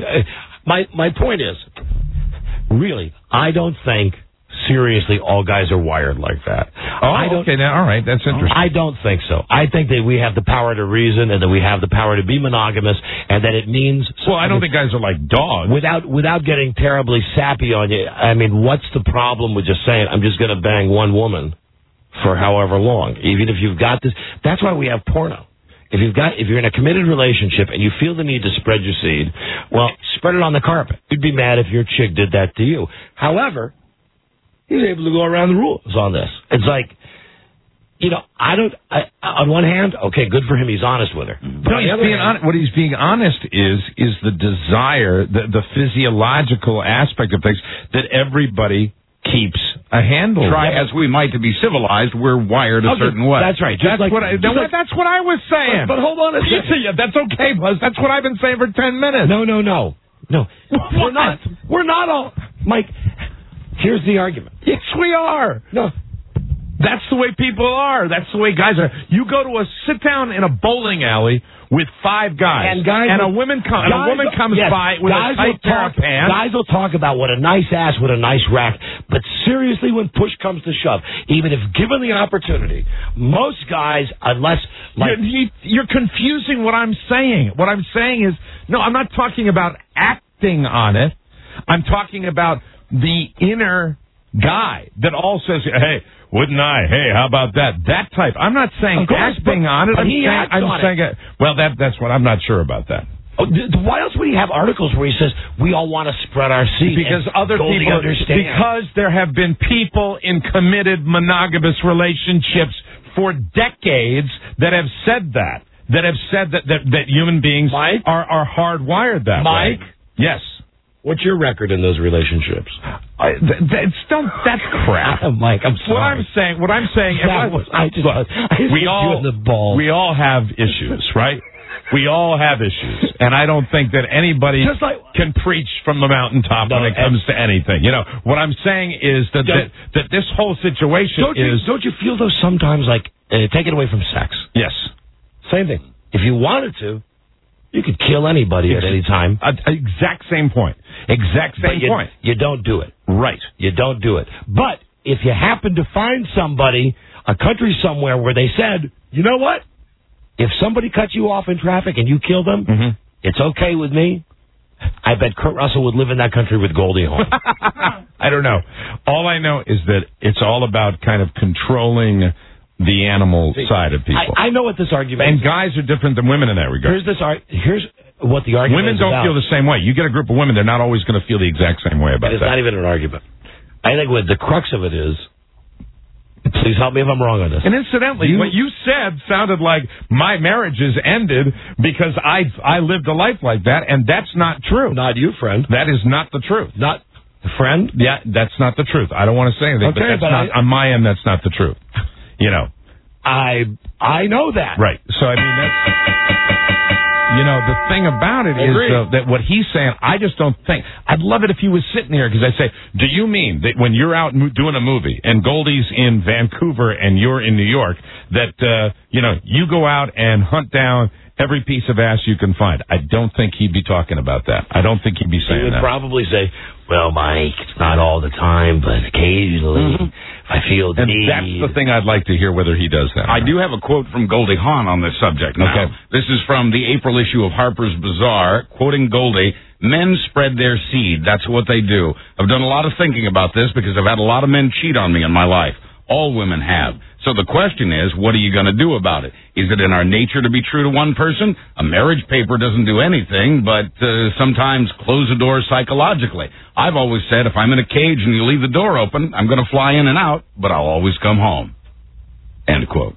my, my point is, really, I don't think, seriously, all guys are wired like that. Oh, I don't, okay. Now, all right. That's interesting. I don't think so. I think that we have the power to reason and that we have the power to be monogamous and that it means... well, I don't think guys are like dogs. Without without getting terribly sappy on you, I mean, what's the problem with just saying, I'm just going to bang one woman for however long? Even if you've got this... That's why we have porno. If you've got, if you're in a committed relationship and you feel the need to spread your seed, well, spread it on the carpet. You'd be mad if your chick did that to you. However, he's able to go around the rules on this. It's like, you know, I don't. I, on one hand, okay, good for him. He's honest with her. But No, on the he's other being hand, hon- what he's being honest is is the desire, the, the physiological aspect of things that everybody keeps a handle. Try with. as we might to be civilized, we're wired a Okay, certain way. That's right. Just That's like, what I, just no, like- that's what I was saying. But, but hold on a You second. see, yeah, that's okay, Buzz. That's what I've been saying for ten minutes. No, no, no, no. We're not. We're not all. Mike, here's the argument. Yes, we are. No. That's the way people are. That's the way guys are. You go to a sit down in a bowling alley with five guys, And guys and a will- woman com- and a guys woman will- comes yes, by with guys a tight will pair talk, of pants. Guys will talk about what a nice ass, what a nice rack. But seriously, when push comes to shove, even if given the opportunity, most guys, unless like You're, you- you're confusing what I'm saying. What I'm saying is, no, I'm not talking about acting on it. I'm talking about the inner guy that all says, hey, wouldn't I? Hey, how about that? That type. I'm not saying Of course, acting but- on it. but I'm he saying, acts I'm on saying it. Well, that that's what I'm not sure about that. Oh, th- why else would he have articles where he says we all want to spread our seed? Because and other Goldie people, understand. because there have been people in committed monogamous relationships for decades that have said that, that have said that that, that human beings Mike? are are hardwired that Mike? way. Yes. What's your record in those relationships? I, th- that's don't, that's crap. Mike, I'm sorry. What I'm saying, what I'm saying, That was- I just- look, I just we hit you all in the balls. we all have issues, right? We all have issues, and I don't think that anybody Just like- can preach from the mountaintop No, when it and- comes to anything. You know, what I'm saying is that that, that this whole situation Don't you, is don't you feel though sometimes like uh, take it away from sex? yes, Same thing. If you wanted to, you could kill anybody at any time. a, a exact same point, exact But same you, point. you don't do it. Right. You don't do it. But if you happen to find somebody, a country somewhere where they said, you know what? if somebody cuts you off in traffic and you kill them, mm-hmm. it's okay with me. I bet Kurt Russell would live in that country with Goldie Hawn. I don't know. All I know is that it's all about kind of controlling the animal See, side of people. I, I know what this argument and is. And guys are different than women in that regard. Here's this. Ar- here's what the argument women is don't about. feel the same way. You get a group of women, they're not always going to feel the exact same way about it's that. It's not even an argument. I think what the crux of it is, please help me if I'm wrong on this. And incidentally, you, what you said sounded like my marriage is ended because I I lived a life like that, and that's not true. Not you, friend. That is not the truth. Not friend? Yeah, that's not the truth. I don't want to say anything, okay, but that's but not, I, on my end, that's not the truth. You know. I I know that. Right. So, I mean, that's... You know, the thing about it is uh, that what he's saying, I just don't think... I'd love it if he was sitting here, because I'd say, do you mean that when you're out mo- doing a movie, and Goldie's in Vancouver and you're in New York, that, uh, you know, you go out and hunt down every piece of ass you can find? I don't think he'd be talking about that. I don't think he'd be saying that. He would that. probably say, well, Mike, it's not all the time, but occasionally... Mm-hmm. I feel the and need. That's the thing I'd like to hear, whether he does that. I do have a quote from Goldie Hawn on this subject. Now, okay. This is from the April issue of Harper's Bazaar, quoting Goldie, men spread their seed. That's what they do. I've done a lot of thinking about this because I've had a lot of men cheat on me in my life. All women have. So the question is, what are you going to do about it? Is it in our nature to be true to one person? A marriage paper doesn't do anything, but uh, sometimes close the door psychologically. I've always said if I'm in a cage and you leave the door open, I'm going to fly in and out, but I'll always come home. End quote.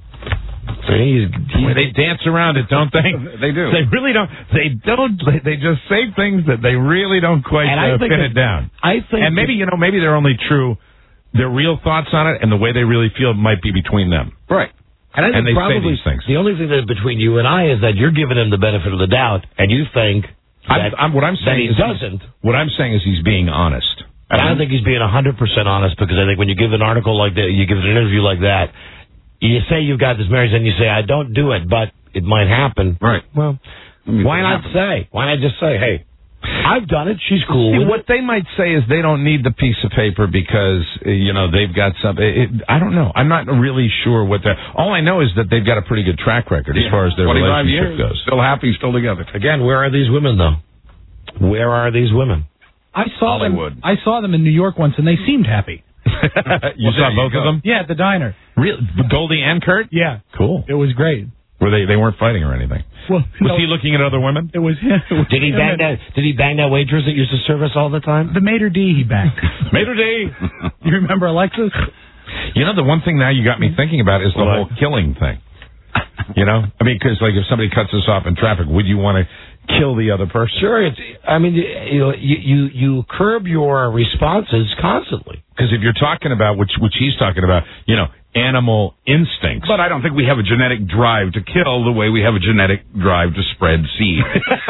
He's, he's, they dance around it, don't they? They do. They really don't. They don't. They just say things that they really don't quite uh, pin it down. I think, and maybe you know, maybe they're only true. Their real thoughts on it and the way they really feel might be between them. Right. And, I think and they probably say these things. The only thing that's between you and I is that you're giving him the benefit of the doubt, and you think that, I'm, I'm, what I'm saying that he is doesn't. What I'm saying is he's being honest. And I don't think he's being one hundred percent honest, because I think when you give an article like that, you give an interview like that, you say you've got this marriage, and you say, I don't do it, but it might happen. Right. Well, why not say? Why not just say, hey, I've done it. She's cool See, with what it. they might say is they don't need the piece of paper because, uh, you know, they've got something. It, I don't know. I'm not really sure what they're... All I know is that they've got a pretty good track record as yeah. far as their relationship years. goes. Still happy, still together. Again, where are these women, though? Where are these women? I saw Hollywood. them. I saw them in New York once, and they seemed happy. you well, saw you both go. of them? Yeah, at the diner. Really? Goldie and Kurt? Yeah. Cool. It was great. Were they? They weren't fighting or anything. Well, was no, he looking at other women? It was him. It was did he him bang that? Did he bang that waitress that used to serve us all the time? The maitre d' he banged. Maitre d'. You remember Alexis? You know, the one thing now you got me thinking about is the What? whole killing thing. You know, I mean, because like if somebody cuts us off in traffic, would you want to kill the other person? Sure. It's. I mean, you know, you you, you curb your responses constantly. Because if you're talking about, which which he's talking about, you know, animal instincts. But I don't think we have a genetic drive to kill the way we have a genetic drive to spread seed.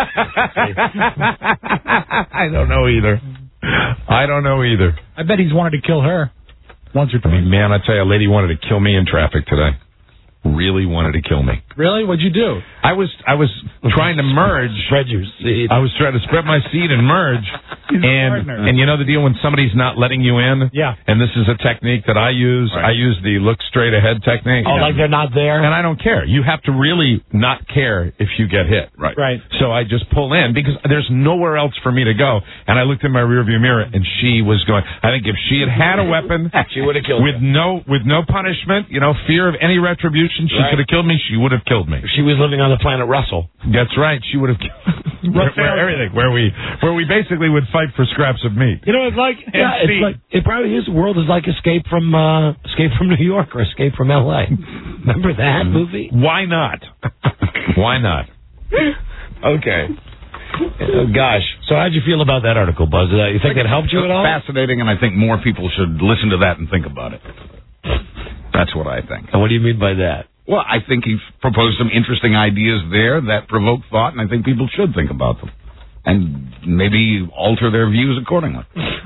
I don't know either. I don't know either. I bet he's wanted to kill her once or I twice. mean, man, I tell you, a lady wanted to kill me in traffic today. Really wanted to kill me. Really? What'd you do? I was I was trying to merge. Spread your seed. I was trying to spread my seed and merge. and and you know the deal when somebody's not letting you in? Yeah. And this is a technique that I use. Right. I use the look straight ahead technique. Oh, like they're not there? And I don't care. You have to really not care if you get hit. Right. Right. So I just pull in because there's nowhere else for me to go. And I looked in my rearview mirror and she was going. I think if she had had a weapon, she would have killed with me. no with no punishment, you know, fear of any retribution, she Right. could have killed me. She would have killed me. If she was living on the planet Russell. That's right. She would have killed where, where, everything where we where we basically would fight for scraps of meat. You know, it's like yeah, it's like it probably is. The world is like Escape from uh, Escape from New York or Escape from L A. Remember that movie? Why not? Why not? Okay. Oh, gosh. So how'd you feel about that article, Buzz? Uh, you think that helped you at all? Fascinating, and I think more people should listen to that and think about it. That's what I think. And what do you mean by that? Well, I think he proposed some interesting ideas there that provoke thought, and I think people should think about them and maybe alter their views accordingly.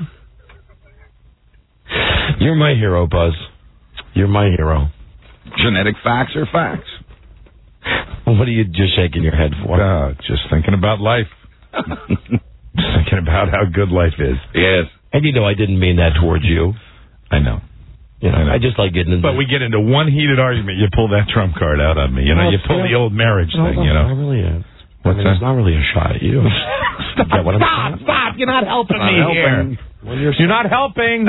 You're my hero, Buzz. You're my hero. Genetic facts are facts. What are you just shaking your head for? Uh, just thinking about life. Just thinking about how good life is. Yes. And you know I didn't mean that towards you. I know. You know, I just like getting into But we get into one heated argument, you pull that trump card out on me. You know, Well, you pull yeah. the old marriage No, thing, no, you know. not really a, What's I mean, that? It's not really a shot at you. Stop, Get what I'm stop, saying? stop. You're not helping Not me helping. here. When you're, You're not helping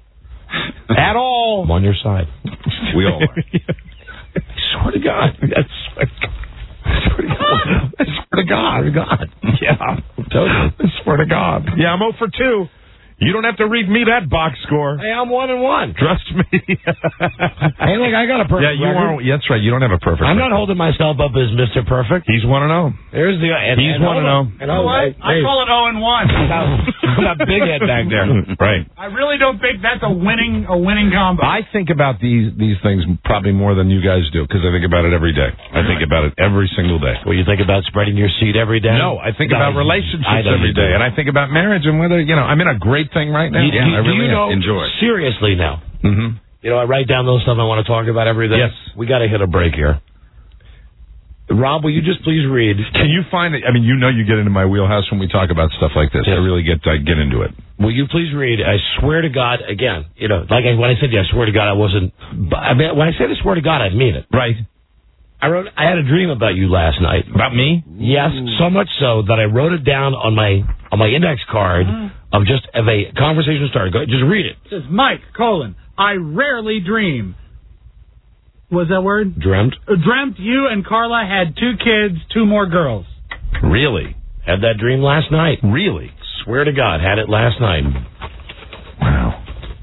at all. I'm on your side. We all are. I swear to God. I swear to God. I swear to God. I swear to God. God. Yeah. Totally. I swear to God. Yeah, I'm oh for two. You don't have to read me that box score. Hey, I'm one and one. Trust me. Hey, look, I got a perfect Yeah, you record. are. That's right. You don't have a perfect I'm record. not holding myself up as Mister Perfect. He's one and oh. There's the. And, He's and one and oh. And oh, What? hey, I call it oh and one. that big head back there. Right. I really don't think that's a winning a winning combo. I think about these these things probably more than you guys do because I think about it every day. I think about it every single day. Well, you think about spreading your seed every day? No, I think No, about you- relationships I know every you do. day, and I think about marriage and whether you know I'm in a great thing right now. You- yeah, you- I really do you know, enjoy. Seriously now. Mm-hmm. You know, I write down those stuff I want to talk about every day. Yes. We got to hit a break here. Rob, will you just please read? Can you find it? I mean, you know, you get into my wheelhouse when we talk about stuff like this. Yes. I really get I get into it. Will you please read? I swear to God, again, you know, like I, when I said, yeah, I swear to God, I wasn't. I mean, when I said I swear to God, I mean it. Right. I wrote. I had a dream about you last night. About me? Yes, so much so that I wrote it down on my on my index card of just of a conversation started. Go, just read it. It says Mike colon. I rarely dream. Was that word? Dreamt. Uh, dreamt you and Carla had two kids, two more girls. Really? Had that dream last night. Really? Swear to God, had it last night. Wow.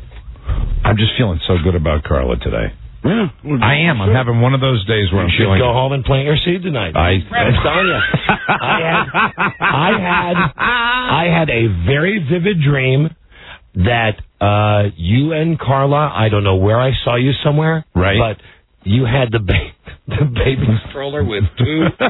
I'm just feeling so good about Carla today. Yeah, I am. I'm having one of those days where You I'm should feeling. go home and plant your seed tonight. I, I'm telling you. I had, I had, I had a very vivid dream that uh, you and Carla. I don't know where I saw you somewhere, right? But you had the ba- the baby stroller with two, two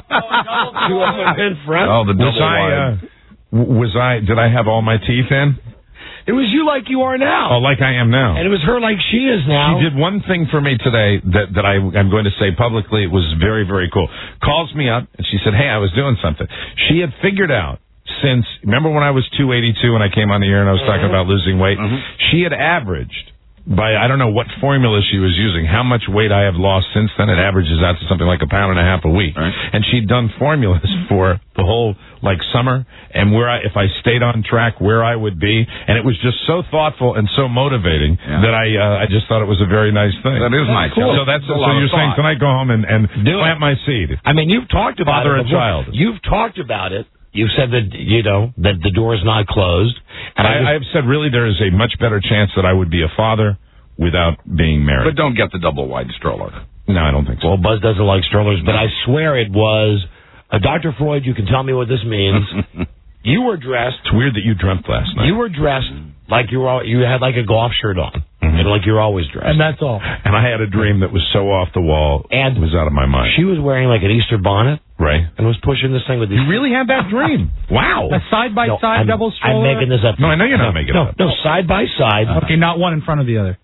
of them in front. Oh, the double was I, wide. uh, w- was I? Did I have all my teeth in? It was you like you are now. Oh, like I am now. And it was her like she is now. She did one thing for me today that, that I, I'm going to say publicly. It was very, very cool. Calls me up, and she said, hey, I was doing something. She had figured out since, remember when I was two eighty-two when I came on the air and I was talking about losing weight? Mm-hmm. She had averaged, by I don't know what formula she was using, how much weight I have lost since then. It averages out to something like a pound and a half a week. Right. And she'd done formulas for the whole, like, summer, and where I, if I stayed on track, where I would be. And it was just so thoughtful and so motivating Yeah. that I uh, I just thought it was a very nice thing. That is nice. Cool. So that's That's a so lot of you're saying thought. tonight go home and, and Do it. plant my seed. I mean, you've talked about Father it and before. child. You've talked about it. You've said that, you know, that the door is not closed. And I, I, just, I have said really there is a much better chance that I would be a father without being married. But don't get the double wide stroller. No, I don't think so. well, Buzz doesn't like strollers, but I swear it was, uh, Doctor Freud, you can tell me what this means. You were dressed. It's weird that you dreamt last night. You were dressed like you were. al- You had like a golf shirt on, Mm-hmm. and like you're always dressed. And that's all. And I had a dream that was so off the wall, And it was out of my mind. she was wearing like an Easter bonnet Right? and was pushing this thing with these. You really had that dream? Wow. A side by No, side I'm, double I'm stroller. making this up. No, I know you're not no, making no, it up. No, side by side. Okay, not one in front of the other.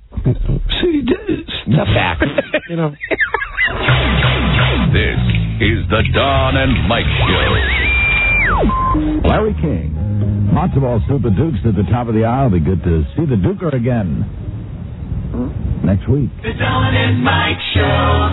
See, step back. You know. This is the Don and Mike Show. Larry King. Matzo ball Super Dukes at the top of the hour. Be good to see the Duker again next week. The Don and Mike Show.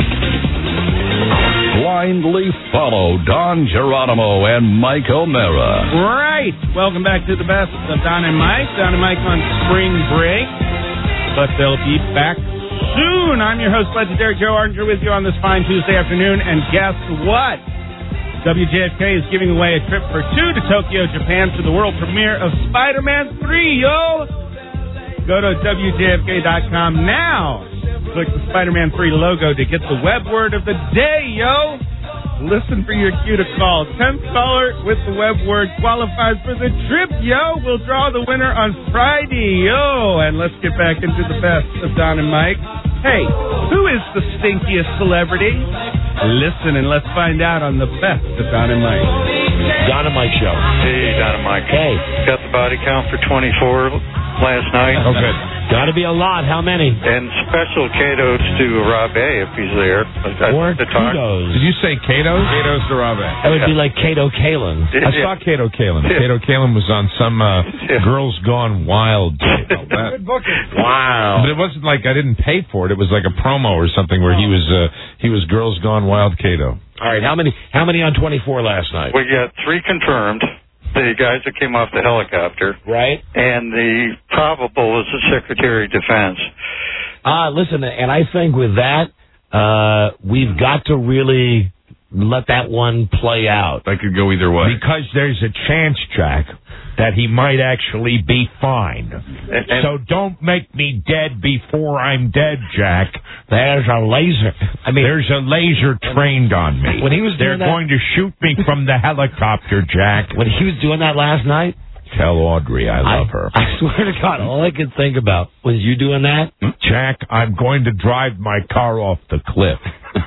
Blindly follow Don Geronimo and Mike O'Mara. Right. Welcome back to the best of Don and Mike. Don and Mike on spring break, but they'll be back soon. I'm your host, legendary Joe Archer, with you on this fine Tuesday afternoon. And guess what? W J F K is giving away a trip for two to Tokyo, Japan for the world premiere of Spider-Man three, yo! Go to W J F K dot com now. Click the Spider-Man three logo to get the web word of the day, yo! Listen for your cue to call. tenth caller with the web word qualifies for the trip, yo! We'll draw the winner on Friday, yo! And let's get back into the best of Don and Mike. Hey, who is the stinkiest celebrity? Listen and let's find out on the best of Don and Mike. Don and Mike Show. Hey, Don and Mike. Hey. Got the body count for twenty-four. last night. Oh, good. Got to be a lot. How many? And special kudos to Rob A. if he's there. I, Or to talk. kudos. Did you say Cato? Cato's to Rob A. That would be like Cato Kalin. I saw Cato Kalin. Cato Kalin was on some uh, Girls Gone Wild tape. Good booking. Wow. But it wasn't like I didn't pay for it. It was like a promo or something where he was uh, he was Girls Gone Wild Cato. All right. How many? How many on twenty-four last night? We got three confirmed. The guys that came off the helicopter. Right. And the probable is the Secretary of Defense. Ah, uh, listen, and I think with that, uh, we've got to really let that one play out. That could go either way. Because there's a chance, Jack, that he might actually be fine. And, and so don't make me dead before I'm dead, Jack. There's a laser. I mean, there's a laser trained on me. When he was They're doing that, going to shoot me from the helicopter, Jack. When he was doing that last night, tell Audrey I love I, her. I swear to God, all I could think about was you doing that. Jack, I'm going to drive my car off the cliff.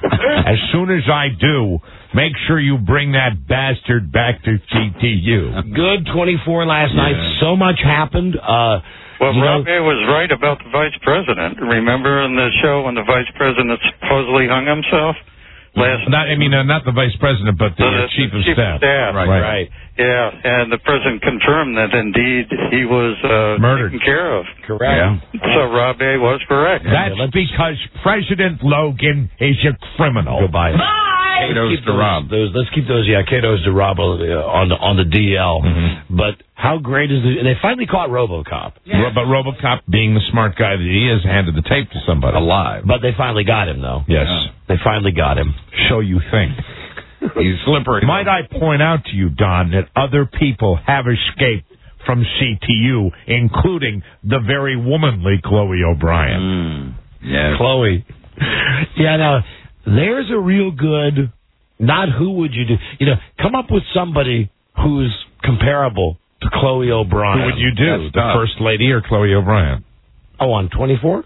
As soon as I do, make sure you bring that bastard back to C T U. Good twenty-four last yeah. night. So much happened. Uh, well, you Rob know, A. was right about the vice president. Remember in the show when the vice president supposedly hung himself? Last not, I mean, uh, not the vice president, but the, the, uh, chief, the of, chief staff. of staff. Right, right. right. Yeah, and the president confirmed that indeed he was uh, murdered, taken care of. Correct. Yeah. So Rob A. was correct. That's because President Logan is a criminal. Goodbye. Bye. Cato's to Rob. Those, let's keep those. Yeah, Cato's to Rob uh, on the on the D L. Mm-hmm. But how great is it? They finally caught RoboCop. Yeah. But RoboCop, being the smart guy that he is, handed the tape to somebody alive. But they finally got him, though. Yes, yeah. They finally got him. So you think? He's slippery. Might I point out to you, Don, that other people have escaped from C T U, including the very womanly Chloe O'Brien. Mm. Yeah, Chloe. Yeah, now there's a real good. Not who would you do? You know, come up with somebody who's comparable to Chloe O'Brien. Who would you do? That's the tough. First Lady or Chloe O'Brien? Oh, on twenty-four?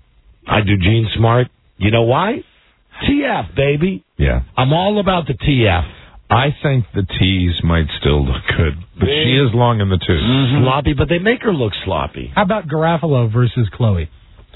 I do Gene Smart. You know why? T F, baby. Yeah. I'm all about the T F. I think the T's might still look good, but Big. she is long in the tooth. Mm-hmm. Sloppy, but they make her look sloppy. How about Garofalo versus Chloe?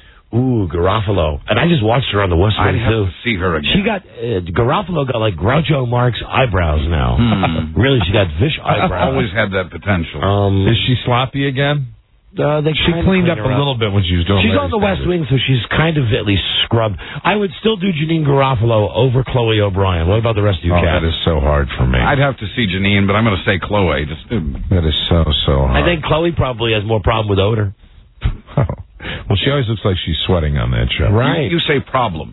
Ooh, Garofalo. And I just watched her on the West Wing, I'd have too. to see her again. She got, uh, Garofalo got like Groucho Marx eyebrows now. Hmm. Really, she got fish eyebrows. Always had that potential. Um, is she sloppy again? Uh, they she cleaned up a little bit when she was doing. She's on the West Wing, so she's kind of at least scrubbed. I would still do Janine Garofalo over Chloe O'Brien. What about the rest of you, oh, Kat? That is so hard for me. I'd have to see Janine, but I'm going to say Chloe. Just that is so so hard. I think Chloe probably has more problem with odor. Oh. Well, she always looks like she's sweating on that show. Right. You, you say problem.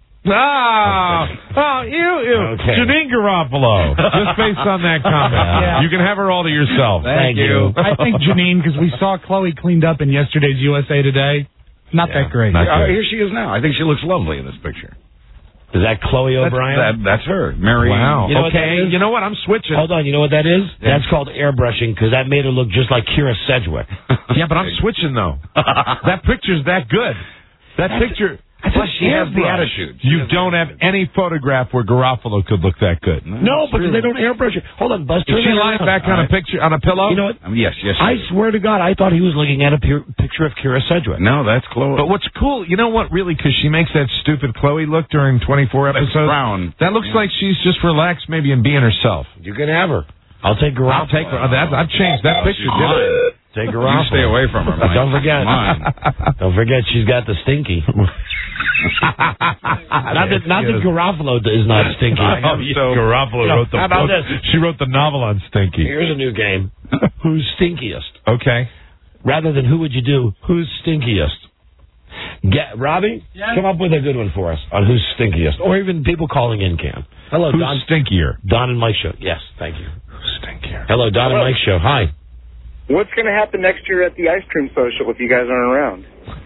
Ah, okay. oh, you, you. Okay. Janine Garofalo. Just based on that comment. Yeah. You can have her all to yourself. Thank, Thank you. I think Janine, because we saw Chloe cleaned up in yesterday's U S A Today. Not yeah, that great. Not uh, here she is now. I think she looks lovely in this picture. Is that Chloe O'Brien? That's, that, that's her. Mary. Wow. You know okay. You know what? I'm switching. Hold on. You know what that is? Yeah. That's called airbrushing because that made her look just like Kira Sedgwick. Yeah, but I'm switching, though. That picture's that good. That that's picture... Plus, she has the attitude. You don't have any photograph where Garofalo could look that good. No, no because true. They don't airbrush it. Hold on, Buzz. Is she lying back on right. a picture on a pillow? You know what? Um, yes, yes. I swear to God, I thought he was looking at a pure picture of Kira Sedgwick. No, that's Chloe. But what's cool, you know what? Really, because she makes that stupid Chloe look during twenty-four episodes. Brown. That looks yeah. like she's just relaxed, maybe, and being herself. You can have her. I'll take Garofalo. I'll take her. That, I've changed that picture. Didn't Take her off. You stay away from her, Mike. Don't forget. Mine. Don't forget she's got the stinky. not that, not that Garofalo is not stinky. Oh, so, Garofalo wrote the How about book. this? She wrote the novel on Stinky. Here's a new game. Who's stinkiest? Okay. Rather than who would you do, who's stinkiest? Get Robbie, yeah. Come up with a good one for us on who's stinkiest, or even people calling in can. Hello, who's Don. stinkier? Don and Mike Show. Yes, thank you. Who's stinkier? Hello, Don Hello. and Mike Show. Hi. What's going to happen next year at the ice cream social if you guys aren't around?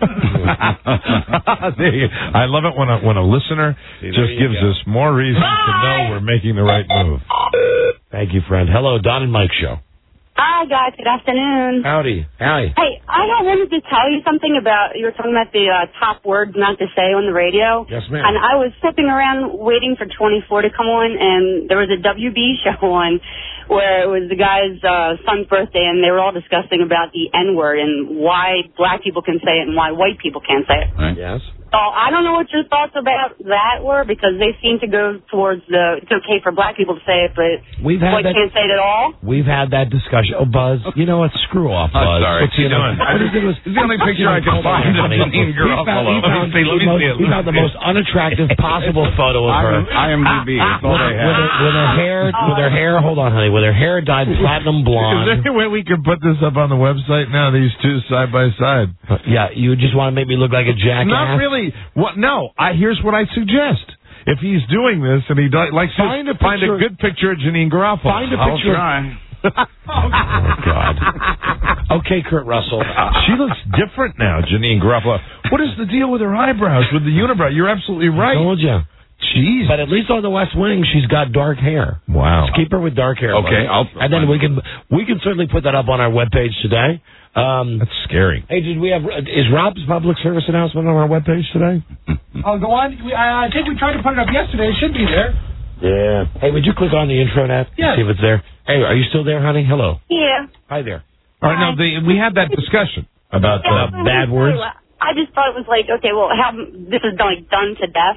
I love it when a when a listener See, just gives go. us more reason Bye. to know we're making the right move. Thank you, friend. Hello, Don and Mike Show. Hi, guys. Good afternoon. Howdy. Hi. Hey, I wanted to tell you something about, you were talking about the uh, top words not to say on the radio. Yes, ma'am. And I was sitting around waiting for twenty-four to come on, and there was a W B show on where it was the guy's uh, son's birthday, and they were all discussing about the N-word and why black people can say it and why white people can't say it. Right. Yes. So I don't know what your thoughts about that were, because they seem to go towards the, it's okay for black people to say it, but We've had white that- can't say it at all. We've had that discussion. Oh, Buzz, you know what? Screw off, Buzz. I'm sorry. What's he doing? What is it? It's the only picture I can find of Janine Garofalo. Let me see, let me see it. He found the most unattractive possible photo of her. I M D B. That's all they With have. her, with her hair, with her hair. Hold on, honey. With her hair dyed platinum Is blonde. there any way we could put this up on the website now? These two side by side. Yeah, you just want to make me look like a jackass. Not really. What? No. I here's what I suggest. If he's doing this and he di- likes Find to a find a picture- good picture of Janine Garofalo. Find a I'll picture. try. Oh God. Okay, Kurt Russell. She looks different now, Janine Garofalo. What is the deal with her eyebrows, with the unibrow? You're absolutely right. I told you. Jeez. But at least on the West Wing, she's got dark hair. Wow. Let's keep her with dark hair. Okay, Buzz. I'll- and then we can we can certainly put that up on our webpage today. Um, That's scary. hey, did we have is Rob's public service announcement on our webpage today? Oh, go on. We, I, I think we tried to put it up yesterday. It should be there. Yeah. Hey, would you click on the intro net? Yes. See if it's there. Hey, are you still there, honey? Hello. Yeah. Hi there. All right, no, the, we had that discussion about Yeah, uh, but bad words. I just thought it was like, okay, well, how, this is like done to death,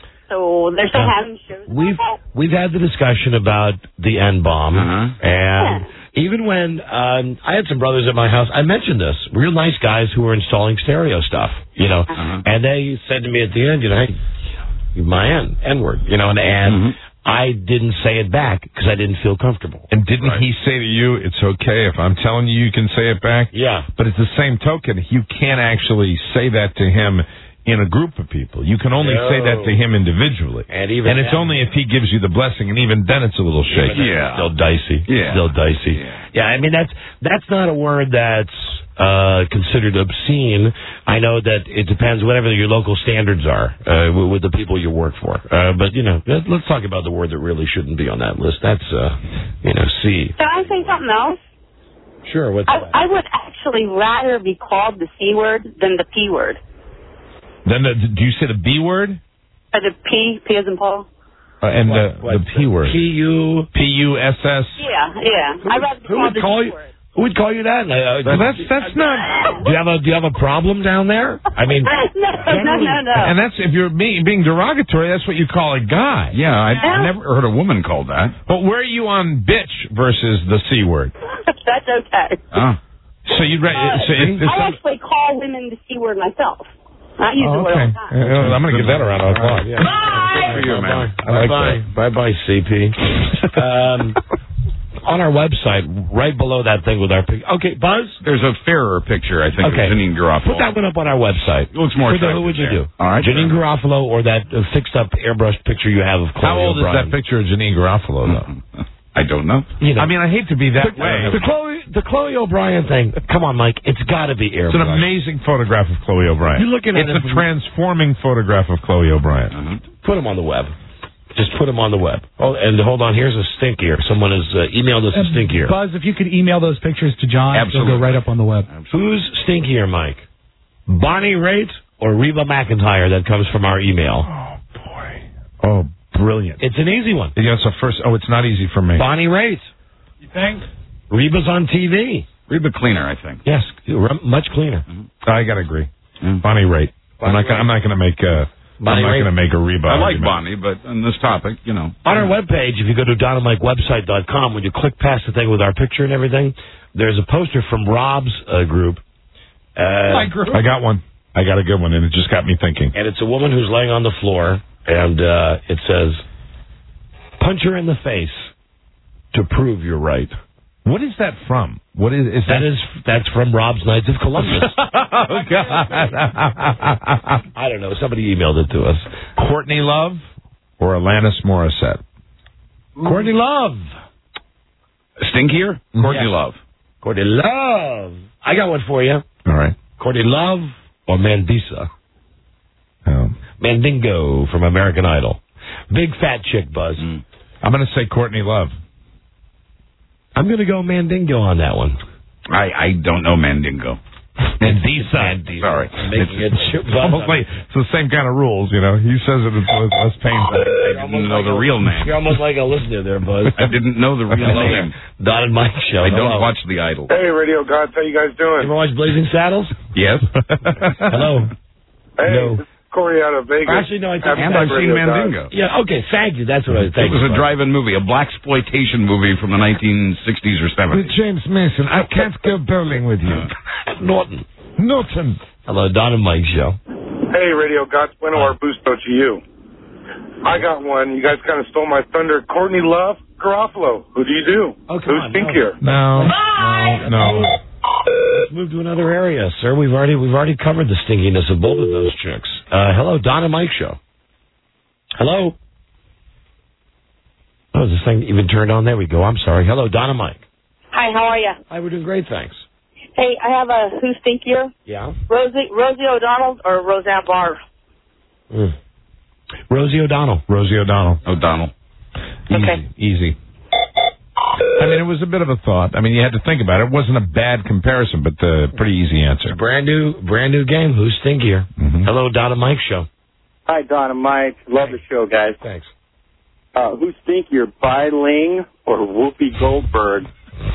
so they're still Yeah. having shows. We've we've had the discussion about the N bomb, Uh-huh. and even when um, I had some brothers at my house, I mentioned this. Real nice guys who were installing stereo stuff, you know, Uh-huh. and they said to me at the end, you know, hey, my N N word, you know, and, and Mhm. I didn't say it back because I didn't feel comfortable. And didn't Right. he say to you, it's okay if I'm telling you you can say it back? Yeah. But it's the same token. You can't actually say that to him in a group of people. You can only No. say that to him individually. And even And it's then- only if he gives you the blessing, and even then it's a little Even shaky. then, Yeah. it's still dicey. Yeah. Still dicey. Yeah. Yeah, I mean, that's that's not a word that's uh, considered obscene. I know that it depends, whatever your local standards are uh, with, with the people you work for. Uh, but, you know, let, let's talk about the word that really shouldn't be on that list. That's, uh, you know, C. Can I say something else? Sure, what's I, that? I would actually rather be called the C word than the P word. Then the, do you say the B word? Or the P, P as in Paul? Uh, and What- the, what- the P word? P U P U S S? Yeah, yeah. I'd rather be Who called would the call C you? word. Who would call you that? Uh, Well, that's that's not. do you have a do you have a problem down there? I mean, no, no, no, no. And that's if you're being, being derogatory. That's what you call a guy. Yeah, I, I never heard a woman called that. But where are you on bitch versus the C word? That's okay. Oh. So you'd ra- Uh, so if, if I some- actually call women the C word myself. I use Oh, the word okay. all the time. Uh, I'm going to give that a round of applause. Yeah. For you, man. I like Bye bye. Bye bye, C P. um, on our website, right below that thing with our picture. Okay, Buzz? There's a fairer picture, I think, Okay. of Janine Garofalo. Put that one up on our website. It looks more For the, attractive who would you there. do? All right. Janine Garofalo or that uh, fixed-up airbrushed picture you have of Chloe How old O'Brien? is that picture of Janine Garofalo, though? I don't know. You know, I mean, I hate to be that the, way. the Chloe, the Chloe O'Brien thing. Come on, Mike. It's got to be airbrushed. It's an amazing photograph of Chloe O'Brien. You're looking at it's it a from- transforming photograph of Chloe O'Brien. Uh-huh. Put them on the web. Just put them on the web. Oh, and hold on. Here's a stinkier. Someone has uh, emailed us a stinkier. Buzz, if you could email those pictures to John, Absolutely. they'll go right up on the web. Who's stinkier, Mike? Bonnie Raitt or Reba McEntire? That comes from our email. Oh, boy. Oh, brilliant. It's an easy one. Yeah, it's a first. Oh, it's not easy for me. Bonnie Raitt. You think? Reba's on T V. Reba cleaner, I think. Yes, much cleaner. I got to agree. Mm. Bonnie Raitt. I'm not. Gonna, I'm not going to make a. Bonnie I'm not Raitt. going to make a Reba. I like argument. Bonnie, but on this topic, you know. On our webpage, if you go to don and mike website dot com, when you click past the thing with our picture and everything, there's a poster from Rob's uh, group. Uh, My group. I got one. I got a good one, and it just got me thinking. And it's a woman who's laying on the floor, and uh, it says, "Punch her in the face to prove you're right." What is that from? What is, is That that? is that's from Rob's Knights of Columbus. Oh God! I don't know. Somebody emailed it to us. Courtney Love or Alanis Morissette? Courtney Love. Stinkier? Courtney Yes. Love. Courtney Love. I got one for you. All right. Courtney Love or Mandisa? Um, Mandingo from American Idol. Big fat chick, Buzz. Mm. I'm going to say Courtney Love. I'm going to go Mandingo on that one. I, I don't know Mandingo. Mandisa. Sorry. Making it It's almost like it's the same kind of rules, you know. He says it, it's less painful. I didn't know the real name. You're almost like a listener there, Buzz. I didn't know the real name. Don and Mike show. I Hello. don't watch The Idol. Hey, Radio Gods, how you guys doing? You ever watch Blazing Saddles? Yes. Hello. Hey, No. this is Corey out of Vegas. Actually, no, I think And I've seen Mandingo. Yeah, okay, thank you. That's what I It think. was a drive-in movie, a blaxploitation movie from the nineteen sixties or With seventies. James Mason, I can't go bowling with you. Norton. Norton. Hello, Don and Mike show. Hey, Radio Gods, bueno arbusto to you. I got one. You guys kind of stole my thunder. Courtney Love, Garofalo. Who do you do? Oh, come Who's on, stinkier? No. No. No. Let's move to another area, sir. We've already we've already covered the stinkiness of both of those chicks. Uh, hello, Don and Mike show. Hello. Oh, is this thing even turned on? There we go. I'm sorry. Hello, Don and Mike. Hi, how are you? Hi, we're doing great, thanks. Hey, I have a who's stinkier? Yeah. Rosie Rosie O'Donnell or Roseanne Barr? Mm. Rosie O'Donnell. Rosie O'Donnell. O'Donnell. Easy. Okay. Easy. I mean, it was a bit of a thought. I mean, you had to think about it. It wasn't a bad comparison, but a pretty easy answer. Brand new, brand new game. Who's stinkier? Mm-hmm. Hello, Don and Mike show. Hi, Don and Mike. Love the show, guys. Thanks. Uh, who's stinkier, Bai Ling or Whoopi Goldberg?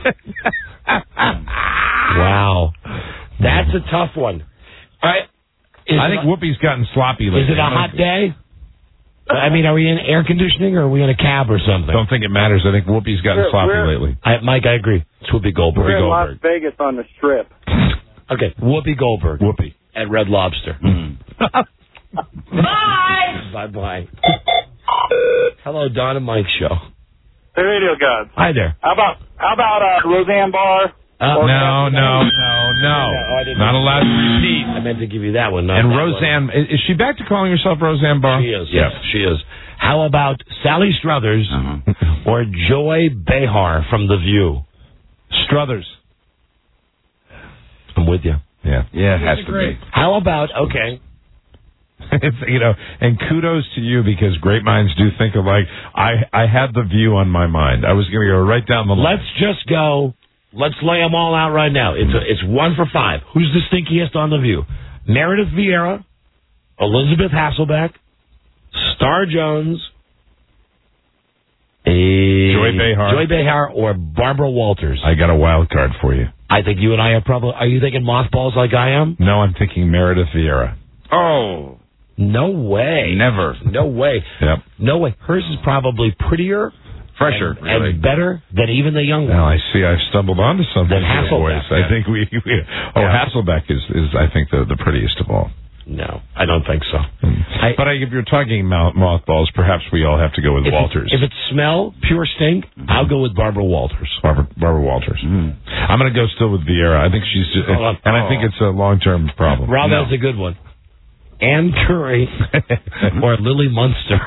Wow. That's a tough one. All right. Is I it think a, Whoopi's gotten sloppy lately. Is it a hot day? I mean, are we in air conditioning or are we in a cab or something? Don't think it matters. I think Whoopi's gotten We're- sloppy we're- lately. I, Mike, I agree. It's Whoopi Goldberg. We're in Las Goldberg. Vegas on the Strip. Okay, Whoopi Goldberg. Whoopi. At Red Lobster. Mm. Bye. Bye-bye. Hello, Don and Mike show. Hey, Radio Gods. Hi there. How about how about uh, Roseanne Barr? Uh, No, no, no, no. Not allowed to repeat. I meant to give you that one. Not And that Roseanne, is is she back to calling herself Roseanne Barr? one. She is, yes, she is. How about Sally Struthers Uh-huh. or Joy Behar from The View? Struthers. I'm with you. Yeah. Yeah, it has to be. How about, okay, It's, you know, and kudos to you because great minds do think alike. I I had The View on my mind. I was going to go right down the line. let's just go, let's lay them all out right now. It's a, it's one for five. Who's the stinkiest on The View? Meredith Vieira, Elizabeth Hasselbeck, Star Jones, a, Joy Behar. Joy Behar, or Barbara Walters. I got a wild card for you. I think you and I are probably, are you thinking mothballs like I am? No, I'm thinking Meredith Vieira. Oh, No way. never. No way. Yep. No way. Hers is probably prettier, Fresher, and, really. and better than even the young one. Now I see I've stumbled onto something. Then here, Hasselbeck, boys. I yeah. think we, we oh Yeah. Hasselbeck is, is I think the the prettiest of all. No, I don't think so. I, But I, if you're talking mouth, mothballs, perhaps we all have to go with if Walters. It, if it's smell, pure stink, Mm-hmm. I'll go with Barbara Walters. Barbara, Barbara Walters. I'm going to go still with Vieira. I think she's just, Hold on. and I think it's a long term problem. Rob, No. that's a good one. Ann Curry or Lily Munster.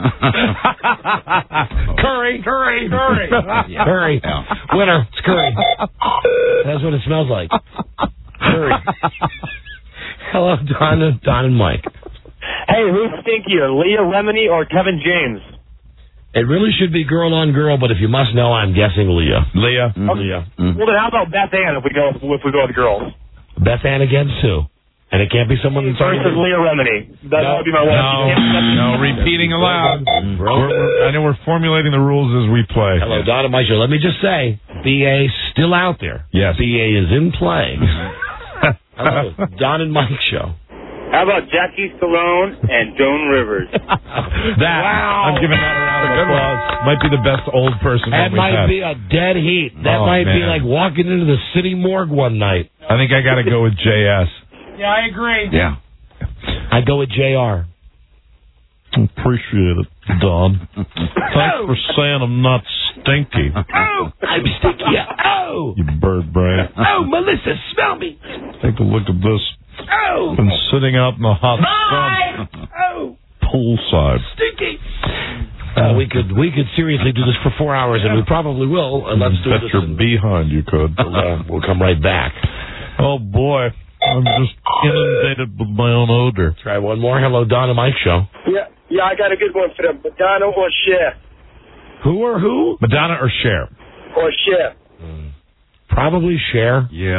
Curry, Curry, Curry, Yeah. Curry. Yeah. Winner, it's Curry. That's what it smells like. Curry. Hello, Don, Don and Mike. Hey, who's stinkier, Leah Remini or Kevin James? It really should be girl on girl, but if you must know, I'm guessing Leah. Leah. Mm-hmm. Leah. Well, then how about Beth Ann if we go if we go with girls? Beth Ann against who? And it can't be someone that's Versus Leah Remini. That No. would be my one. No, no, repeating aloud. We're, we're, I know we're formulating the rules as we play. Hello, Don and Mike. Let me just say, B A still out there. Yes. B A is in play. Hello, Don and Mike show. How about Jackie Stallone and Joan Rivers? That Wow. I'm giving that a round of applause. Might be the best old person That we've might had. be a dead heat. That Oh, might be man. like walking into the city morgue one night. I think I got to go with J S. Yeah, I agree. Yeah. I go with J R. Appreciate it, Don. Thanks for saying I'm not stinky. Oh, I'm sticky. Oh, You bird brain. oh, Melissa, smell me. Take a look at this. Oh, Been sitting out in the hot Bye. sun Oh, poolside. stinky. Uh, we could we could seriously do this for four hours, and we probably will. And let's do Bet this. your in- behind you could. We'll, uh, we'll come right back. Oh boy, I'm just inundated with my own odor. Try one more. Hello, Don and Mike show. Yeah, yeah, I got a good one for them. Madonna or Cher? Who or who? Madonna or Cher? Or Cher? Probably Cher. Yeah.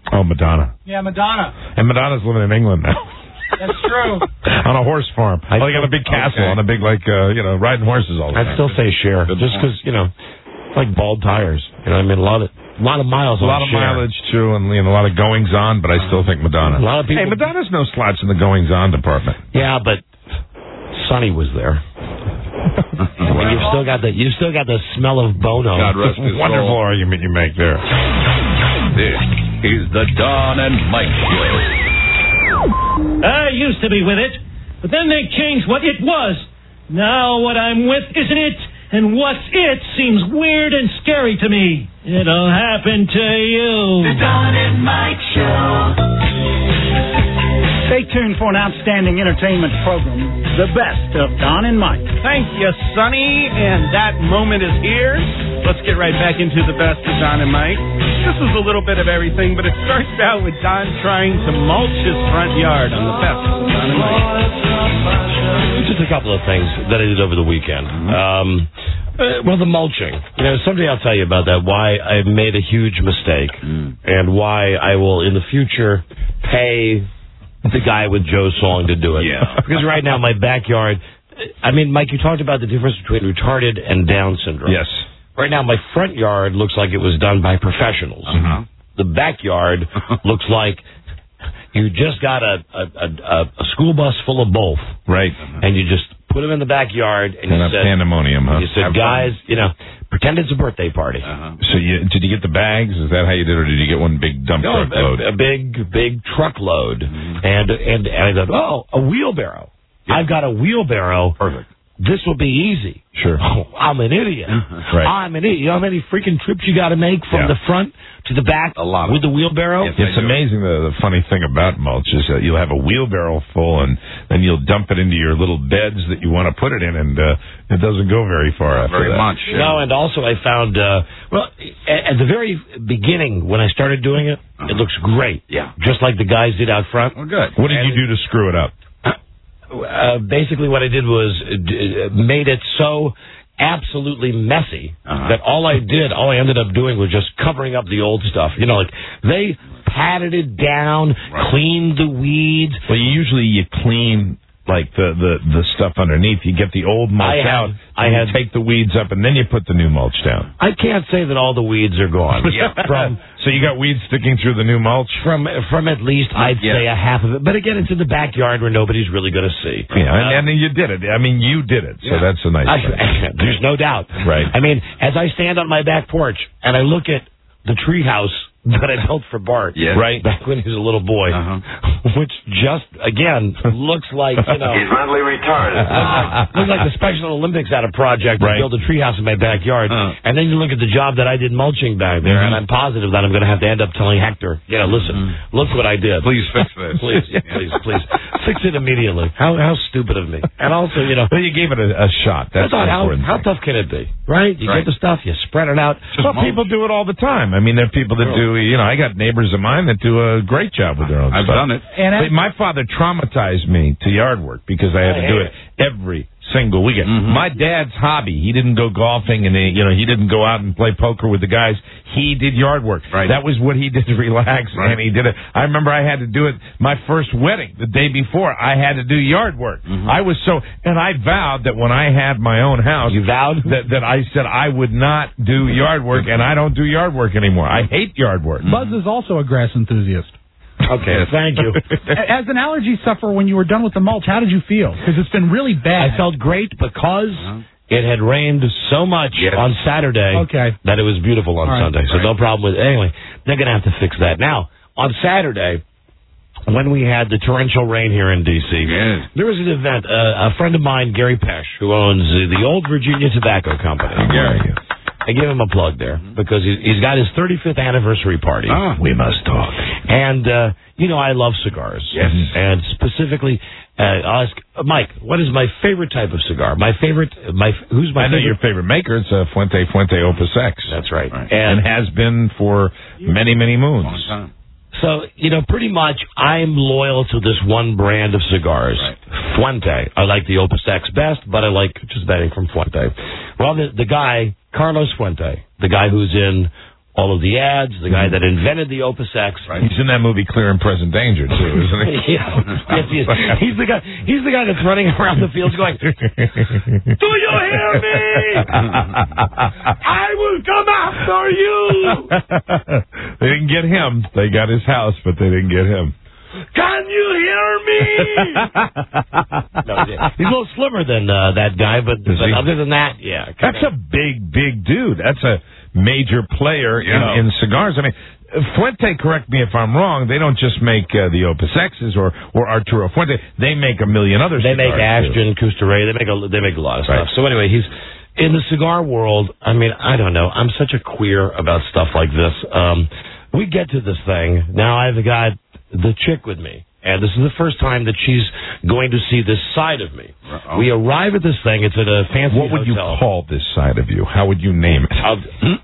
Oh, Madonna. Yeah, Madonna. And Madonna's living in England now. That's true. On a horse farm. I oh, they got a big castle okay. on a big, like, uh, you know, riding horses all the time. I'd still say Cher, just because, you know, like bald tires. You know what I mean? A lot of, a lot of miles A on lot of Cher. mileage, too, and you know, a lot of goings-on, but I still think Madonna. A lot of people... Hey, Madonna's no slouch in the goings-on department. Yeah, but Sonny was there. Wow. And you've still got the you've still got the smell of Bono. God rest his Wonderful soul. Argument you make there. This is the Don and Mike Show. I used to be with it, but then they changed what it was. Now what I'm with isn't it, and what's it seems weird and scary to me. It'll happen to you. The Don and Mike Show. Stay tuned for an outstanding entertainment program, the best of Don and Mike. Thank you, Sonny, and that moment is here. Let's get right back into the best of Don and Mike. This is a little bit of everything, but it starts out with Don trying to mulch his front yard on the best of Don and Mike. Just a couple of things that I did over the weekend. Um, uh, well, the mulching. You know, someday I'll tell you about that, why I made a huge mistake, mm. and why I will, in the future, pay the guy with Joe's song to do it. Yeah. Because right now, my backyard, I mean, Mike, you talked about the difference between retarded and Down syndrome. Yes. Right now, my front yard looks like it was done by professionals. Uh-huh. The backyard looks like you just got a, a, a, a school bus full of both. Right. And you just put them in the backyard and kind you of said, pandemonium, huh? You said, guys, you know, pretend it's a birthday party. Uh-huh. So you, did you get the bags? Is that how you did, or did you get one big dump No, truck load? a, a big, big truckload. Mm-hmm. And, and, and I thought, oh, a wheelbarrow. Yeah. I've got a wheelbarrow. Perfect. This will be easy. Sure. Oh, I'm an idiot. Right. I'm an idiot. You know how many freaking trips you got to make from Yeah. the front to the back A lot with the wheelbarrow? Yes, It's amazing. The, the funny thing about mulch is that you'll have a wheelbarrow full, and then you'll dump it into your little beds that you want to put it in, and uh, it doesn't go very far after Very that. much. Yeah. No, and also I found, uh, well, at, at the very beginning when I started doing it, Uh-huh. it looks great. Yeah. Just like the guys did out front. Well, good. What did And- you do to screw it up? Uh, basically, what I did was uh, d- made it so absolutely messy Uh-huh. that all I did, all I ended up doing was just covering up the old stuff. You know, like they patted it down, Right. cleaned the weeds. Well, you usually you clean like the, the, the stuff underneath. You get the old mulch I had- out, I and had- you take the weeds up, and then you put the new mulch down. I can't say that all the weeds are gone. Yeah. From So you got weeds sticking through the new mulch? from from at least I'd Yeah. say a half of it. But again, it's in the backyard where nobody's really going to see. Yeah, and, Uh, and then you did it. I mean, you did it, so Yeah. that's a nice I, thing. there's no doubt. Right. I mean, as I stand on my back porch and I look at the treehouse that I built for Bart, Yes. Right. back when he was a little boy, Uh-huh. which just, again, looks like, you know... He's mentally retarded. Looks like the Special Olympics had a project Right. to build a treehouse in my backyard. Uh. And then you look at the job that I did mulching back there, Mhm. and I'm positive that I'm going to have to end up telling Hector, you know, listen, Mm-hmm. look what I did. Please fix this. please, please, please. Fix it immediately. How how stupid of me. And also, you know... Well, you gave it a, a shot. That's I thought, the how, important how thing. tough can it be? Right? You Right. get the stuff, you spread it out. Well, mulch. people do it all the time. I mean, there are people that do, you know, I got neighbors of mine that do a great job with their own I've stuff. done it. And But my father traumatized me to yard work because I had I to do hate it every single weekend. Mhm. My dad's hobby, he didn't go golfing and he, you know, he didn't go out and play poker with the guys. He did yard work. Right. That was what he did to relax, Right. and he did it. I remember I had to do it my first wedding the day before. I had to do yard work. Mhm. I was so, and I vowed that when I had my own house, You vowed? that that I said I would not do yard work, and I don't do yard work anymore. I hate yard work. Buzz is also a grass enthusiast. Okay, thank you. As an allergy sufferer, when you were done with the mulch, how did you feel? Because it's been really bad. I felt great because it had rained so much Yes. on Saturday Okay. that it was beautiful on All right. Sunday. So Right. no problem with Anyway, they're going to have to fix that. Now, on Saturday, when we had the torrential rain here in D C, Yes. there was an event. Uh, a friend of mine, Gary Pesh, who owns uh, the Old Virginia Tobacco Company. Gary. I give him a plug there because he, he's got his thirty-fifth anniversary party. Ah. We must talk. And, uh, you know, I love cigars. Yes. And specifically, uh, I'll ask, uh, Mike, what is my favorite type of cigar? My favorite, my who's my I know favorite? your favorite maker. It's a Fuente Fuente Opus X. That's right. Right. And And has been for many, many moons. Long time. so, you know, pretty much I'm loyal to this one brand of cigars. Right. Fuente. I like the Opus X best, but I like just betting from Fuente. Well, the, the guy, Carlos Fuente, the guy who's in all of the ads, the guy that invented the Opus X. Right. He's in that movie Clear and Present Danger, too, isn't he? Yeah. Yes, he is. He's the guy. He's the guy that's running around the fields going, "Do you hear me? I will come after you." They didn't get him. They got his house, but they didn't get him. Can you hear me? No, he's a little slimmer than uh, that guy, but, but other than that, yeah. That's a big, big dude. That's a major player Yeah. in, in cigars. I mean, Fuente, correct me if I'm wrong, they don't just make uh, the Opus X's or, or Arturo Fuente. They make a million other They cigars. make Ashton, Custer-Ray. They make a, they make a lot of Right. stuff. So anyway, he's in the cigar world. I mean, I don't know. I'm such a queer about stuff like this. Um, we get to this thing. Now I've got the chick with me, and this is the first time that she's going to see this side of me. Uh-oh. We arrive at this thing. It's at a fancy What would hotel. you call this side of you? How would you name it? I'll,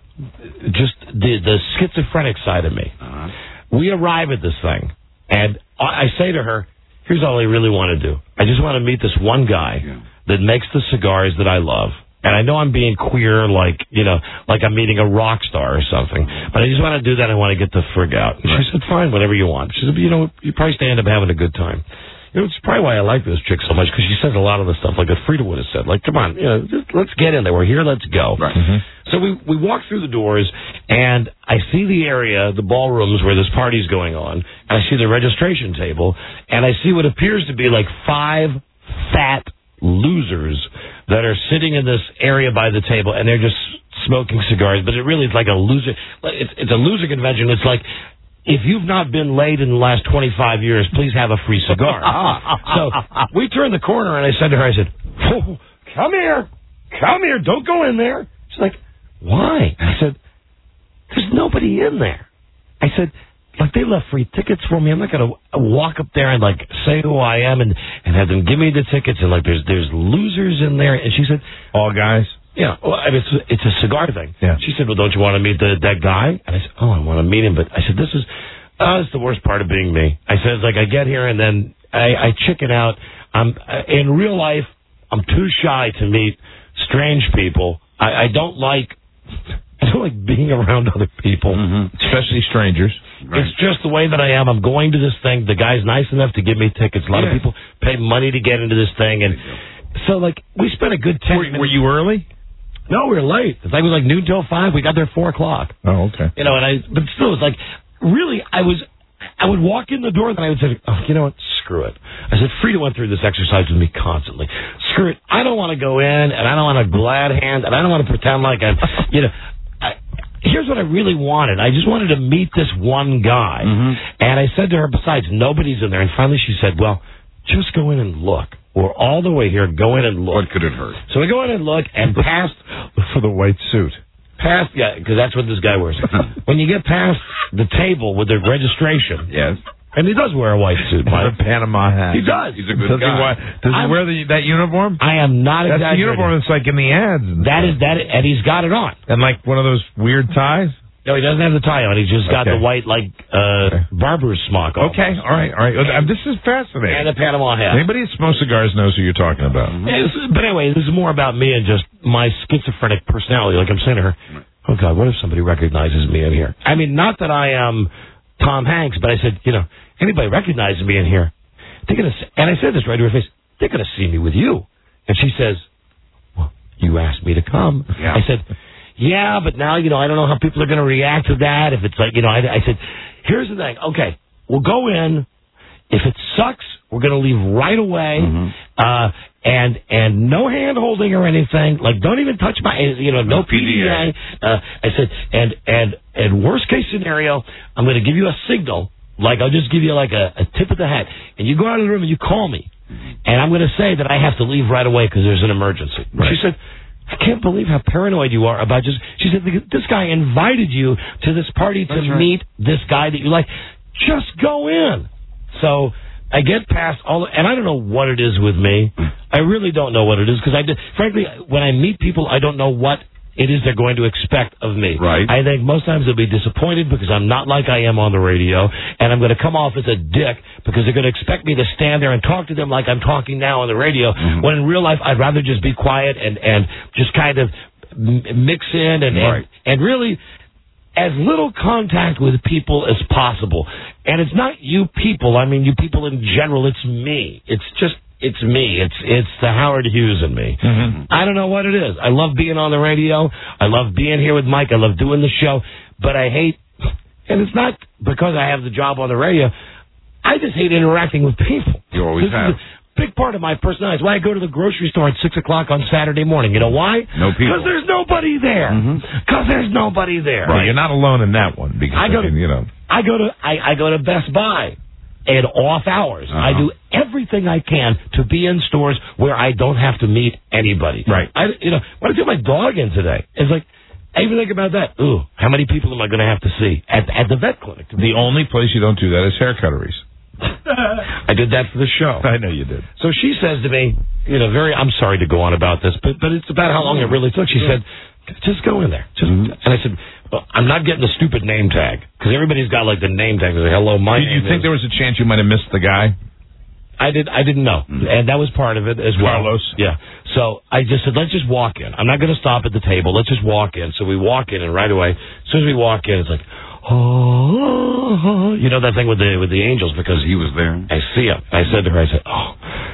just the the schizophrenic side of me. Uh-huh. We arrive at this thing, and I, I say to her, here's all I really want to do. I just want to meet this one guy Yeah. that makes the cigars that I love. And I know I'm being queer, like, you know, like I'm meeting a rock star or something. But I just want to do that. I want to get the frig out. And she said, fine, whatever you want. She said, you know, you probably stand up having a good time. You know, it's probably why I like this chick so much, because she says a lot of the stuff like that Frida would have said. Like, come on, you know, just, let's get in there. We're here. Let's go. Right. Mm-hmm. So we we walk through the doors, and I see the area, the ballrooms where this party's going on, and I see the registration table, and I see what appears to be like five fat losers that are sitting in this area by the table, and they're just smoking cigars. But it really is like a loser. It's, it's a loser convention. It's like, if you've not been laid in the last twenty-five years, please have a free cigar. So we turned the corner, and I said to her, I said, oh, come here. Come here. Don't go in there. She's like, why? I said, there's nobody in there. I said, like, they left free tickets for me. I'm not going to walk up there and, like, say who I am and, and have them give me the tickets. And, like, there's there's losers in there. And she said, all guys? Yeah. Well, I mean, it's, it's a cigar thing. Yeah. She said, well, don't you want to meet the, that guy? And I said, oh, I want to meet him. But I said, this is uh, it's the worst part of being me. I said, it's like, I get here and then I, I chicken out. I'm, in real life, I'm too shy to meet strange people. I, I don't like... I don't like being around other people. Mm-hmm. Especially strangers. Right. It's just the way that I am. I'm going to this thing. The guy's nice enough to give me tickets. A lot Yeah. of people pay money to get into this thing. And so, like, we spent a good ten Were, minutes. were you early? No, we were late. The thing was like noon till five. We got there four o'clock. Oh, okay. You know, and I, but still, it's like, really, I was, I would walk in the door and I would say, oh, you know what, screw it. I said, Frida went through this exercise with me constantly. Screw it. I don't want to go in, and I don't want a glad hand, and I don't want to pretend like I'm, you know, I, here's what I really wanted. I just wanted to meet this one guy. Mm-hmm. And I said to her, besides, nobody's in there. And finally she said, well, just go in and look. We're all the way here. Go in and look. What could it hurt? So we go in and look, and past... For the white suit. Past, yeah, because that's what this guy wears. When you get past the table with the registration... Yes. And he does wear a white suit, Mike. A Panama hat. He does. He's a good Does guy. he, wear, does he I'm- wear the, that uniform? I am not That's the exaggerating. uniform that's like in the ads. And That stuff. is that, and he's got it on. And like one of those weird ties? No, he doesn't have the tie on. He's just got Okay. the white, like, uh, barber's smock on. Okay, all right, all right. Uh, This is fascinating. And the Panama hat. Anybody that smokes cigars knows who you're talking about. It's- But anyway, this is more about me and just my schizophrenic personality. Like I'm saying to her, oh, God, what if somebody recognizes me in here? I mean, not that I am Tom Hanks, but I said, you know, anybody recognizes me in here, they're gonna. s- And I said this right to her face. They're gonna see me with you. And she says, well, you asked me to come. Yeah. I said, yeah, but now, you know, I don't know how people are going to react to that. If it's like, you know, I, I said, here's the thing. Okay, we'll go in. If it sucks, we're going to leave right away. Mm-hmm. Uh, and and no hand holding or anything. Like, don't even touch my, you know, no, No P D A. Uh, I said, and and and worst case scenario, I'm going to give you a signal. Like, I'll just give you like a, a tip of the hat, and you go out of the room and you call me, and I'm going to say that I have to leave right away because there's an emergency. Right. She said, I can't believe how paranoid you are about just... She said, this guy invited you to this party to That's right. meet this guy that you like. Just go in. So I get past all... And I don't know what it is with me. I really don't know what it is because I did, frankly, when I meet people, I don't know what it is they're going to expect of me. Right. I think most times they'll be disappointed because I'm not like I am on the radio, and I'm going to come off as a dick because they're going to expect me to stand there and talk to them like I'm talking now on the radio, Mm-hmm. when in real life I'd rather just be quiet and, and just kind of m- mix in and, Right. and, and really... as little contact with people as possible. And it's not you people. I mean, you people in general. It's me. It's just, it's me. It's it's the Howard Hughes in me. Mm-hmm. I don't know what it is. I love being on the radio. I love being here with Mike. I love doing the show. But I hate, and it's not because I have the job on the radio. I just hate interacting with people. You always this have. Is a big part of my personality. It's why I go to the grocery store at six o'clock on Saturday morning. You know why? No people. Because there's nobody there. Because there's nobody there. Right. You're not alone in that one. Because I go to, you know. I go to I, I go to Best Buy at off hours. Uh-huh. I do everything I can to be in stores where I don't have to meet anybody. Right. I you know when I took my dog in today, it's like I even think about that. Ooh, how many people am I going to have to see at at the vet clinic? The only place you don't do that is hair cutteries. I did that for the show. I know you did. So she says to me, you know, very, I'm sorry to go on about this, but but it's about how long it really took. She said, just go in there. Just, mm-hmm. And I said, well, I'm not getting the stupid name tag, because everybody's got like the name tag. They say, hello, my Did name you think is... there was a chance you might have missed the guy? I did. I didn't know, mm-hmm. and that was part of it as well. Carlos. Yeah. So I just said, let's just walk in. I'm not going to stop at the table. Let's just walk in. So we walk in, and right away, as soon as we walk in, it's like, oh, you know that thing with the with the angels, because he was there. I see him. I said to her, I said, oh,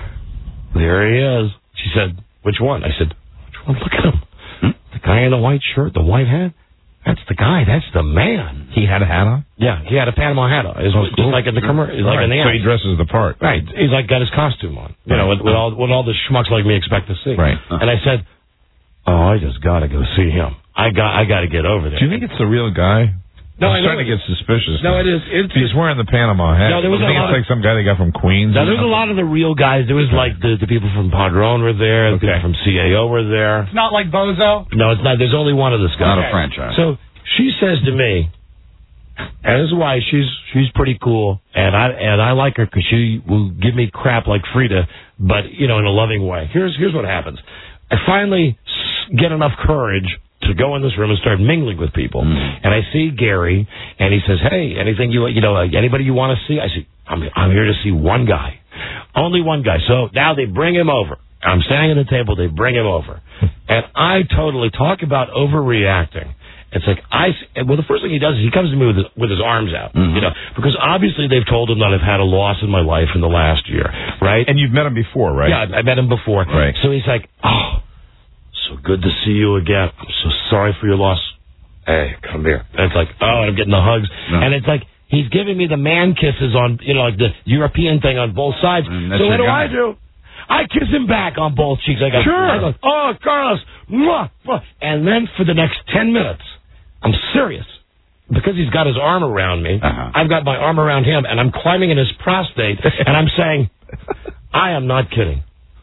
there he is. She said, which one? I said, which one? Look at him. Hmm? The guy in the white shirt, the white hat. That's the guy. That's the man. He had a hat on? Yeah, he had a Panama hat on. It was oh, just like in the commercial. Like right. in the so he dresses the part. Right. He's like got his costume on. You right. know, with, with all what all the schmucks like me expect to see. Right. And I said, oh, I just got to go see him. I got I got to get over there. Do you think it's the real guy? No, I'm I know starting to get suspicious. No, it is. It's, He's wearing the Panama hat. No, there was I think a it's lot like some guy they got from Queens. No, there was a lot of the real guys. There was like the, the people from Padron were there. The okay. people from C A O were there. It's not like Bozo? No, it's not. There's only one of this guy. Not a franchise. So she says to me, and this is why she's she's pretty cool, and I and I like her because she will give me crap like Frida, but you know in a loving way. Here's here's what happens. I finally get enough courage to go in this room and start mingling with people, mm. and I see Gary, and he says, "Hey, anything you you know anybody you want to see?" I say, "I'm I'm here to see one guy, only one guy." So now they bring him over. I'm standing at the table. They bring him over, and I totally talk about overreacting. It's like I well, the first thing he does is he comes to me with his, with his arms out, mm-hmm. you know, because obviously they've told him that I've had a loss in my life in the last year, right? And you've met him before, right? Yeah, I met him before. Right. So he's like, oh, so good to see you again. I'm so sorry for your loss. Hey, come here. And it's like, oh, and I'm getting the hugs, no. and it's like he's giving me the man kisses on, you know, like the European thing on both sides. So what do guy. I do? I kiss him back on both cheeks. I go, sure. I go, oh, Carlos, mwah, mwah. And then for the next ten minutes. I'm serious. Because he's got his arm around me, uh-huh. I've got my arm around him, and I'm climbing in his prostate, and I'm saying, I am not kidding.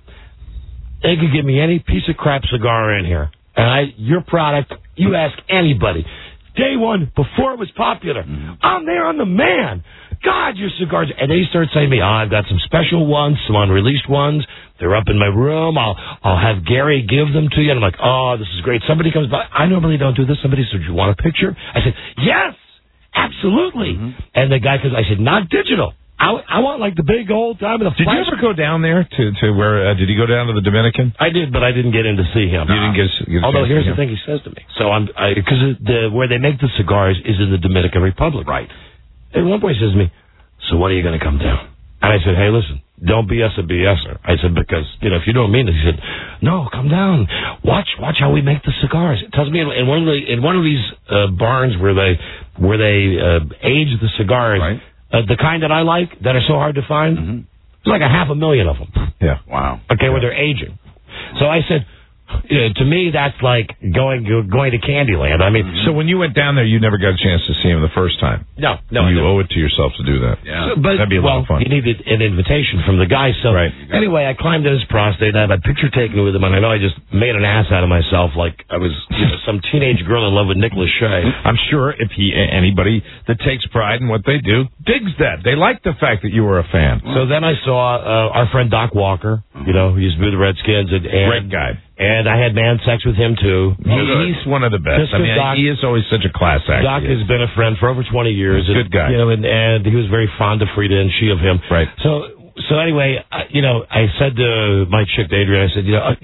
They could give me any piece of crap cigar in here, and I, your product, you ask anybody. Day one, before it was popular, mm-hmm. I'm there, I'm the man. God, your cigars. And they start saying to me, oh, I've got some special ones, some unreleased ones. They're up in my room. I'll I'll have Gary give them to you. And I'm like, oh, this is great. Somebody comes by. I normally don't do this. Somebody said, do you want a picture? I said, yes, absolutely. Mm-hmm. And the guy says, I said, not digital. I, I want like the big old time of the Did flash. you ever go down there to, to where, uh, did he go down to the Dominican? I did, but I didn't get in to see him. You didn't get, get a Although here's the him. thing he says to me. So I'm, because the, where they make the cigars is in the Dominican Republic. Right. And one point he says to me, so when are you going to come down? And I said, hey, listen, don't B S a BSer. I said, because, you know, if you don't mean it. He said, no, come down. Watch watch how we make the cigars. It tells me in, in one of the, in one of these uh, barns where they where they uh, age the cigars, right. uh, the kind that I like, that are so hard to find, mm-hmm. there's like a half a million of them. Yeah. Wow. Okay, where they're aging. So I said, you know, to me, that's like going going to Candyland. I mean, so when you went down there, you never got a chance to see him the first time. No, no. You owe it to yourself to do that. Yeah, so, but that'd be a well, lot of fun. You needed an invitation from the guy. So right. anyway, I climbed in his prostate. I had a picture taken with him, and I know I just made an ass out of myself, like I was you know, some teenage girl in love with Nicholas Shea. I'm sure if he anybody that takes pride in what they do digs that. They like the fact that you were a fan. So then I saw uh, our friend Doc Walker. You know, he used to be with the Redskins, and, and great guy. And I had man sex with him, too. He, he's one of the best. I mean, Doc, he is always such a class act. Doc has been a friend for over twenty years. Good guy. You know, and, and he was very fond of Frida, and she of him. Right. So, so anyway, I, you know, I said to my chick, Adrian, I said, you know, uh, you know,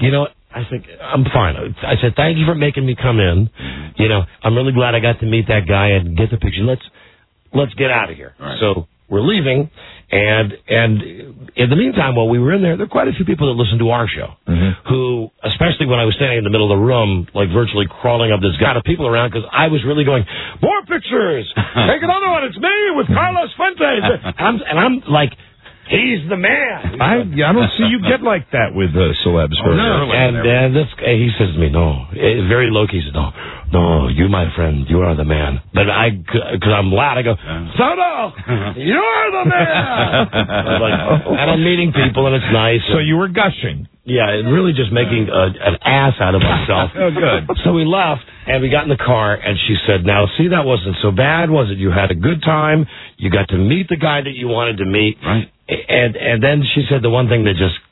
I said, I'm fine. I said, thank you for making me come in. You know, I'm really glad I got to meet that guy and get the picture. Let's let's get out of here. Right. So we're leaving, and and in the meantime, while we were in there, there were quite a few people that listened to our show, mm-hmm. who, especially when I was standing in the middle of the room, like virtually crawling up this guy of people around, because I was really going, more pictures! Take another one! It's me with Carlos Fuentes! and, I'm, and I'm like... He's the man. I I don't see you get like that with uh, celebs. Oh, no, and and this he says to me, no, it's very low key. He says, no, no, you, my friend, you are the man. But I, because I'm loud, I go, Soto, you're the man. I'm like, and I'm meeting people, and it's nice. So you were gushing. Yeah, and really just making a, an ass out of myself. Oh, good. So we left, and we got in the car, and she said, now, see, that wasn't so bad, was it? You had a good time. You got to meet the guy that you wanted to meet. Right. And and then she said the one thing that just,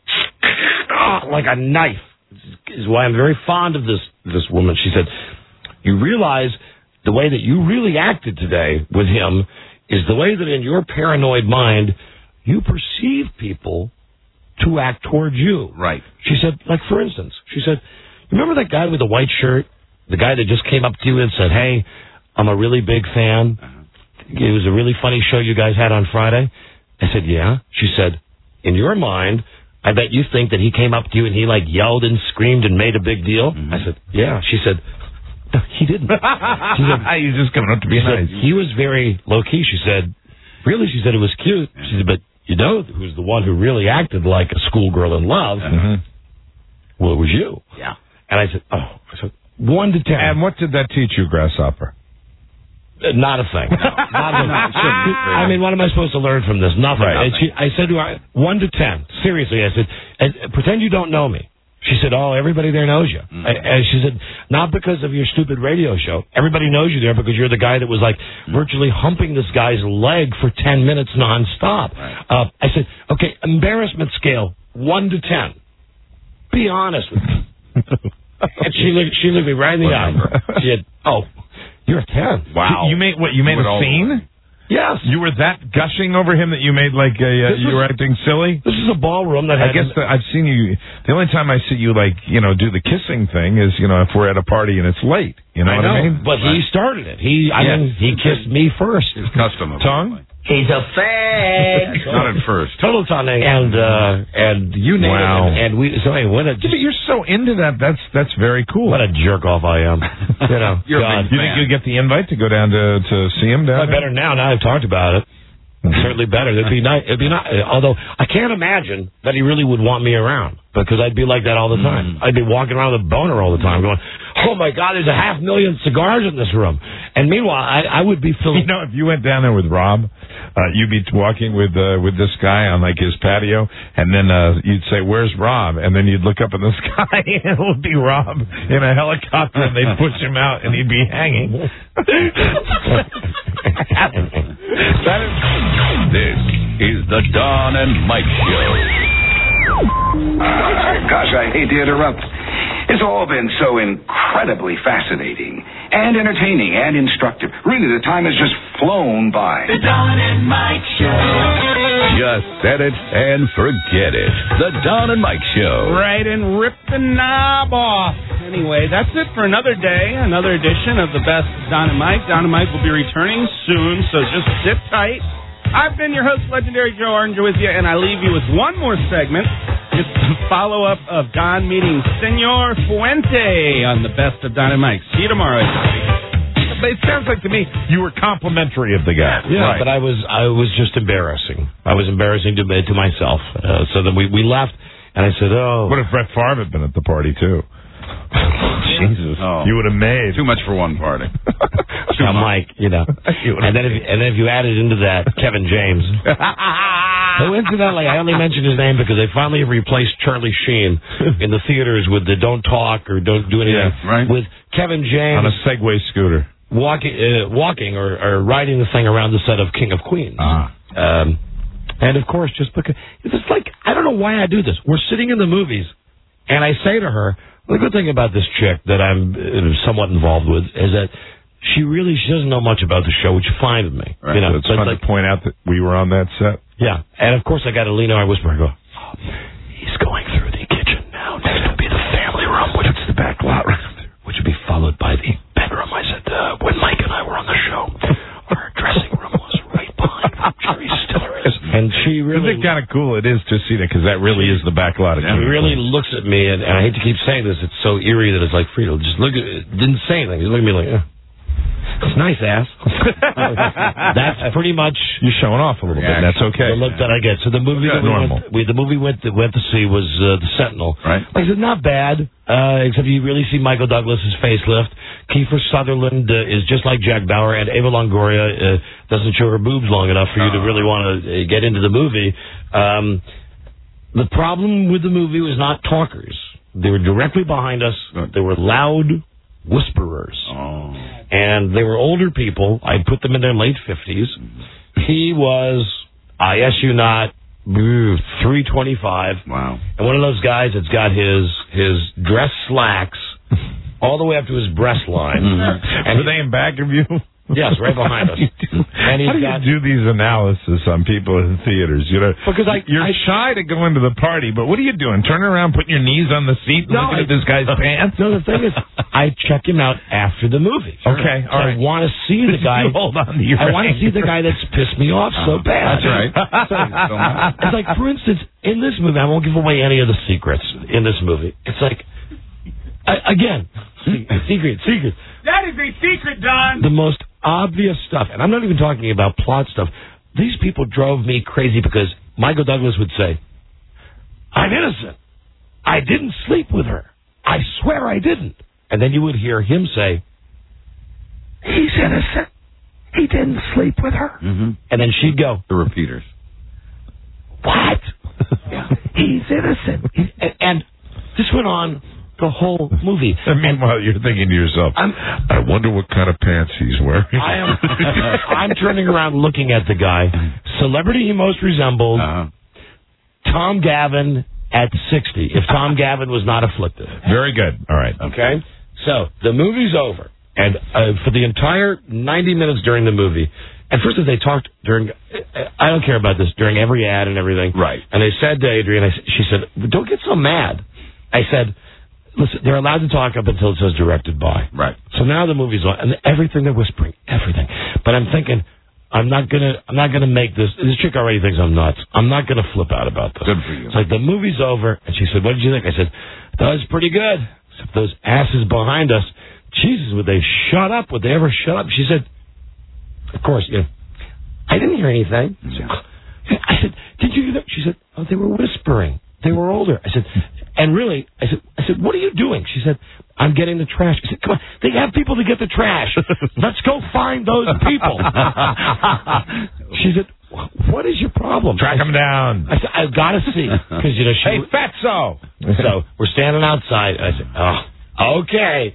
oh, like a knife, is why I'm very fond of this, this woman. She said, you realize the way that you really acted today with him is the way that in your paranoid mind, you perceive people to act towards you. Right. She said, like, for instance, she said, remember that guy with the white shirt? The guy that just came up to you and said, hey, I'm a really big fan. Uh-huh. It was a really funny show you guys had on Friday. I said, yeah. She said, in your mind, I bet you think that he came up to you and he, like, yelled and screamed and made a big deal. Mm-hmm. I said, yeah. She said, no, he didn't. She said, he's just coming up to be nice. Said, he was very low-key. She said, really? She said, it was cute. Yeah. She said, but you know who's the one who really acted like a schoolgirl in love? Mm-hmm. Well, it was you. Yeah. And I said, oh, I said, one to ten. And what did that teach you, Grasshopper? Uh, not a thing. No, not a thing. I mean, what am I supposed to learn from this? Nothing. Right. She, I said to her, one to ten. Seriously, I said, and pretend you don't know me. She said, oh, everybody there knows you. Mm-hmm. And she said, not because of your stupid radio show. Everybody knows you there because you're the guy that was, like, virtually humping this guy's leg for ten minutes nonstop. Right. Uh, I said, okay, embarrassment scale, one to ten. Be honest with me. And she looked, she looked me right in the eye. She said, oh, you're a ten. Wow. You made what? You made a scene? Yes. You were that gushing over him that you made like a, uh, you were acting silly? This is a ballroom that I had... guess the, I've seen you... The only time I see you, like, you know, do the kissing thing is, you know, if we're at a party and it's late. You know I what know, I mean? But right. he started it. He, I yes. mean, he kissed me first. His custom. Tongue? He's a fag. Not at first. Total tongue. And, uh, and you name wow. it. And, and we... So, hey, what a... Just, but you're so into that. That's that's very cool. What a jerk-off I am. You know. You're God. a big You think you'll get the invite to go down to, to see him down well, there? better now. Now I've talked about it. Certainly better. It'd be nice. It'd be not. Although I can't imagine that he really would want me around because I'd be like that all the time. Mm. I'd be walking around with a boner all the time, going, "Oh my God, there's a half million cigars in this room." And meanwhile, I, I would be feeling. You know, if you went down there with Rob, uh, you'd be walking with uh, with this guy on like his patio, and then uh, you'd say, "Where's Rob?" And then you'd look up in the sky, and it would be Rob in a helicopter, and they'd push him out, and he'd be hanging. That is. This is the Don and Mike Show. Uh, gosh, I hate to interrupt. It's all been so incredibly fascinating and entertaining and instructive. Really, the time has just flown by. The Don and Mike Show. Just set it and forget it. The Don and Mike Show. Right, and rip the knob off. Anyway, that's it for another day, another edition of the best Don and Mike. Don and Mike will be returning soon, so just sit tight. I've been your host, Legendary Joe Arnger, with you, and I leave you with one more segment. It's the follow-up of Don meeting Senor Fuente on the best of Don and Mike. See you tomorrow, everybody. But it sounds like to me you were complimentary of the guy. Yeah, right. But I was I was just embarrassing. I was embarrassing to to myself. Uh, so then we, we left, and I said, oh. What if Brett Favre had been at the party, too? Jesus. Oh. You would have made. Too much for one party. Now, Mike, you know. and then if and then if you added into that Kevin James. Who, incidentally, I only mentioned his name because they finally replaced Charlie Sheen in the theaters with the Don't Talk or Don't Do Anything. Yeah, right. With Kevin James. On a Segway scooter. Walking, uh, walking or, or riding the thing around the set of King of Queens. Ah. Um, and, of course, just because... It's like, I don't know why I do this. We're sitting in the movies, and I say to her, the good thing about this chick that I'm uh, somewhat involved with is that she really she doesn't know much about the show, which is fine with me. Right. You know, it's fun like, to point out that we were on that set. Yeah, and of course I got to lean over, I whisper, I go, oh, he's going through the kitchen now. Next will be the family room. back lot right up there, which would be followed by the bedroom. I said, uh, when Mike and I were on the show, our dressing room was right behind Jerry Stiller is. And she really... Isn't it kind of cool? It is to see that, because that really is the back lot. She really looks at me, and, and I hate to keep saying this, it's so eerie that it's like, Friedel, just look at it. Didn't say anything. Just look at me like, eh. It's nice, ass. That's pretty much... You're showing off a little bit, and that's okay. The look that I get. So the movie that we normal. went, we, the movie went to, went to see was uh, The Sentinel. Right. Like I said, not bad, uh, except you really see Michael Douglas's facelift. Kiefer Sutherland uh, is just like Jack Bauer, and Ava Longoria uh, doesn't show her boobs long enough for you to really want to uh, get into the movie. Um, the problem with the movie was not talkers. They were directly behind us. They were loud whisperers. Oh. And they were older people. I put them in their late fifties. He was, I S you not, three twenty-five. Wow. And one of those guys that's got his his dress slacks all the way up to his breast line. Mm-hmm. And are they in back of you? Yes, right behind us. And he's How do got, you do these analysis on people in theaters? You know, because I, you're I, shy to go into the party, but what are you doing? Turning around, putting your knees on the seat, and no, looking I, at this guy's pants? No, the thing is, I check him out after the movie. Okay, all so right. I want to see the guy. Hold on to your I want to see the guy that's pissed me off so bad. That's right. So, it's like, for instance, in this movie, I won't give away any of the secrets in this movie. It's like, I, again, secret, secret. That is a secret, Don. The most obvious stuff, and I'm not even talking about plot stuff. These people drove me crazy because Michael Douglas would say, I'm innocent. I didn't sleep with her. I swear I didn't. And then you would hear him say, he's innocent. He didn't sleep with her. Mm-hmm. And then she'd go, the repeaters. What? He's innocent. And, and this went on the whole movie. And meanwhile, you're thinking to yourself, I'm, I wonder what kind of pants he's wearing. I am, I'm turning around looking at the guy. Celebrity he most resembled, Uh-huh. Tom Gavin at sixty, if Tom Gavin was not afflicted. Very good. All right. Okay? So, the movie's over. And uh, for the entire ninety minutes during the movie, at first they talked during, I don't care about this, during every ad and everything. Right. And they said to Adrian, I, she said, don't get so mad. I said, listen, they're allowed to talk up until it says directed by. Right. So now the movie's on, and everything they're whispering, everything. But I'm thinking, I'm not gonna, I'm not gonna make this. This chick already thinks I'm nuts. I'm not gonna flip out about this. Good for you. It's like the movie's over, and she said, "What did you think?" I said, "That was pretty good." Except those asses behind us, Jesus, would they shut up? Would they ever shut up? She said, "Of course, you know, I didn't hear anything." Yeah. I said, "Did you hear that?" She said, "Oh, they were whispering. They were older." I said, and really, I said, I said, "What are you doing?" She said, "I'm getting the trash." I said, "Come on, they have people to get the trash. Let's go find those people." She said, "What is your problem?" Track him down. I said, "I've got to see." Because, you know, she... Hey, fatso! So, we're standing outside. I said, "Oh, okay.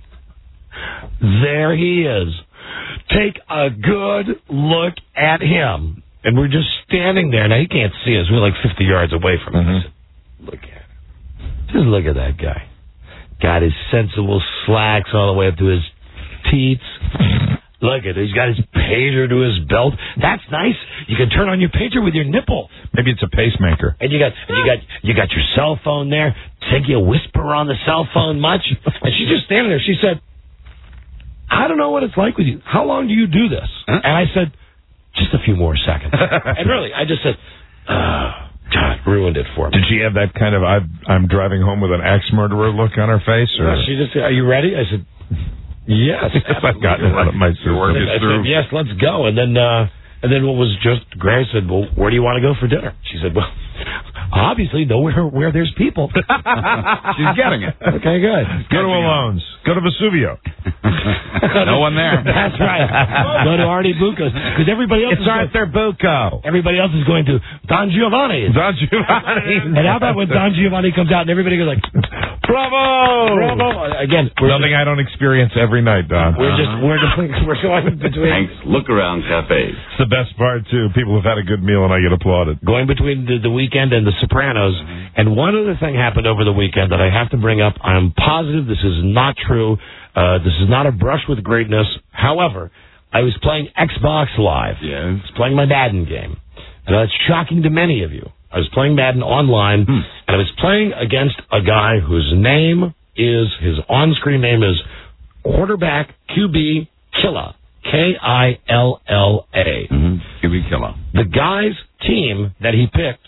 There he is. Take a good look at him." And we're just standing there. Now, he can't see us. We're like fifty yards away from him. Mm-hmm. I said, "Look at him. Just look at that guy. Got his sensible slacks all the way up to his teats. Look at it. He's got his pager to his belt. That's nice. You can turn on your pager with your nipple. Maybe it's a pacemaker. And you got and you got you got your cell phone there. Think you whisper on the cell phone much?" And she's just standing there. She said, "I don't know what it's like with you. How long do you do this?" Huh? And I said, "Just a few more seconds." And really, I just said, oh, God, ruined it for me. Did she have that kind of I've, I'm driving home with an axe murderer look on her face? Or? No, she just said, "Are you ready?" I said, "Yes." I've gotten it out of my system. I said, "Yes, let's go." And then, uh, and then what was just great, I said, "Well, where do you want to go for dinner?" She said, "Well, obviously nowhere where there's people." She's getting it. Okay, good. Go to Alone's. Go to Vesuvio. No one there. That's right. Go to Artie Bucco's. Because everybody else it's is Arthur Bucco. Everybody else is going to Don Giovanni's. Don Giovanni. And how about when Don Giovanni comes out and everybody goes like, bravo! Bravo! Again, we're something just, I don't experience every night, Don. We're just, we're just, we're going between. Hank's Look Around Cafe. It's the best part, too. People have had a good meal and I get applauded. Going between the, the weekend and the Sopranos. Mm-hmm. And one other thing happened over the weekend that I have to bring up. I'm positive this is not true. Uh, this is not a brush with greatness. However, I was playing Xbox Live. Yes. I was playing my Madden game. And that's shocking to many of you. I was playing Madden online, hmm. and I was playing against a guy whose name is, his on-screen name is Quarterback Q B Killa. K I L L A. Mm-hmm. Q B Killa. The guy's team that he picked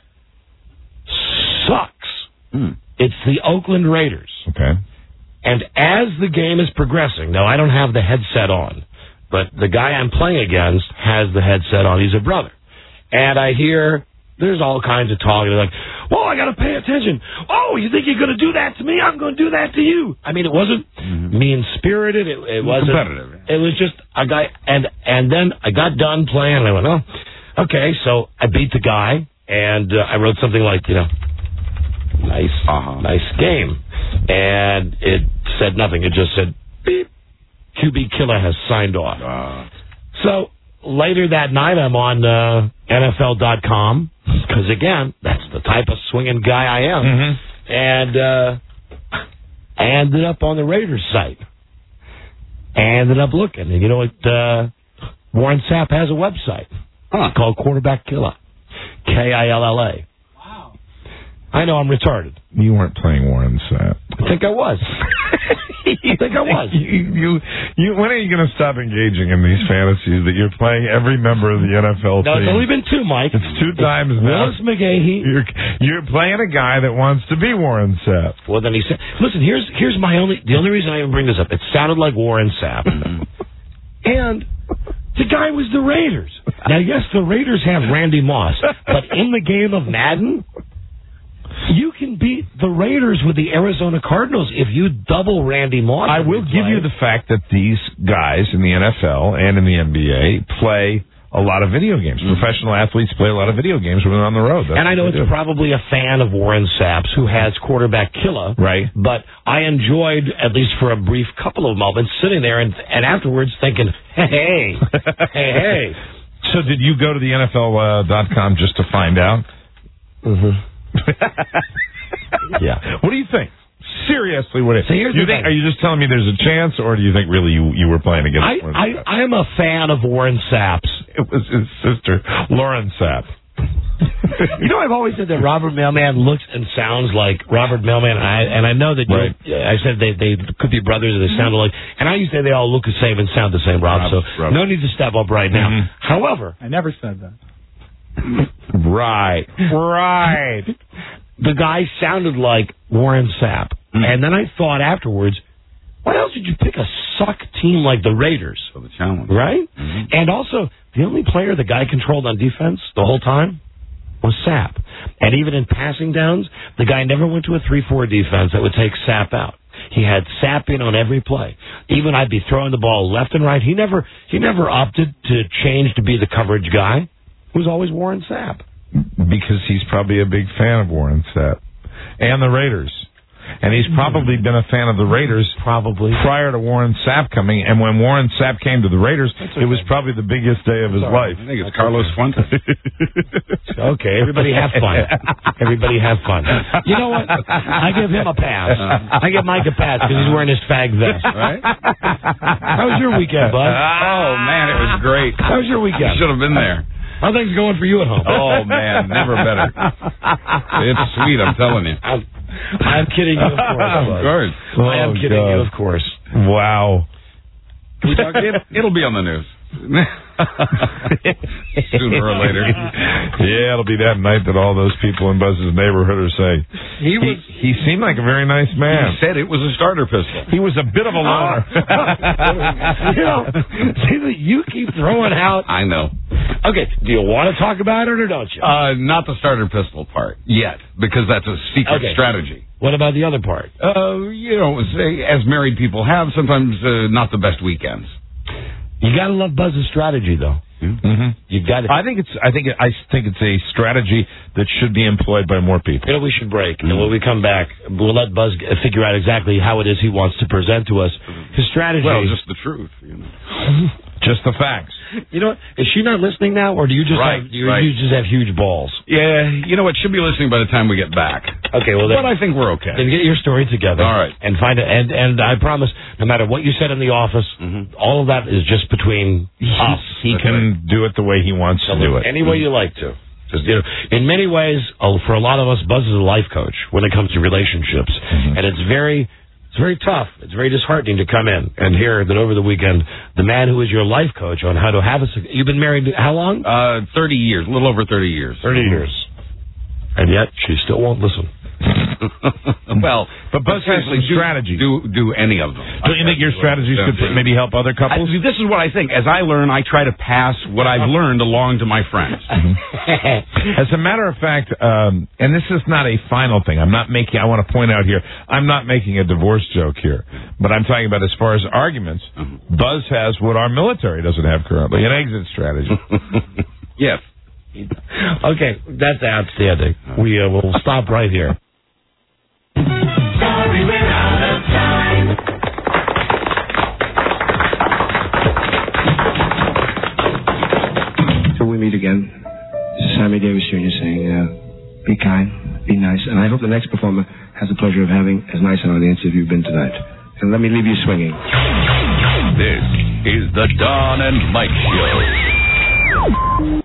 sucks. Mm. It's the Oakland Raiders. Okay. And as the game is progressing, now I don't have the headset on, but the guy I'm playing against has the headset on. He's a brother. And I hear there's all kinds of talk. They're like, whoa, I got to pay attention. Oh, you think you're going to do that to me? I'm going to do that to you. I mean, it wasn't mm-hmm. mean-spirited. It, it wasn't. Competitive. It was just a guy. And, and then I got done playing, and I went, oh, okay. So I beat the guy, and uh, I wrote something like, you know, nice, uh-huh. nice game. And it said nothing. It just said, beep, Q B Killa has signed off. Uh. So later that night, I'm on uh, N F L dot com, because, again, that's the type of swinging guy I am. Mm-hmm. And uh, I ended up on the Raiders site. I ended up looking. And you know what? Uh, Warren Sapp has a website huh. called Quarterback Killa. K I L L A. Wow. I know I'm retarded. You weren't playing Warren Sapp. I think I was. I think I was. You, you, you, when are you going to stop engaging in these fantasies that you're playing every member of the N F L no, team? No, it's only been two, Mike. It's two it's times now. Willis McGahee. You're, you're playing a guy that wants to be Warren Sapp. Well, then he said, listen, here's here's my only, the only reason I even bring this up. It sounded like Warren Sapp. And the guy was the Raiders. Now, yes, the Raiders have Randy Moss, but in the game of Madden, you can beat the Raiders with the Arizona Cardinals if you double Randy Moss. I will give you the fact that these guys in the N F L and in the N B A play a lot of video games. Mm-hmm. Professional athletes play a lot of video games when they're on the road. That's and I know it's do. probably a fan of Warren Sapp's who has Quarterback Killa. Right. But I enjoyed, at least for a brief couple of moments, sitting there and, and afterwards thinking, hey, hey, hey. So did you go to the N F L dot com uh, just to find out? Mm-hmm. Yeah. What do you think? Seriously, what is so here's you the think? thing. Are you just telling me there's a chance, or do you think really you you were playing against? I Warren I, Sapp? I am a fan of Warren Sapp's. It was his sister, Lauren Sapp. You know, I've always said that Robert Mailman looks and sounds like Robert Mailman, and I, and I know that right. you, I said they they could be brothers and they sound alike, and I used to say they all look the same and sound the same, Rob. Rob so Rob. no need to step up right now. Mm-hmm. However, I never said that. Right, right. The guy sounded like Warren Sapp. Mm-hmm. And then I thought afterwards, why else did you pick a suck team like the Raiders? For the challenge. Right? Mm-hmm. And also, the only player the guy controlled on defense the whole time was Sapp. And even in passing downs, the guy never went to a three four defense that would take Sapp out. He had Sapp in on every play. Even I'd be throwing the ball left and right. He never he never opted to change to be the coverage guy. It was always Warren Sapp. Because he's probably a big fan of Warren Sapp and the Raiders. And he's probably been a fan of the Raiders probably prior to Warren Sapp coming. And when Warren Sapp came to the Raiders, okay. It was probably the biggest day of his Sorry. life. I think it's Carlos Fuentes. Okay, everybody have fun. Everybody have fun. You know what? I give him a pass. I give Mike a pass because he's wearing his fag vest. Right? How was your weekend, bud? Oh, man, it was great. How was your weekend? You should have been there. How things going for you at home? Oh, man, never better. It's sweet, I'm telling you. I'm, I'm kidding you, of course. Of course. Oh, I am kidding God. you, of course. Wow. Can we talk? It, it'll be on the news. Sooner or later. Yeah, it'll be that night that all those people in Buzz's neighborhood are saying. He was. He, he seemed like a very nice man. He said it was a starter pistol. He was a bit of a loner. You know, see that you keep throwing out. I know. Okay, do you want to talk about it or don't you? Uh, not the starter pistol part yet, because that's a secret okay. strategy. What about the other part? Uh, you know, as married people have, sometimes uh, not the best weekends. You gotta love Buzz's strategy, though. Mm-hmm. You got it. I think it's. I think. It, I think it's a strategy that should be employed by more people. You know, we should break, mm-hmm. and when we come back, we'll let Buzz figure out exactly how it is he wants to present to us his strategy. Well, just the truth, you know. Just the facts. You know, is she not listening now, or do you just right, have you, right. you just have huge balls? Yeah, you know what? She'll be listening by the time we get back. Okay, well, then, but I think we're okay. Then get your story together. All right, and find it. And and I promise, no matter what you said in the office, mm-hmm. all of that is just between us. He That's can right. do it the way he wants so to do it. Any way you like to. Because, you know, in many ways, oh, for a lot of us, Buzz is a life coach when it comes to relationships, mm-hmm. and it's very It's very tough. It's very disheartening to come in and hear that over the weekend, the man who is your life coach on how to have a... You've been married how long? Uh, thirty years, a little over thirty years. thirty years. And yet, she still won't listen. Well, but Buzz has some strategies. Do do any of them? Don't you think your strategies could maybe help other couples? I, this is what I think. As I learn, I try to pass what I've learned along to my friends. As a matter of fact, um, and this is not a final thing. I'm not making. I want to point out here. I'm not making a divorce joke here, but I'm talking about as far as arguments. Mm-hmm. Buzz has what our military doesn't have currently: an exit strategy. Yes. Okay, that's outstanding. We uh, will stop right here. Sorry, we're out of time. Till we meet again, this is Sammy Davis Junior saying, uh, be kind, be nice, and I hope the next performer has the pleasure of having as nice an audience as you've been tonight. And let me leave you swinging. This is the Don and Mike Show.